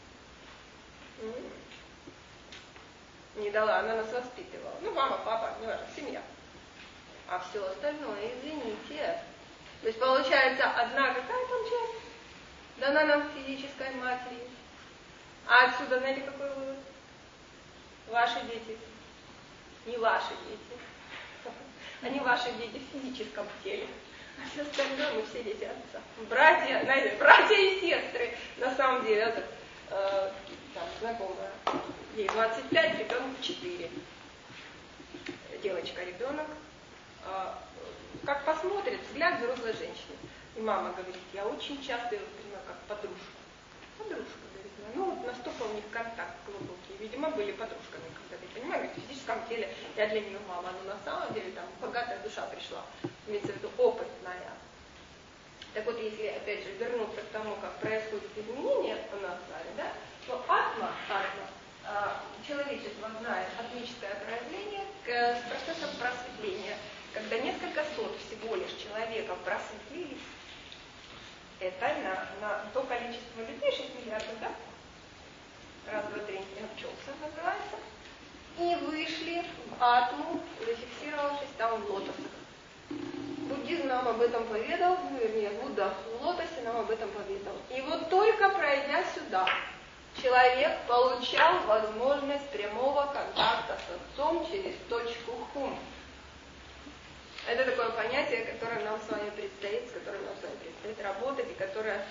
Не дала, она нас воспитывала. Ну, мама, папа, неважно, семья. А все остальное, извините. То есть получается, одна какая там часть дана нам физической матери. А отсюда, знаете, какой вывод? Ваши дети. Не ваши дети. Они ваши дети в физическом теле. А все остальное мы все дети Отца. Братья, знаете, братья и сестры. На самом деле, это там, знакомая. Ей 25, ребенок 4. Девочка, ребенок. Как посмотрит, взгляд взрослой женщины. И мама говорит: я очень часто его воспринимаю как подружку. Подружка, говорит, ну вот настолько у них контакт глубокий. Видимо, были подружками, когда ты понимаешь, в физическом теле я для нее мама, но на самом деле там богатая душа пришла, имеется в виду опытная. Так вот, если опять же вернуться к тому, как происходит изменение у нас с вами, да, то атма, человечество знает атмическое проявление с процессом просветления, когда несколько сот всего лишь человеков просветлились. Это на то количество людей, 6 миллиардов, да? Раз, два, три, обчелся называется. И вышли в атму, зафиксировавшись там в лотосах. Буддизм нам об этом поведал, вернее, Будда в лотосе нам об этом поведал. И вот только пройдя сюда, человек получал возможность прямого контакта с Отцом через точку хум. Это такое понятие, которое нам с вами предстоит, с которым нам с вами предстоит работать, и которое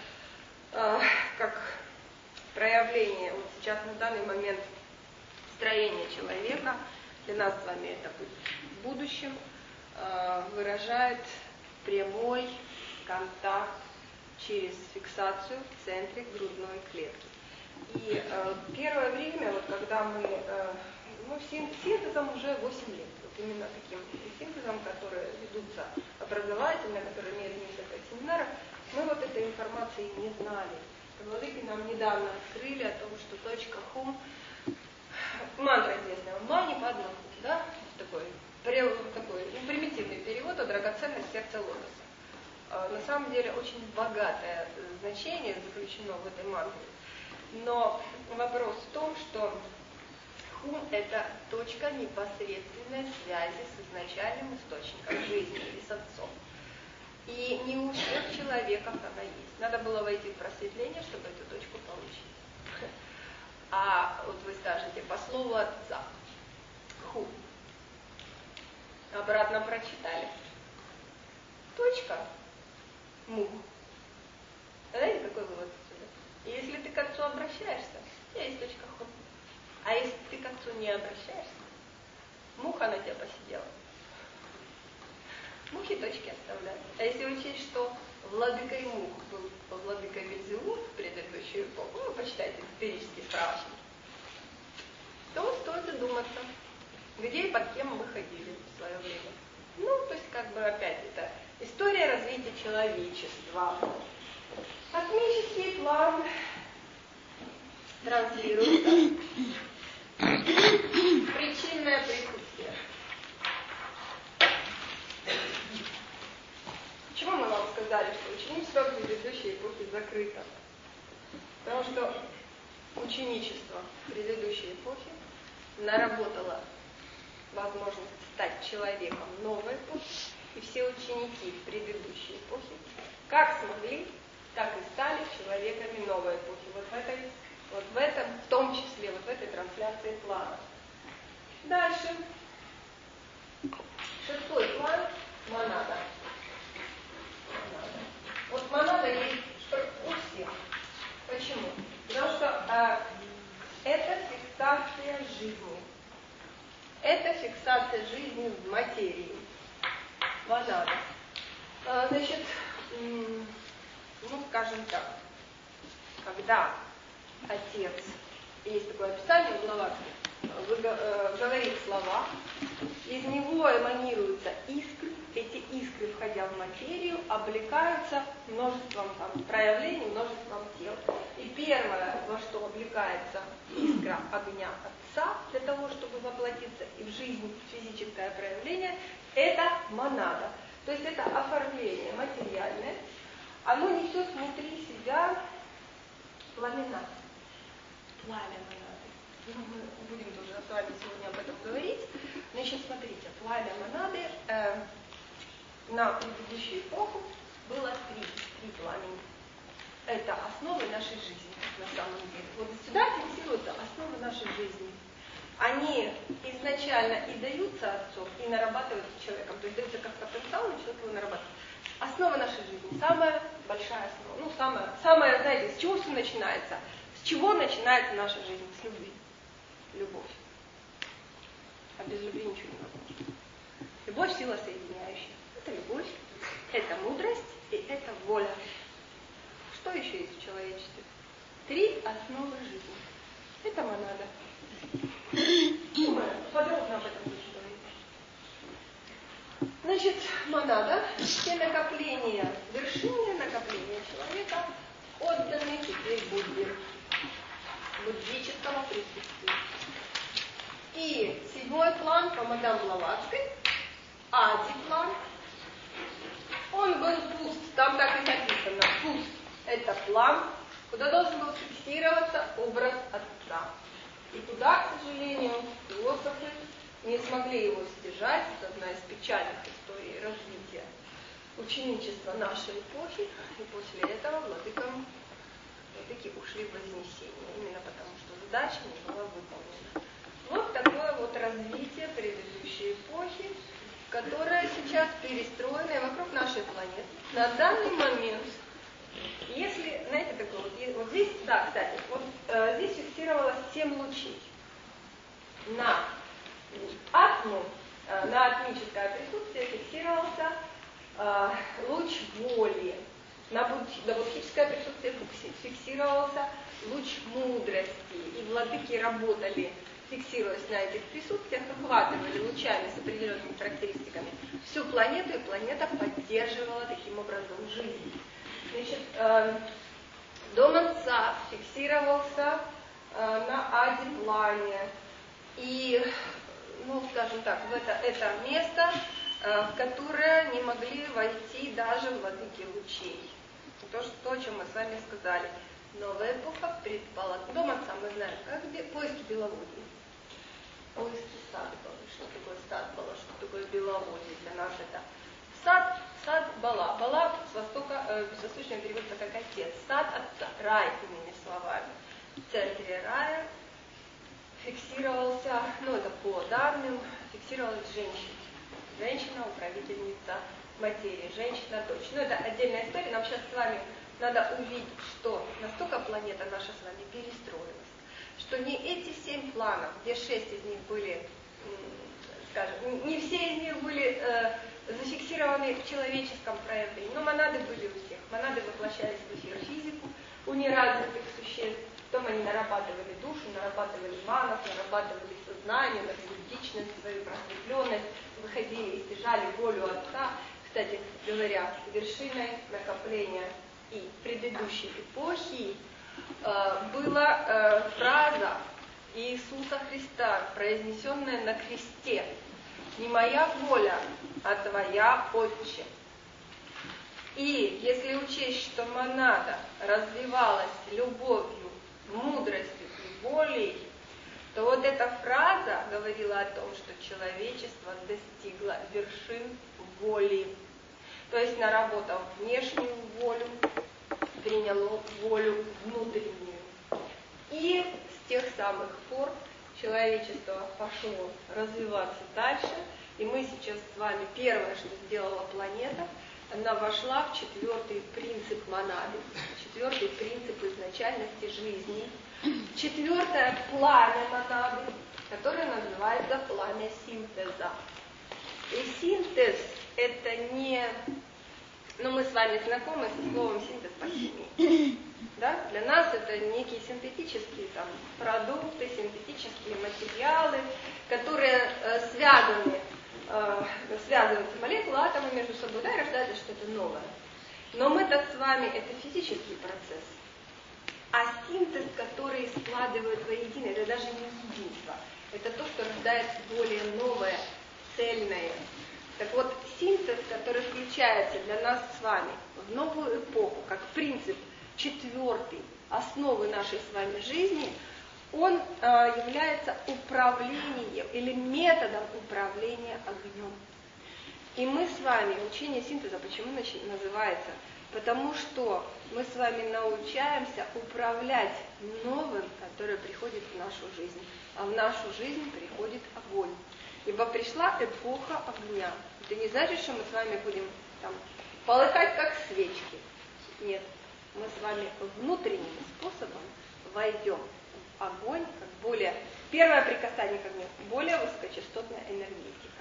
как проявление вот сейчас на данный момент строения человека, для нас с вами это будет в будущем, выражает прямой контакт через фиксацию в центре грудной клетки. И первое время, вот когда мы синтезом уже 8 лет, вот именно таким синтезом, которые ведутся образовательно, которые имеют несколько семинаров, мы вот этой информации не знали. Владыки нам недавно открыли о том, что точка хум, мантра известная, мани падма хум, да, такой примитивный перевод, драгоценность сердца лотоса. На самом деле очень богатое значение заключено в этой мантре. Но вопрос в том, что хум – это точка непосредственной связи с изначальным источником жизни или с Отцом. И не у всех человеков она есть. Надо было войти в просветление, чтобы эту точку получить. А вот вы скажете, по слову Отца, хум. Обратно прочитали. Точка. Му. Знаете, какой вывод отсюда? Если ты к Отцу обращаешься, у тебя есть точка хум. А если ты к Отцу не обращаешься, муха на тебя посидела. Мухи точки оставляют. А если учесть, что владыкой мух был владыка Вельзевул в предыдущую эпоху, ну, почитайте исторические справочники, то стоит задуматься, где и под кем мы ходили в свое время. Ну, то есть, как бы, опять, это история развития человечества. Космический план транслируется. Причинное присутствие. Почему мы вам сказали, что ученичество в предыдущей эпохе закрыто? Потому что ученичество предыдущей эпохи наработало возможность стать человеком новой эпохи, и все ученики предыдущей эпохи как смогли, так и стали человеками новой эпохи. Вот в этом, в том числе, вот в этой трансляции плана. Дальше. Шестой план – монада. Вот монада есть у всех. Почему? Потому что это фиксация жизни. Это фиксация жизни в материи. Монада. Значит, скажем так, когда отец, есть такое описание в Блаватске, говорит слова, из него эманируются искры, эти искры, входя в материю, облекаются множеством проявлений, множеством тел. И первое, во что облекается искра огня Отца, для того, чтобы воплотиться и в жизнь физическое проявление, это монада. То есть это оформление материальное, оно несет внутри себя пламена. Пламя монады. Мы будем тоже с вами сегодня об этом говорить. Значит, смотрите, пламя монады на предыдущую эпоху было три пламени. Это основы нашей жизни, на самом деле. Вот сюда фиксируются основы нашей жизни. Они изначально и даются Отцу, и нарабатываются человеком. То есть даются как потенциал, и человек его нарабатывает. Основа нашей жизни, самая большая основа. Самая, знаете, с чего все начинается? С чего начинается наша жизнь? С любви. Любовь. А без любви ничего не возможно. Любовь – сила соединяющая. Это любовь, это мудрость и это воля. Что еще есть в человечестве? Три основы жизни. Это монада. Подробно об этом будем говорить. Значит, монада – все накопления, вершинные накопления человека, отданы теперь Будде, буддическому присутствию. И седьмой план по мадам Блаватской, Ади-план, он был пуст, там так и написано, пуст. Это план, куда должен был фиксироваться образ Отца. И туда, к сожалению, философы не смогли его стяжать. Это одна из печальных историй развития ученичества нашей эпохи. И после этого владыки ушли в Вознесение. Именно потому, что задача не была выполнена. Вот такое вот развитие предыдущей эпохи, которая сейчас перестроена вокруг нашей планеты. На данный момент, если, знаете, такое вот здесь, да, кстати, вот здесь фиксировалось 7 лучей. На атму, на атмическое присутствие фиксировался луч воли. На буддическое присутствие фиксировался луч мудрости. И владыки работали, фиксируясь на этих присутствиях, охватывали лучами с определенными характеристиками всю планету, и планета поддерживала таким образом жизнь. Значит, дом Отца фиксировался на Ади-плане. И, скажем так, в это место, в которое не могли войти даже владыки лучей. То, о чем мы с вами сказали. Новая эпоха предполагает. Дом Отца мы знаем, как поиски беловодья. Поиски садбала. Что такое садбала? Что такое беловодье? Для нас это сад Бала. Бала с восточного переводится как отец. Сад Отца. Рай, иными словами. В центре рая фиксировался, это по данным, фиксировалась женщина. Женщина, управительница материи. Женщина-дочь. Это отдельная история. Нам сейчас с вами надо увидеть, что настолько планета наша с вами перестроилась, что не эти 7 планов, где 6 из них были, скажем, не все из них были зафиксированы в человеческом проявлении, но монады были у всех. Монады воплощались в эфир физику у неразвитых существ. Потом они нарабатывали душу, нарабатывали манов, нарабатывали сознание, личность, свою просветленность, выходили и стяжали волю Отца. Кстати говоря, вершиной накопления и предыдущей эпохи была фраза Иисуса Христа, произнесенная на кресте: «Не моя воля, а твоя, Отче». И если учесть, что монада развивалась любовью, мудростью волей, то вот эта фраза говорила о том, что человечество достигло вершин воли. То есть наработав внешнюю волю, приняло волю внутреннюю. И с тех самых пор человечество пошло развиваться дальше, и мы сейчас с вами, первое, что сделала планета, она вошла в 4-й принцип монады, 4-й принцип изначальности жизни, 4-е пламя монады, которое называется пламя синтеза. И синтез это не... мы с вами знакомы со словом синтез по химии. Да? Для нас это некие синтетические продукты, синтетические материалы, которые связываются молекулы, атомы между собой, да, и рождается что-то новое. Но мы-то с вами это физический процесс. А синтез, который складывает воедино, это даже не единство. Это то, что рождается более новое, цельное. Так вот, синтез, который включается для нас с вами в новую эпоху, как принцип 4-й основы нашей с вами жизни, он является управлением или методом управления огнем. И мы с вами, учение синтеза, почему называется? Потому что мы с вами научаемся управлять новым, которое приходит в нашу жизнь. А в нашу жизнь приходит огонь. Ибо пришла эпоха огня. Это не значит, что мы с вами будем полыхать как свечки. Нет. Мы с вами внутренним способом войдем в огонь, как более... Первое прикасание к огню, более высокочастотная энергетика.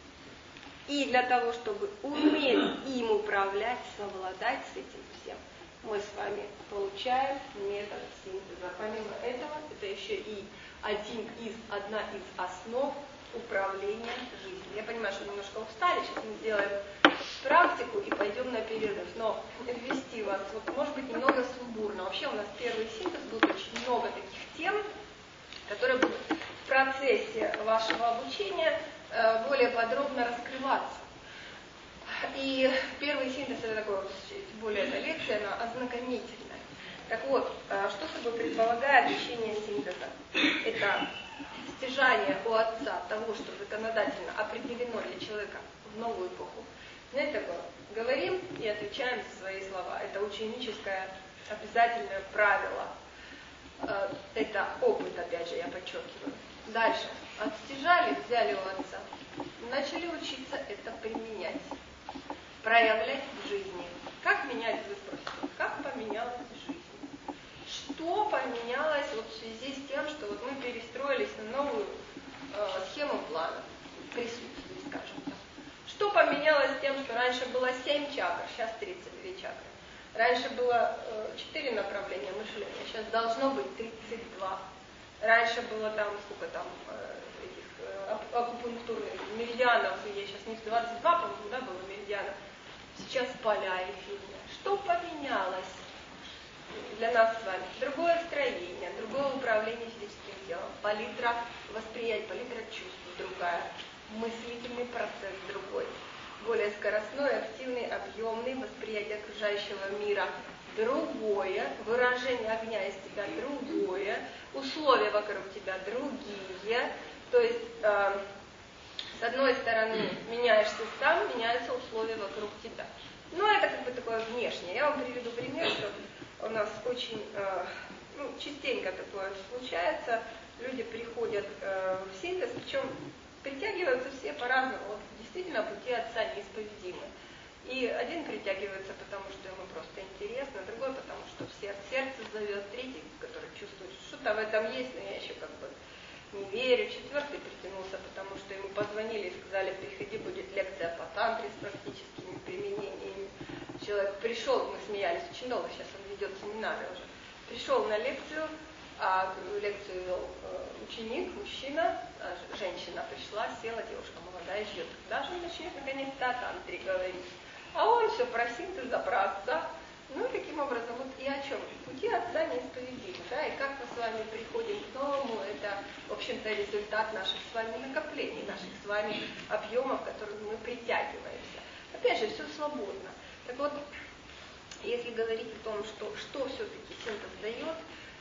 И для того, чтобы уметь им управлять, совладать с этим всем, мы с вами получаем метод синтеза. Помимо этого, это еще и одна из основ управления жизнью. Я понимаю, что немножко устали, сейчас мы сделаем практику и пойдем на перерыв. Но ввести вас, может быть, немного сумбурно. Вообще у нас первый синтез будет очень много таких тем, которые будут в процессе вашего обучения более подробно раскрываться. И первый синтез это такой, более эта лекция, она ознакомительная. Так вот, что собой предполагает учение синтеза? Это стяжание у Отца того, что законодательно определено для человека в новую эпоху. Знаете такое? Говорим и отвечаем за свои слова. Это ученическое обязательное правило. Это опыт, опять же, я подчеркиваю. Дальше. Отстяжали, взяли у Отца. Начали учиться это применять. Проявлять в жизни. Как менять, вы спросите, как поменялась жизнь? Что поменялось в связи с тем, что мы перестроились на новую схему плана присутствия, скажем так? Что поменялось с тем, что раньше было 7 чакр, сейчас 32 чакры? Раньше было 4 направления мышления, сейчас должно быть 32. Раньше было акупунктурных меридианов, я сейчас не 22, по-моему, да, было меридианов. Сейчас поля эфирные. Что поменялось для нас с вами? Другое строение, другое управление физическим телом, палитра восприятия, палитра чувств другая, мыслительный процесс другой, более скоростной, активный, объемный, восприятие окружающего мира другое, выражение огня из тебя другое, условия вокруг тебя другие. То есть, с одной стороны, меняешься сам, меняются условия вокруг тебя. Но это такое внешнее. Я вам приведу пример, что у нас очень частенько такое случается. Люди приходят в синтез, причем притягиваются все по-разному. Действительно, пути Отца неисповедимы. И один притягивается, потому что ему просто интересно, другой, потому что сердце зовет, третий, который чувствует, что что-то в этом есть, но я еще не верю. 4-й притянулся, потому что ему позвонили и сказали, приходи, будет лекция по тантре с практическими применениями. Человек пришел, мы смеялись очень долго, сейчас он ведет семинары уже. Пришел на лекцию, а лекцию вел ученик, мужчина, женщина пришла, села, девушка молодая, ждет, когда же он начнет наконец-то о тантре говорить. А он все про синтез, про Отца. Ну и таким образом, и о чем? Пути Отца неисповедимы, да, и как мы с вами приходим к новому, это, в общем-то, результат наших с вами накоплений, наших с вами объемов, к которым мы притягиваемся. Опять же, все свободно. Так вот, если говорить о том, что все-таки синтез дает,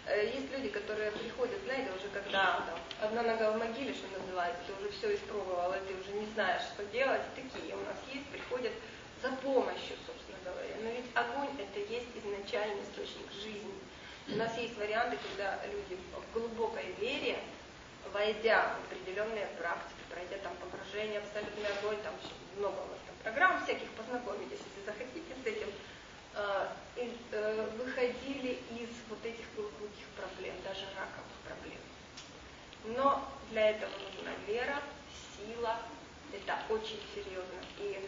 Есть люди, которые приходят, знаете, уже когда там, одна нога в могиле, что называется, ты уже все испробовал, и ты уже не знаешь, что делать. Такие у нас есть, приходят за помощью, собственно говоря. Но ведь огонь – это есть изначальный источник жизни. У нас есть варианты, когда люди в глубокой вере, войдя в определенные практики, пройдя там погружение, абсолютный огонь, там много у нас там программ всяких, познакомитесь, если захотите с этим, выходили из вот этих глубоких проблем, даже раковых проблем. Но для этого нужна вера, сила, это очень серьезно. И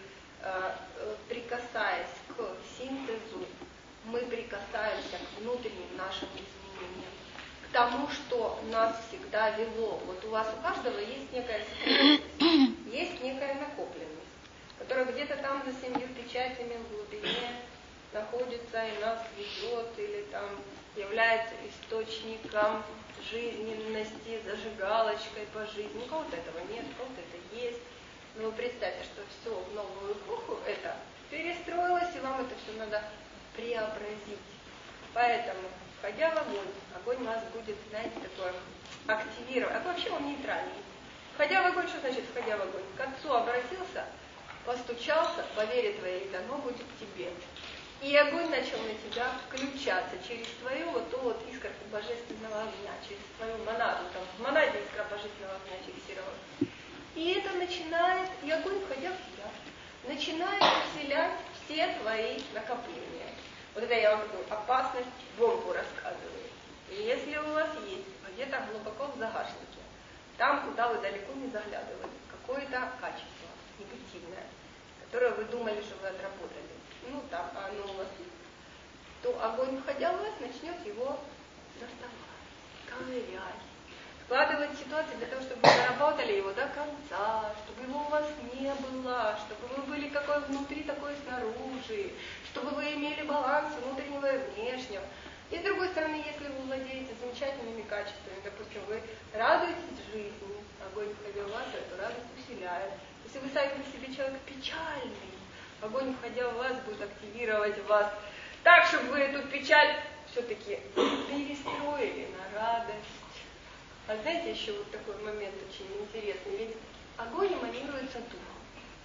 прикасаясь к синтезу, мы прикасаемся к внутренним нашим изменениям, к тому, что нас всегда вело. Вот у вас у каждого есть некая сохранность, есть некая накопленность, которая где-то там за 7 печатями в глубине находится и нас ведет, или там является источником жизненности, зажигалочкой по жизни. У кого-то этого нет, у кого-то это есть. Но вы представьте, что все в новую эпоху это перестроилось, и вам это все надо преобразить. Поэтому, входя в огонь, огонь вас будет, знаете, такое активировать. А вообще он нейтральный. Входя в огонь, что значит входя в огонь? К Отцу обратился, постучался, по вере твоей дано будет тебе. И огонь начал на тебя включаться через твою вот ту вот искорку божественного огня, через твою монаду, там в монаде искра божественного огня фиксировалась. И это начинает, и огонь, входя в тебя, начинает усилять все твои накопления. Вот это я вам такую опасность, бомбу рассказываю. И если у вас есть где-то глубоко в загашнике, там, куда вы далеко не заглядывали, какое-то качество негативное, которое вы думали, что вы отработали, ну там оно у вас есть, то огонь, входя в вас, начнет его доставать, ковырять, складывать ситуации для того, чтобы вы заработали его до конца, чтобы его у вас не было, чтобы вы были какой внутри, такой снаружи, чтобы вы имели баланс внутреннего и внешнего. И с другой стороны, если вы владеете замечательными качествами, допустим, вы радуетесь жизни, огонь, входя в вас, эту радость усиляет. Если вы сами по себе человек печальный, огонь, входя в вас, будет активировать вас так, чтобы вы эту печаль все-таки перестроили на радость. А знаете, еще вот такой момент очень интересный. Ведь огонь эманируется духом.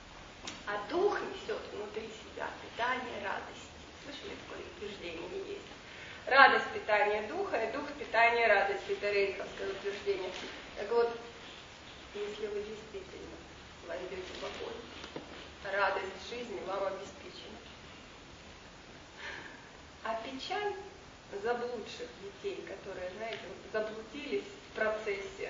А дух несет внутри себя питание радости. Слышали, такое утверждение есть? Радость питания духа и дух питания радости. Это рейховское утверждение. Так вот, если вы действительно войдете в огонь, радость жизни вам обеспечена. А печаль заблудших детей, которые, знаете, вот заблудились в процессе,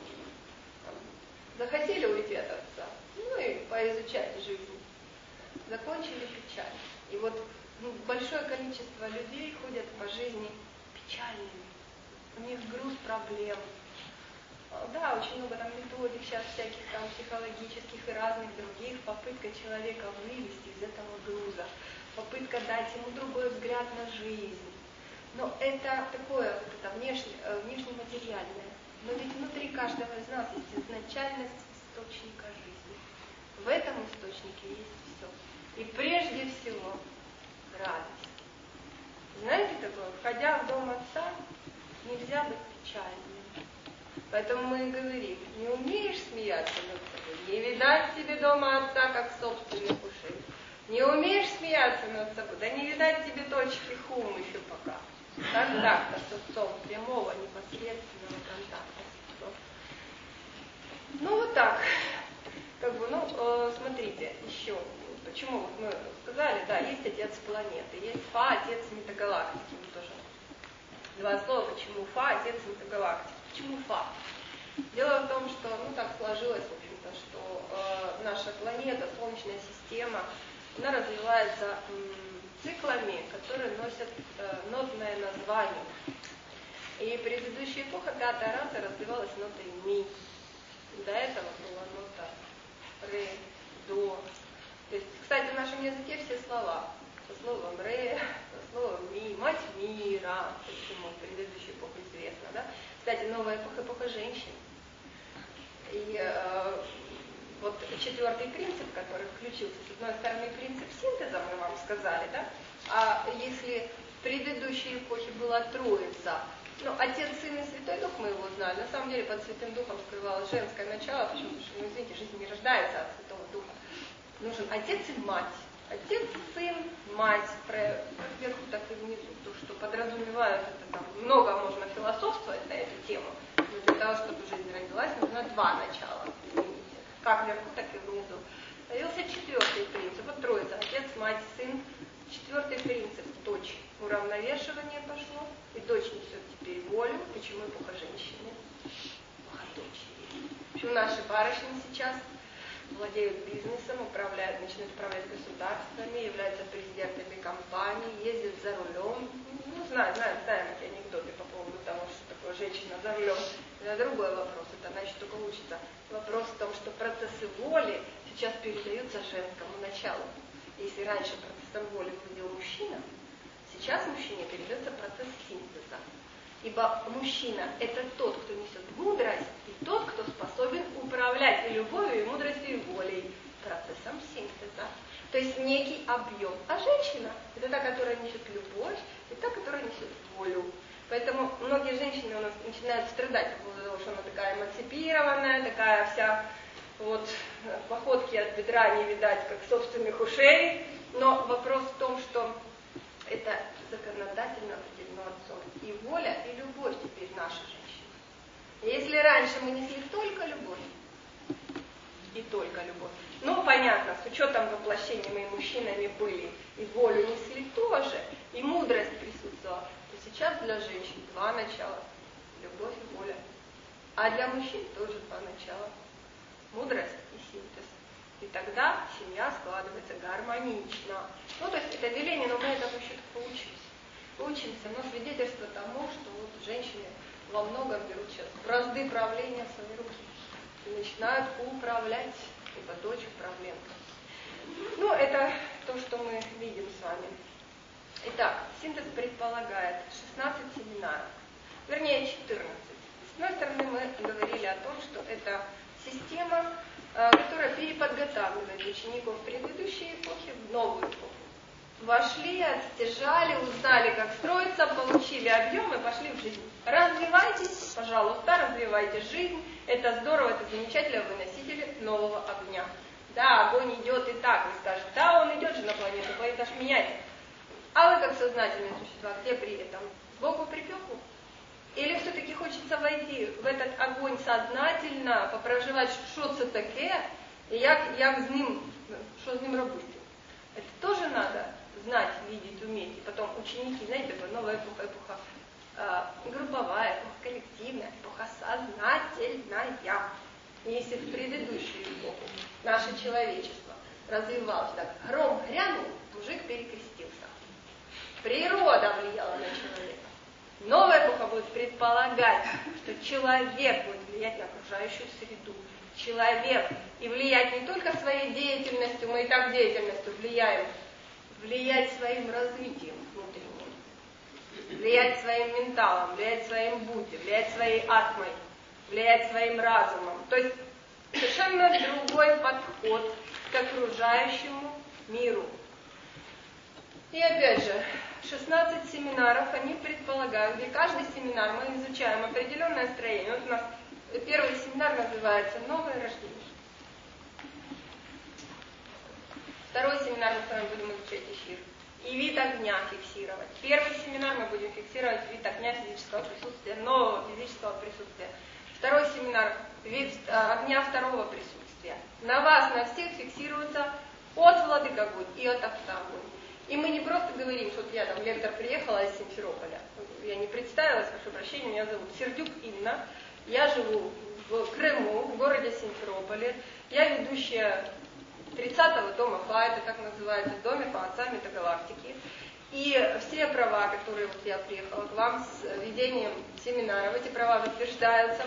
захотели уйти от отца, ну и поизучать жизнь, закончили печаль. И вот большое количество людей ходят по жизни печальными, у них груз проблем. Да, очень много там методик сейчас всяких там психологических и разных других, попытка человека вывести из этого груза, попытка дать ему другой взгляд на жизнь. Но это такое вот это внешнематериальное. Но ведь внутри каждого из нас есть изначальность источника жизни. В этом источнике есть все. И прежде всего радость. Знаете такое? Входя в дом Отца, нельзя быть печальным. Поэтому мы и говорим, не умеешь смеяться над собой, не видать тебе дома Отца, как собственных ушей. Не умеешь смеяться над собой, да не видать тебе точки хум еще пока. Контакта с Отцом, прямого, непосредственного контакта с Отцом. Ну вот так. Как бы, смотрите, еще. Почему вот мы сказали, да, есть Отец планеты, есть Фа, Отец метагалактики. Мы тоже два слова, почему Фа, Отец метагалактики. Почему Фа? Дело в том, что, так сложилось, в общем-то, что наша планета, Солнечная система, она развивается циклами, которые носят нотное название. И предыдущая эпоха, 5-я раса, развивалась нотой Ми. До этого была нота Ре, До. То есть, кстати, в нашем языке все слова со словом Ре, со словом Ми, мать мира, почему предыдущая эпоха известна, да? Кстати, новая эпоха женщин. И вот 4-й принцип, который включился, с одной стороны, принцип синтеза, мы вам сказали, да? А если в предыдущей эпохе была Троица, Ну, Отец, Сын и Святой Дух мы его знали. На самом деле под Святым Духом скрывалось женское начало, почему? Потому что, ну, извините, жизнь не рождается от Святого Духа. Нужен Отец и Мать. Отец, Сын, Мать. Вверху так и внизу. То, что подразумевают, это там много можно философствовать на эту тему. Но для того, чтобы жизнь родилась, нужно два начала. Как вверху, так и внизу. Появился четвертый принцип. Вот Троица. Отец, Мать, Сын. Четвертый принцип – дочь. Уравновешивание пошло. И дочь несет теперь волю. Почему эпоха женщины? Эпоха дочери. Почему наши барышни сейчас владеют бизнесом, начинают управлять государствами, являются президентами компаний, ездят за рулем. Ну, знаем эти анекдоты по поводу того, что такое женщина за рулем. Это другой вопрос, это она еще только учится. Вопрос в том, что процессы воли сейчас передаются женскому началу. Если раньше процессом воли владел мужчина, сейчас мужчине передается процесс синтеза. Ибо мужчина – это тот, кто несет мудрость, и тот, кто способен управлять и любовью, и мудростью, и волей процессом синтеза. То есть некий объем. А женщина – это та, которая несет любовь, и та, которая несет волю. Поэтому многие женщины у нас начинают страдать по поводу того, что она такая эмансипированная, такая вся, вот, походки от бедра не видать, как собственных ушей. Но вопрос в том, что это законодательно определено отцом. И воля, и любовь теперь наши женщины. И если раньше мы несли только любовь, и только любовь, ну, понятно, с учетом воплощения мы мужчинами были, и волю несли тоже, и мудрость присутствовала, то сейчас для женщин два начала – любовь и воля. А для мужчин тоже два начала – мудрость и синтез. И тогда семья складывается гармонично. Ну, то есть это деление, но мы этому еще только учимся. Но свидетельство тому, что вот женщины во многом берут сейчас бразды правления в свои руки и начинают управлять, ибо дочь управленка. Ну, это то, что мы видим с вами. Итак, синтез предполагает 16 семинаров, вернее 14. С одной стороны, мы говорили о том, что это система, которая переподготавливает учеников предыдущей эпохи в новую эпоху. Вошли, отстяжали, узнали, как строиться, получили объем и пошли в жизнь. Развивайтесь, пожалуйста, развивайте жизнь. Это здорово, это замечательно, вы носители нового огня. Да, огонь идет и так, вы скажете, да, он идет же на планету, планета ж меняется. А вы как сознательные существа, где при этом? Сбоку припеку? Или все-таки хочется войти в этот огонь сознательно, попроживать, що це таке, і як з ним, що з ним робити? Это тоже надо знать, видеть, уметь. И потом ученики, знаете, новая эпоха групповая, эпоха коллективная, эпоха сознательная. И если в предыдущую эпоху наше человечество развивалось так, гром грянул, мужик перекрестился. Природа влияла на человека. Новая эпоха будет предполагать, что человек будет влиять на окружающую среду. Человек. И влиять не только своей деятельностью, мы и так деятельностью влияем, влиять своим развитием внутренним, влиять своим менталом, влиять своим будди, влиять своей атмой, влиять своим разумом. То есть совершенно другой подход к окружающему миру. И опять же, 16 семинаров, они предполагают, где каждый семинар мы изучаем определенное строение. Вот у нас первый семинар называется «Новое рождение». Второй семинар мы с вами будем изучать эфир. И вид огня фиксировать. Первый семинар мы будем фиксировать вид огня физического присутствия, нового физического присутствия. Второй семинар – вид огня второго присутствия. На вас, на всех фиксируется от владыка огонь и от отца огонь. И мы не просто говорим, что вот я там лектор приехала из Симферополя. Я не представилась, прошу прощения, меня зовут Сердюк Инна. Я живу в Крыму, в городе Симферополе. Я ведущая 30-го дома ФА, это как называется, доме по отцам метагалактики. И все права, которые вот я приехала к вам с ведением семинаров, эти права утверждаются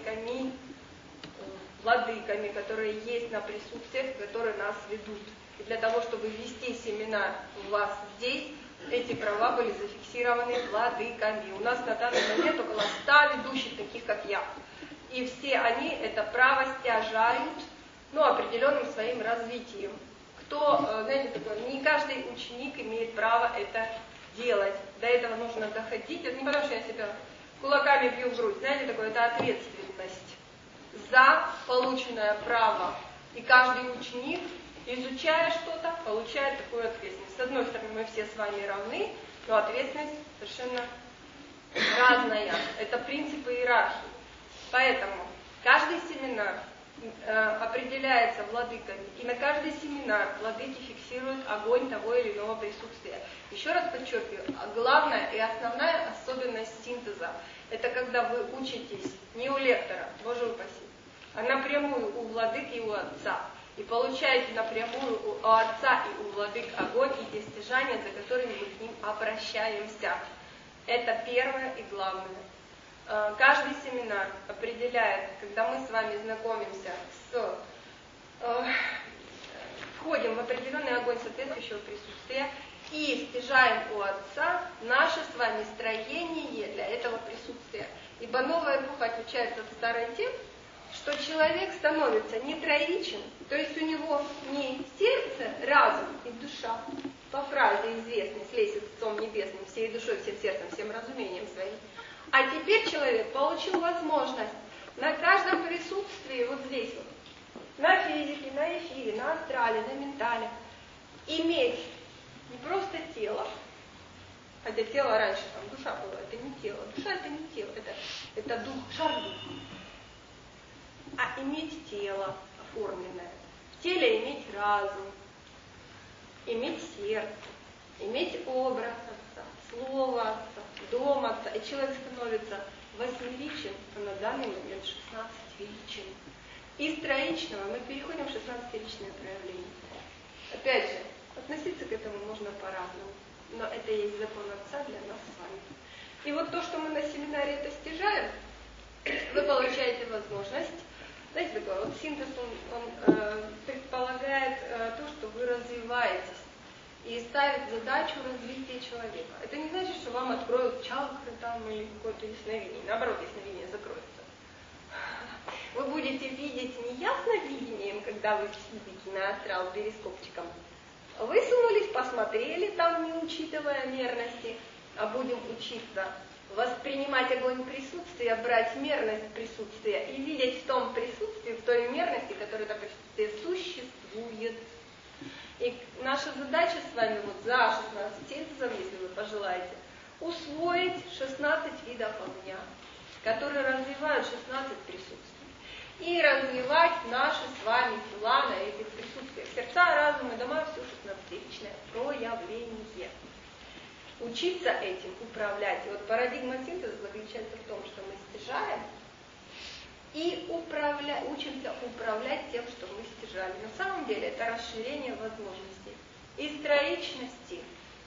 владыками, которые есть на присутствиях, которые нас ведут. И для того, чтобы вести семинар у вас здесь, эти права были зафиксированы владыками. У нас на данный момент около 100 ведущих, таких как я. И все они это право стяжают, определенным своим развитием. Знаете, такое, не каждый ученик имеет право это делать. До этого нужно доходить. Это не потому, что я себя кулаками бью в грудь. Знаете, такое, это ответственность за полученное право. И каждый ученик, изучая что-то, получает такую ответственность. С одной стороны, мы все с вами равны, но ответственность совершенно разная. Это принципы иерархии. Поэтому каждый семинар определяется владыками, и на каждый семинар владыки фиксируют огонь того или иного присутствия. Еще раз подчеркиваю, главная и основная особенность синтеза – это когда вы учитесь не у лектора, боже упаси, а напрямую у владык и у отца. И получаете напрямую у отца и у владык огонь и те стяжания, за которыми мы к ним обращаемся. Это первое и главное. Каждый семинар определяет, когда мы с вами знакомимся входим в определенный огонь соответствующего присутствия и стяжаем у Отца наше с вами строение для этого присутствия. Ибо новая эпоха отличается от старой тем, что человек становится не троичен, то есть у него не сердце, разум и душа, по фразе известной, слезь с Отцом Небесным, всей душой, всем сердцем, всем разумением своим. А теперь человек получил возможность на каждом присутствии, вот здесь вот, на физике, на эфире, на астрале, на ментале, иметь не просто тело, хотя тело раньше, там, душа была, это не тело, душа это не тело, это дух, шар духа, а иметь тело оформленное, в теле иметь разум, иметь сердце, иметь образ Отца, слово Отца, дом Отца, и человек становится восьмеричен, а на данный момент 16-ричен. Из троичного мы переходим в 16-ричное проявление. Опять же, относиться к этому можно по-разному, но это и есть закон Отца для нас с вами. И вот то, что мы на семинаре это стяжаем, вы получаете возможность, знаете, такой вот синтез, он предполагает то, что вы развиваетесь и ставит задачу развития человека. Это не значит, что вам откроют чакры там или какое-то ясновидение. Наоборот, ясновидение закроется. Вы будете видеть не ясновидением, когда вы сидите на астрал перископчиком. Высунулись, посмотрели там, не учитывая мерности, а будем учиться воспринимать огонь присутствия, брать мерность присутствия и видеть в том присутствии, в той мерности, которая это присутствие существует. И наша задача с вами вот за 16 синтезов, если вы пожелаете, усвоить 16 видов огня, которые развивают 16 присутствий. И развивать наши с вами тела на этих присутствиях. Сердца, разум и дома, все 16-ричное проявление. Учиться этим, управлять. И вот парадигма синтеза заключается в том, что мы стяжаем и учимся управлять тем, что мы стяжали. На самом деле это расширение возможностей. Из троичности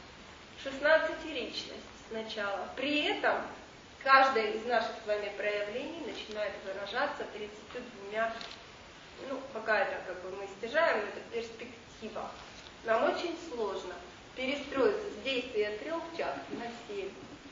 16-ричность сначала. При этом каждое из наших с вами проявлений начинает выражаться 32, пока это как бы мы стяжаем, это перспектива. Нам очень сложно перестроиться с действия 3 чакр на 7.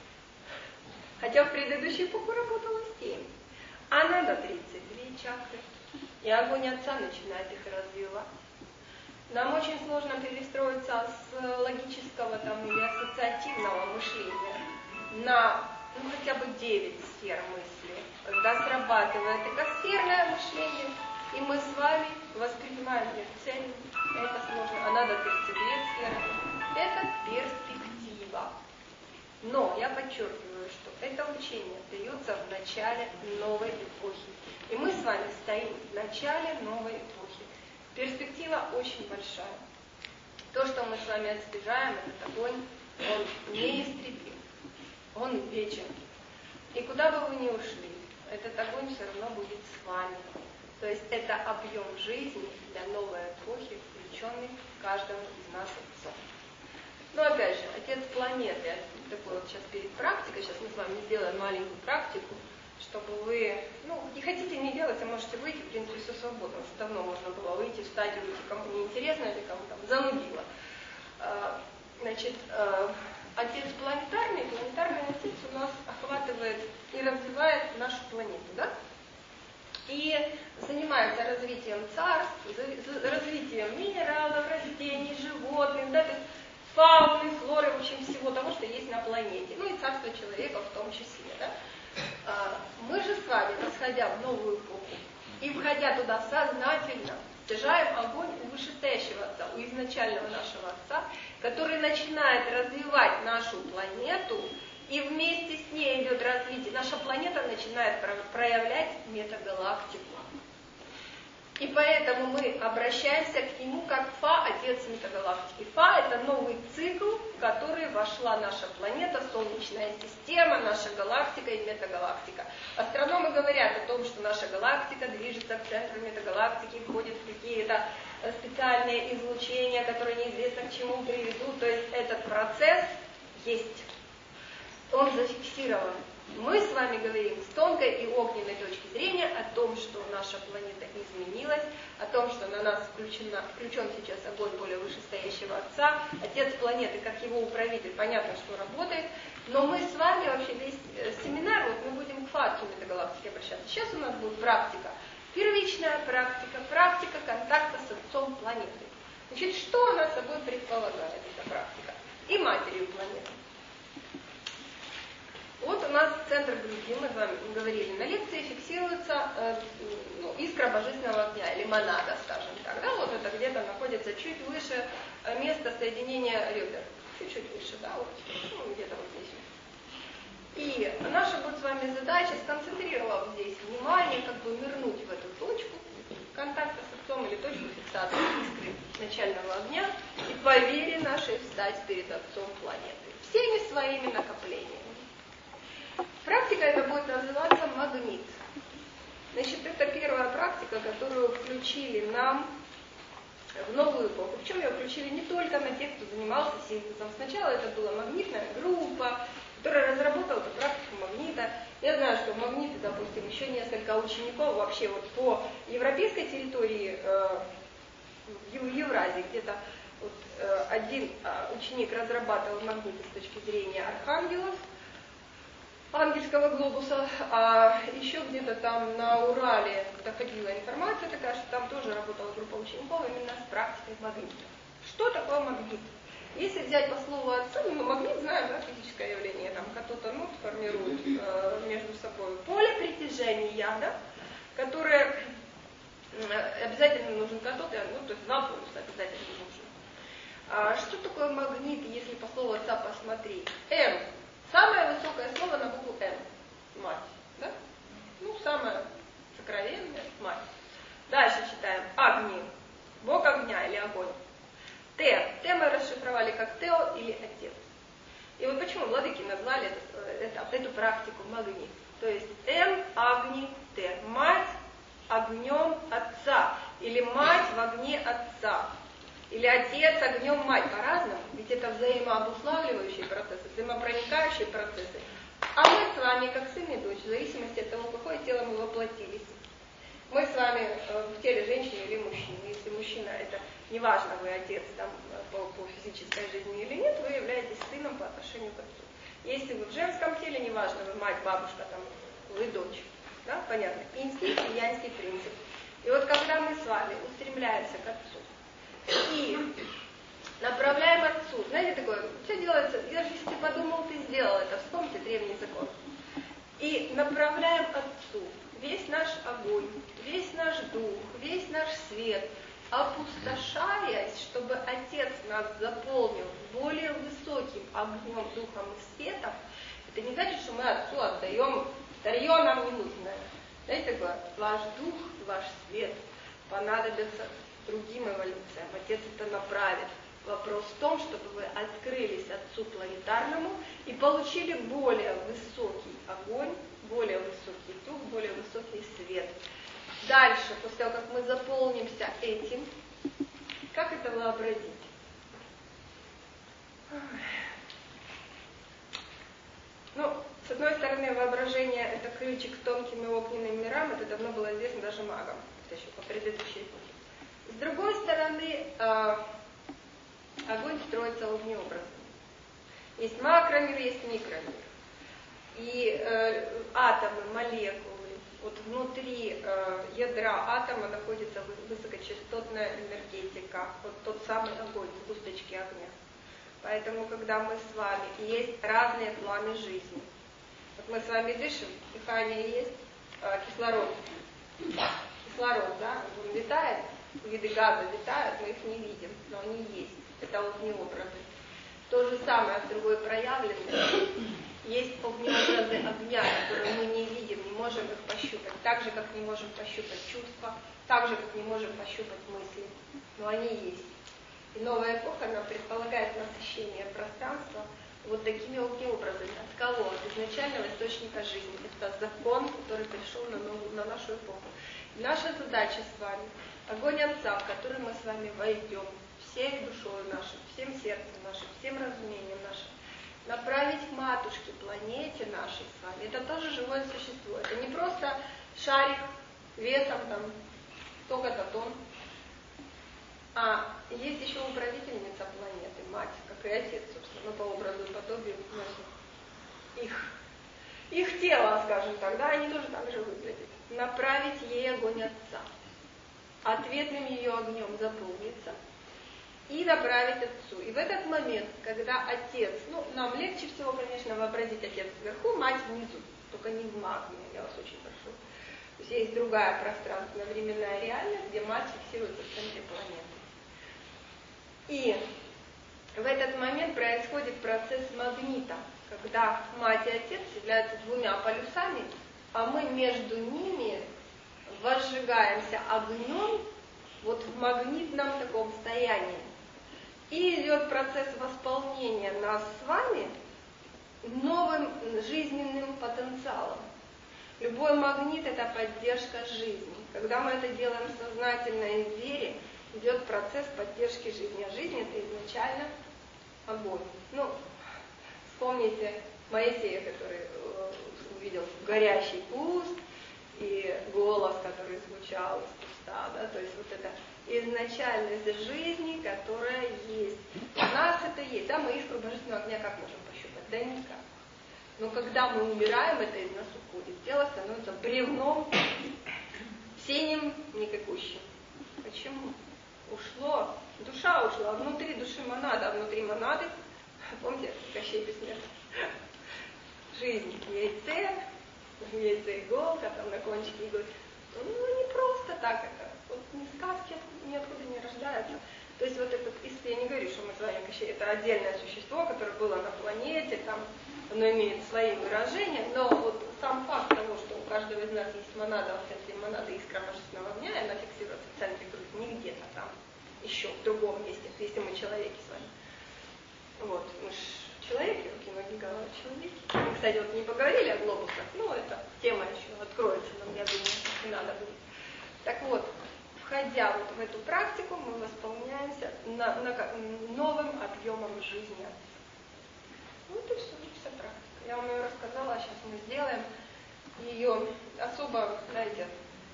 Хотя в предыдущей эпоху работало 7. А надо 32 чакры. И огонь Отца начинает их развивать. Нам очень сложно перестроиться с логического там, или ассоциативного мышления на хотя бы 9 сфер мысли. Когда срабатывает экосферное мышление, и мы с вами воспринимаем мир цельным, это сложно. А надо 32 сферы. Это перспектива. Но я подчеркиваю, что это учение дается в начале новой эпохи. И мы с вами стоим в начале новой эпохи. Перспектива очень большая. То, что мы с вами отстежаем, этот огонь, он неистребим. Он вечен. И куда бы вы ни ушли, этот огонь все равно будет с вами. То есть это объем жизни для новой эпохи, включенный в каждого из нас отцов. Но опять же, отец планеты, такой вот сейчас перед практикой, сейчас мы с вами сделаем маленькую практику, чтобы вы, не хотите не делать, а можете выйти, в принципе, все свободно. Уже давно можно было выйти, встать и выйти, кому не интересно или кому там занудило. Отец планетарный отец у нас охватывает и развивает нашу планету, да? И занимается развитием царств, развитием минералов, растений, животных, да, то есть фауны, флоры, в общем, всего того, что есть на планете. И царство человека в том числе, да? Мы же с вами, восходя в новую эпоху и входя туда сознательно, стяжаем огонь у вышестоящего Отца, у изначального нашего Отца, который начинает развивать нашу планету, и вместе с ней идет развитие. Наша планета начинает проявлять метагалактику. И поэтому мы обращаемся к нему как Фа, Отец метагалактики. Фа – это новый цикл, в который вошла наша планета, Солнечная система, наша галактика и метагалактика. Астрономы говорят о том, что наша галактика движется к центру метагалактики, входит в какие-то специальные излучения, которые неизвестно к чему приведут. То есть этот процесс есть. Он зафиксирован. Мы с вами говорим с тонкой и огненной точки зрения о том, что наша планета изменилась, о том, что на нас включен сейчас огонь более вышестоящего Отца. Отец планеты, как его управитель, понятно, что работает. Но мы с вами вообще весь семинар, вот мы будем к факту метагалактики обращаться. Сейчас у нас будет практика. Первичная практика, практика контакта с Отцом планеты. Значит, что она собой предполагает, эта практика? И матерью планеты. Вот у нас центр груди, мы с вами говорили на лекции, фиксируется искра божественного огня, или монада, скажем так. Да? Вот это где-то находится чуть выше места соединения ребер. Чуть-чуть выше, да, вот, где-то вот здесь. И наша будет с вами задача, сконцентрировав здесь внимание, как бы нырнуть в эту точку контакта с Отцом или точку фиксации искры начального огня и по вере нашей встать перед Отцом планеты. Всеми своими накоплениями. Практика эта будет называться магнит. Значит, это первая практика, которую включили нам в новую эпоху. Причем ее включили не только на тех, кто занимался синтезом. Сначала это была магнитная группа, которая разработала эту практику магнита. Я знаю, что в магните, допустим, еще несколько учеников вообще вот по европейской территории, в Евразии где-то вот, один ученик разрабатывал магниты с точки зрения архангелов, ангельского глобуса, а еще где-то там на Урале доходила информация такая, что там тоже работала группа учеников именно с практикой магнита. Что такое магнит? Если взять по слову Отца, магнит, знаем, да, физическое явление, там катод-анод формируют между собой поле притяжения, да, которое обязательно нужен катод и анод, то есть два полюса обязательно нужны. Что такое магнит, если по слову Отца посмотреть? М. Самое высокое слово на букву М. Мать. Да? Самое сокровенное – мать. Дальше читаем. Агни. Бог огня или огонь. Т. Т мы расшифровали как Тео или Отец. И вот почему владыки назвали эту практику магнит. То есть М, Агни, Т. Мать огнем Отца. Или мать в огне Отца. Или отец огнем мать, по-разному, ведь это взаимообуславливающие процессы, взаимопроникающие процессы. А мы с вами, как сын и дочь, в зависимости от того, в какое тело мы воплотились. Мы с вами в теле женщины или мужчины. Если мужчина, это неважно, вы отец там, по физической жизни или нет, вы являетесь сыном по отношению к отцу. Если вы в женском теле, неважно, вы мать, бабушка, там, вы дочь. Да? Понятно? Инский и янский принцип. И вот когда мы с вами устремляемся к Отцу, и направляем Отцу. Знаете, такое, все делается, если ты подумал, ты сделал это, вспомните древний закон. И направляем Отцу весь наш огонь, весь наш дух, весь наш свет, опустошаясь, чтобы Отец нас заполнил более высоким огнем, духом и светом. Это не значит, что мы Отцу отдаем старье нам ненужное. Знаете, такое, ваш дух, ваш свет понадобится другим эволюциям. Отец это направит. Вопрос в том, чтобы вы открылись Отцу планетарному и получили более высокий огонь, более высокий дух, более высокий свет. Дальше, после того, как мы заполнимся этим, как это вообразить? С одной стороны, воображение – это ключик к тонким и огненным мирам, это давно было известно даже магам, это еще по предыдущей эпохе. С другой стороны, огонь строится огнеобразом. Есть макромир, есть микромир. И атомы, молекулы, вот внутри ядра атома находится высокочастотная энергетика, вот тот самый огонь, сгусточки огня. Поэтому, когда мы с вами, есть разные планы жизни. Вот мы с вами дышим, дыхание есть, кислород. Кислород, да, он летает, виды газа летают, мы их не видим, но они есть. Это огнеобразы. То же самое в другой проявленности. Есть огнеобразы огня, которые мы не видим, не можем их пощупать. Так же, как не можем пощупать чувства, так же, как не можем пощупать мысли. Но они есть. И новая эпоха, она предполагает насыщение пространства вот такими огнеобразами. От кого? От изначального источника жизни. Это закон, который пришел на нашу эпоху. И наша задача с вами, огонь Отца, в который мы с вами войдем, всей душой нашей, всем сердцем нашим, всем разумением нашим, направить к матушке, планете нашей с вами. Это тоже живое существо. Это не просто шарик весом там столько-то тонн. А есть еще управительница планеты, мать, как и отец, собственно, по образу и подобию их тело, скажем так, да, они тоже так же выглядят. Направить ей огонь Отца, ответным ее огнем заполниться и направить Отцу. И в этот момент, когда Отец, нам легче всего, конечно, вообразить Отец вверху, мать внизу, только не в магме, я вас очень прошу. То есть есть другая пространственно-временная реальность, где мать фиксируется в центре планеты. И в этот момент происходит процесс магнита, когда мать и отец являются двумя полюсами, а мы между ними возжигаемся огнем вот в магнитном таком состоянии. И идет процесс восполнения нас с вами новым жизненным потенциалом. Любой магнит – это поддержка жизни. Когда мы это делаем сознательно и в вере, идет процесс поддержки жизни. А жизнь – это изначально огонь. Вспомните Моисея, который увидел горящий куст и голос, который звучал из куста. Да? То есть вот это изначальность жизни, которая есть. У нас это есть. Да? Мы искру божественного огня как можем пощупать? Да никак. Но когда мы умираем, это из нас уходит. Тело становится бревном, синим, никакущим. Почему? Ушло, душа ушла, внутри души монада, а внутри монады, помните, Кощей Бессмертный, жизнь в яйце иголка, там на кончике иголки. Не просто так это, вот ни сказки ниоткуда не рождаются. То есть вот это, если я не говорю, что мы с вами Кощей, это отдельное существо, которое было на планете, там оно имеет свои выражения, но вот сам факт того, что у каждого из нас есть монада, в центре монады искра божественного огня, и она фиксируется в центре груди, не где-то там, еще в другом месте, если мы человеки с вами. Вот, мы же человеки, руки, ноги, голова, человеки. Мы, кстати, вот не поговорили о глобусах, это тема еще откроется нам, я думаю, не надо будет. Так вот, входя вот в эту практику, мы восполняемся новым объемом жизни. Вот и все, вся практика. Я вам ее рассказала, а сейчас мы сделаем ее особо, знаете,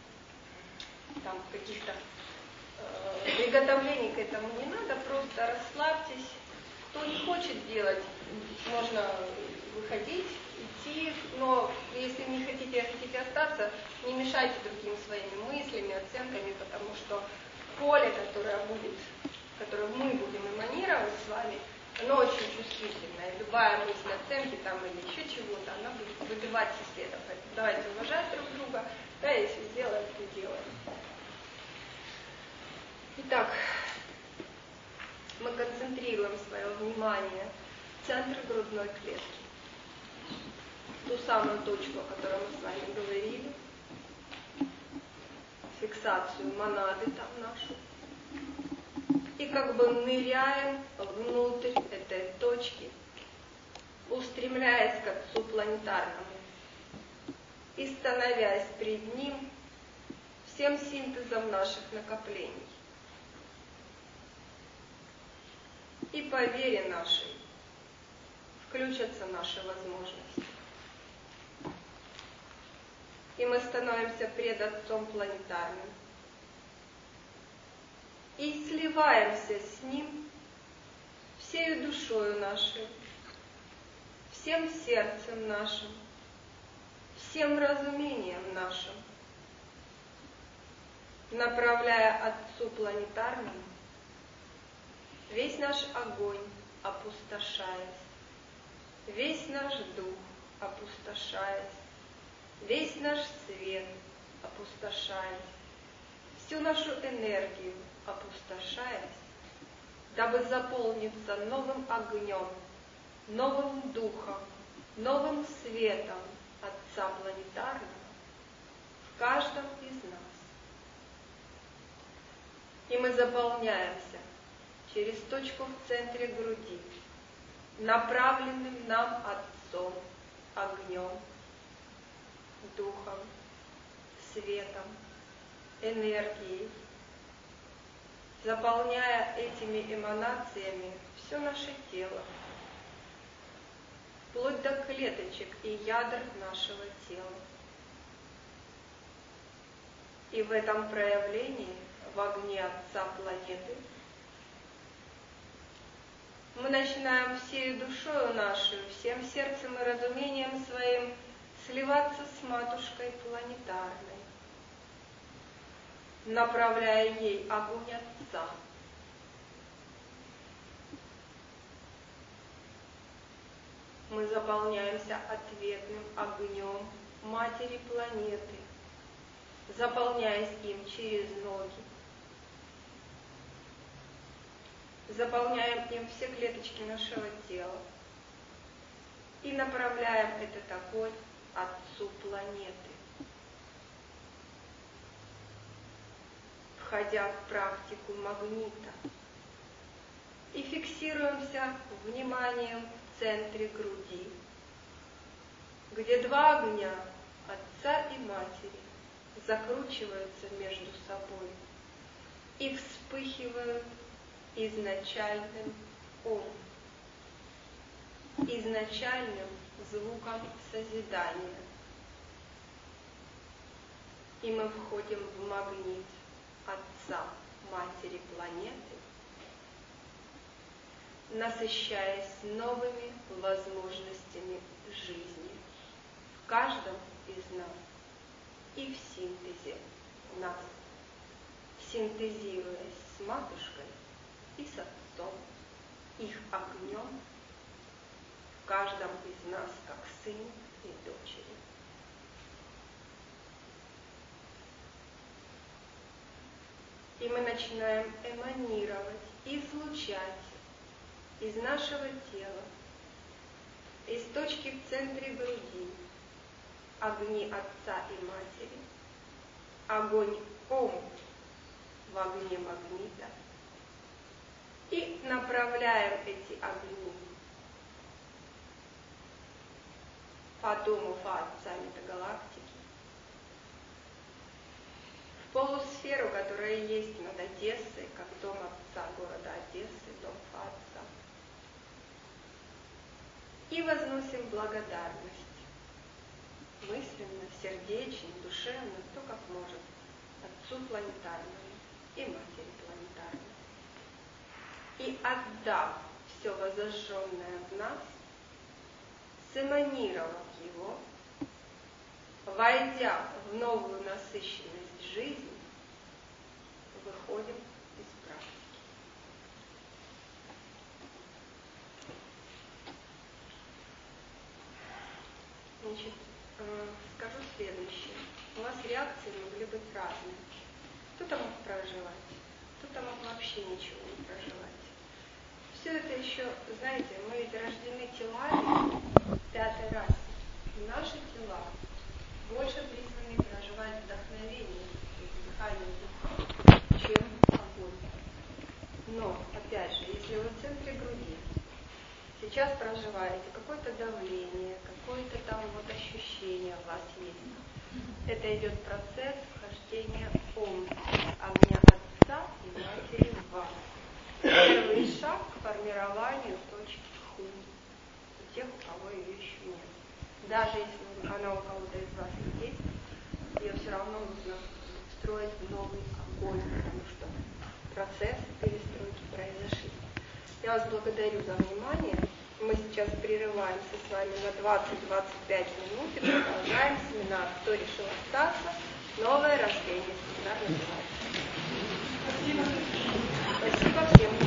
там каких-то приготовлений к этому не надо, просто расслабьтесь. Кто не хочет делать, можно выходить, идти, но если не хотите, остаться, не мешайте другим своими мыслями, оценками, потому что поле, которое мы будем эманировать с вами, оно очень чувствительное. Любая мысль оценки там или еще чего-то, она будет выбиваться следом. Поэтому давайте уважать друг друга, да, если сделаем, то делаем. Итак, мы концентрируем свое внимание в центр грудной клетки. Ту самую точку, о которой мы с вами говорили. Фиксацию монады там нашу. И как бы ныряем внутрь этой точки, устремляясь к Отцу планетарному и становясь пред Ним всем синтезом наших накоплений. И по вере нашей включатся наши возможности. И мы становимся пред Отцом планетарным. И сливаемся с Ним всею душою нашей, всем сердцем нашим, всем разумением нашим, направляя Отцу планетарному весь наш огонь, опустошаясь, весь наш дух, опустошаясь, весь наш свет опустошаясь, всю нашу энергию опустошаясь, дабы заполниться новым огнем, новым духом, новым светом Отца Планетарного в каждом из нас. И мы заполняемся через точку в центре груди, направленным нам Отцом, огнем, духом, светом, энергией, заполняя этими эманациями все наше тело, вплоть до клеточек и ядер нашего тела. И в этом проявлении, в огне Отца планеты, мы начинаем всей душою нашей, всем сердцем и разумением своим сливаться с Матушкой Планетарной, направляя ей огонь Отца. Мы заполняемся ответным огнем Матери Планеты, заполняясь им через ноги, заполняем им все клеточки нашего тела и направляем этот огонь Отцу Планеты, входя в практику магнита, и фиксируемся вниманием в центре груди, где два огня Отца и Матери закручиваются между собой и вспыхивают изначальным Ом, изначальным звуком созидания. И мы входим в магнит Отца Матери Планеты, насыщаясь новыми возможностями жизни в каждом из нас и в синтезе нас, синтезируясь с Матушкой и с Отцом, их огнем, в каждом из нас, как сыне и дочери. И мы начинаем эманировать, излучать из нашего тела, из точки в центре груди, огни Отца и Матери, огонь Ом в огне магнита, и направляем эти огни по дому Отца Метагалактики, в полусферу, которая есть над Одессой, как дом Отца города Одессы, дом Отца. И возносим благодарность мысленно, сердечно, душевно, кто как может, Отцу Планетарному и Матери Планетарной. И отдав все возожженное в нас, сэманировав его, войдя в новую насыщенность жизни, выходим из практики. Значит, скажу следующее. У вас реакции могли быть разные. Кто-то мог проживать, кто-то мог вообще ничего не проживать. Все это еще, знаете, мы ведь рождены телами 5-й раз. И наши тела больше призваны проживать вдохновение и дыхание духа, чем огонь. Но, опять же, если вы в центре груди сейчас проживаете какое-то давление, какое-то там вот ощущение у вас есть, это идет процесс вхождения Ом, огня Отца и Матери в вас. Первый шаг к формированию точки Ху у тех, у кого ее еще нет. Даже если она у кого-то из вас есть, ее все равно нужно встроить в новый огонь, потому что процессы перестройки произошли. Я вас благодарю за внимание. Мы сейчас прерываемся с вами на 20-25 минут и продолжаем семинар «Кто решил остаться? Новое рождение». Семинар называется. Спасибо всем.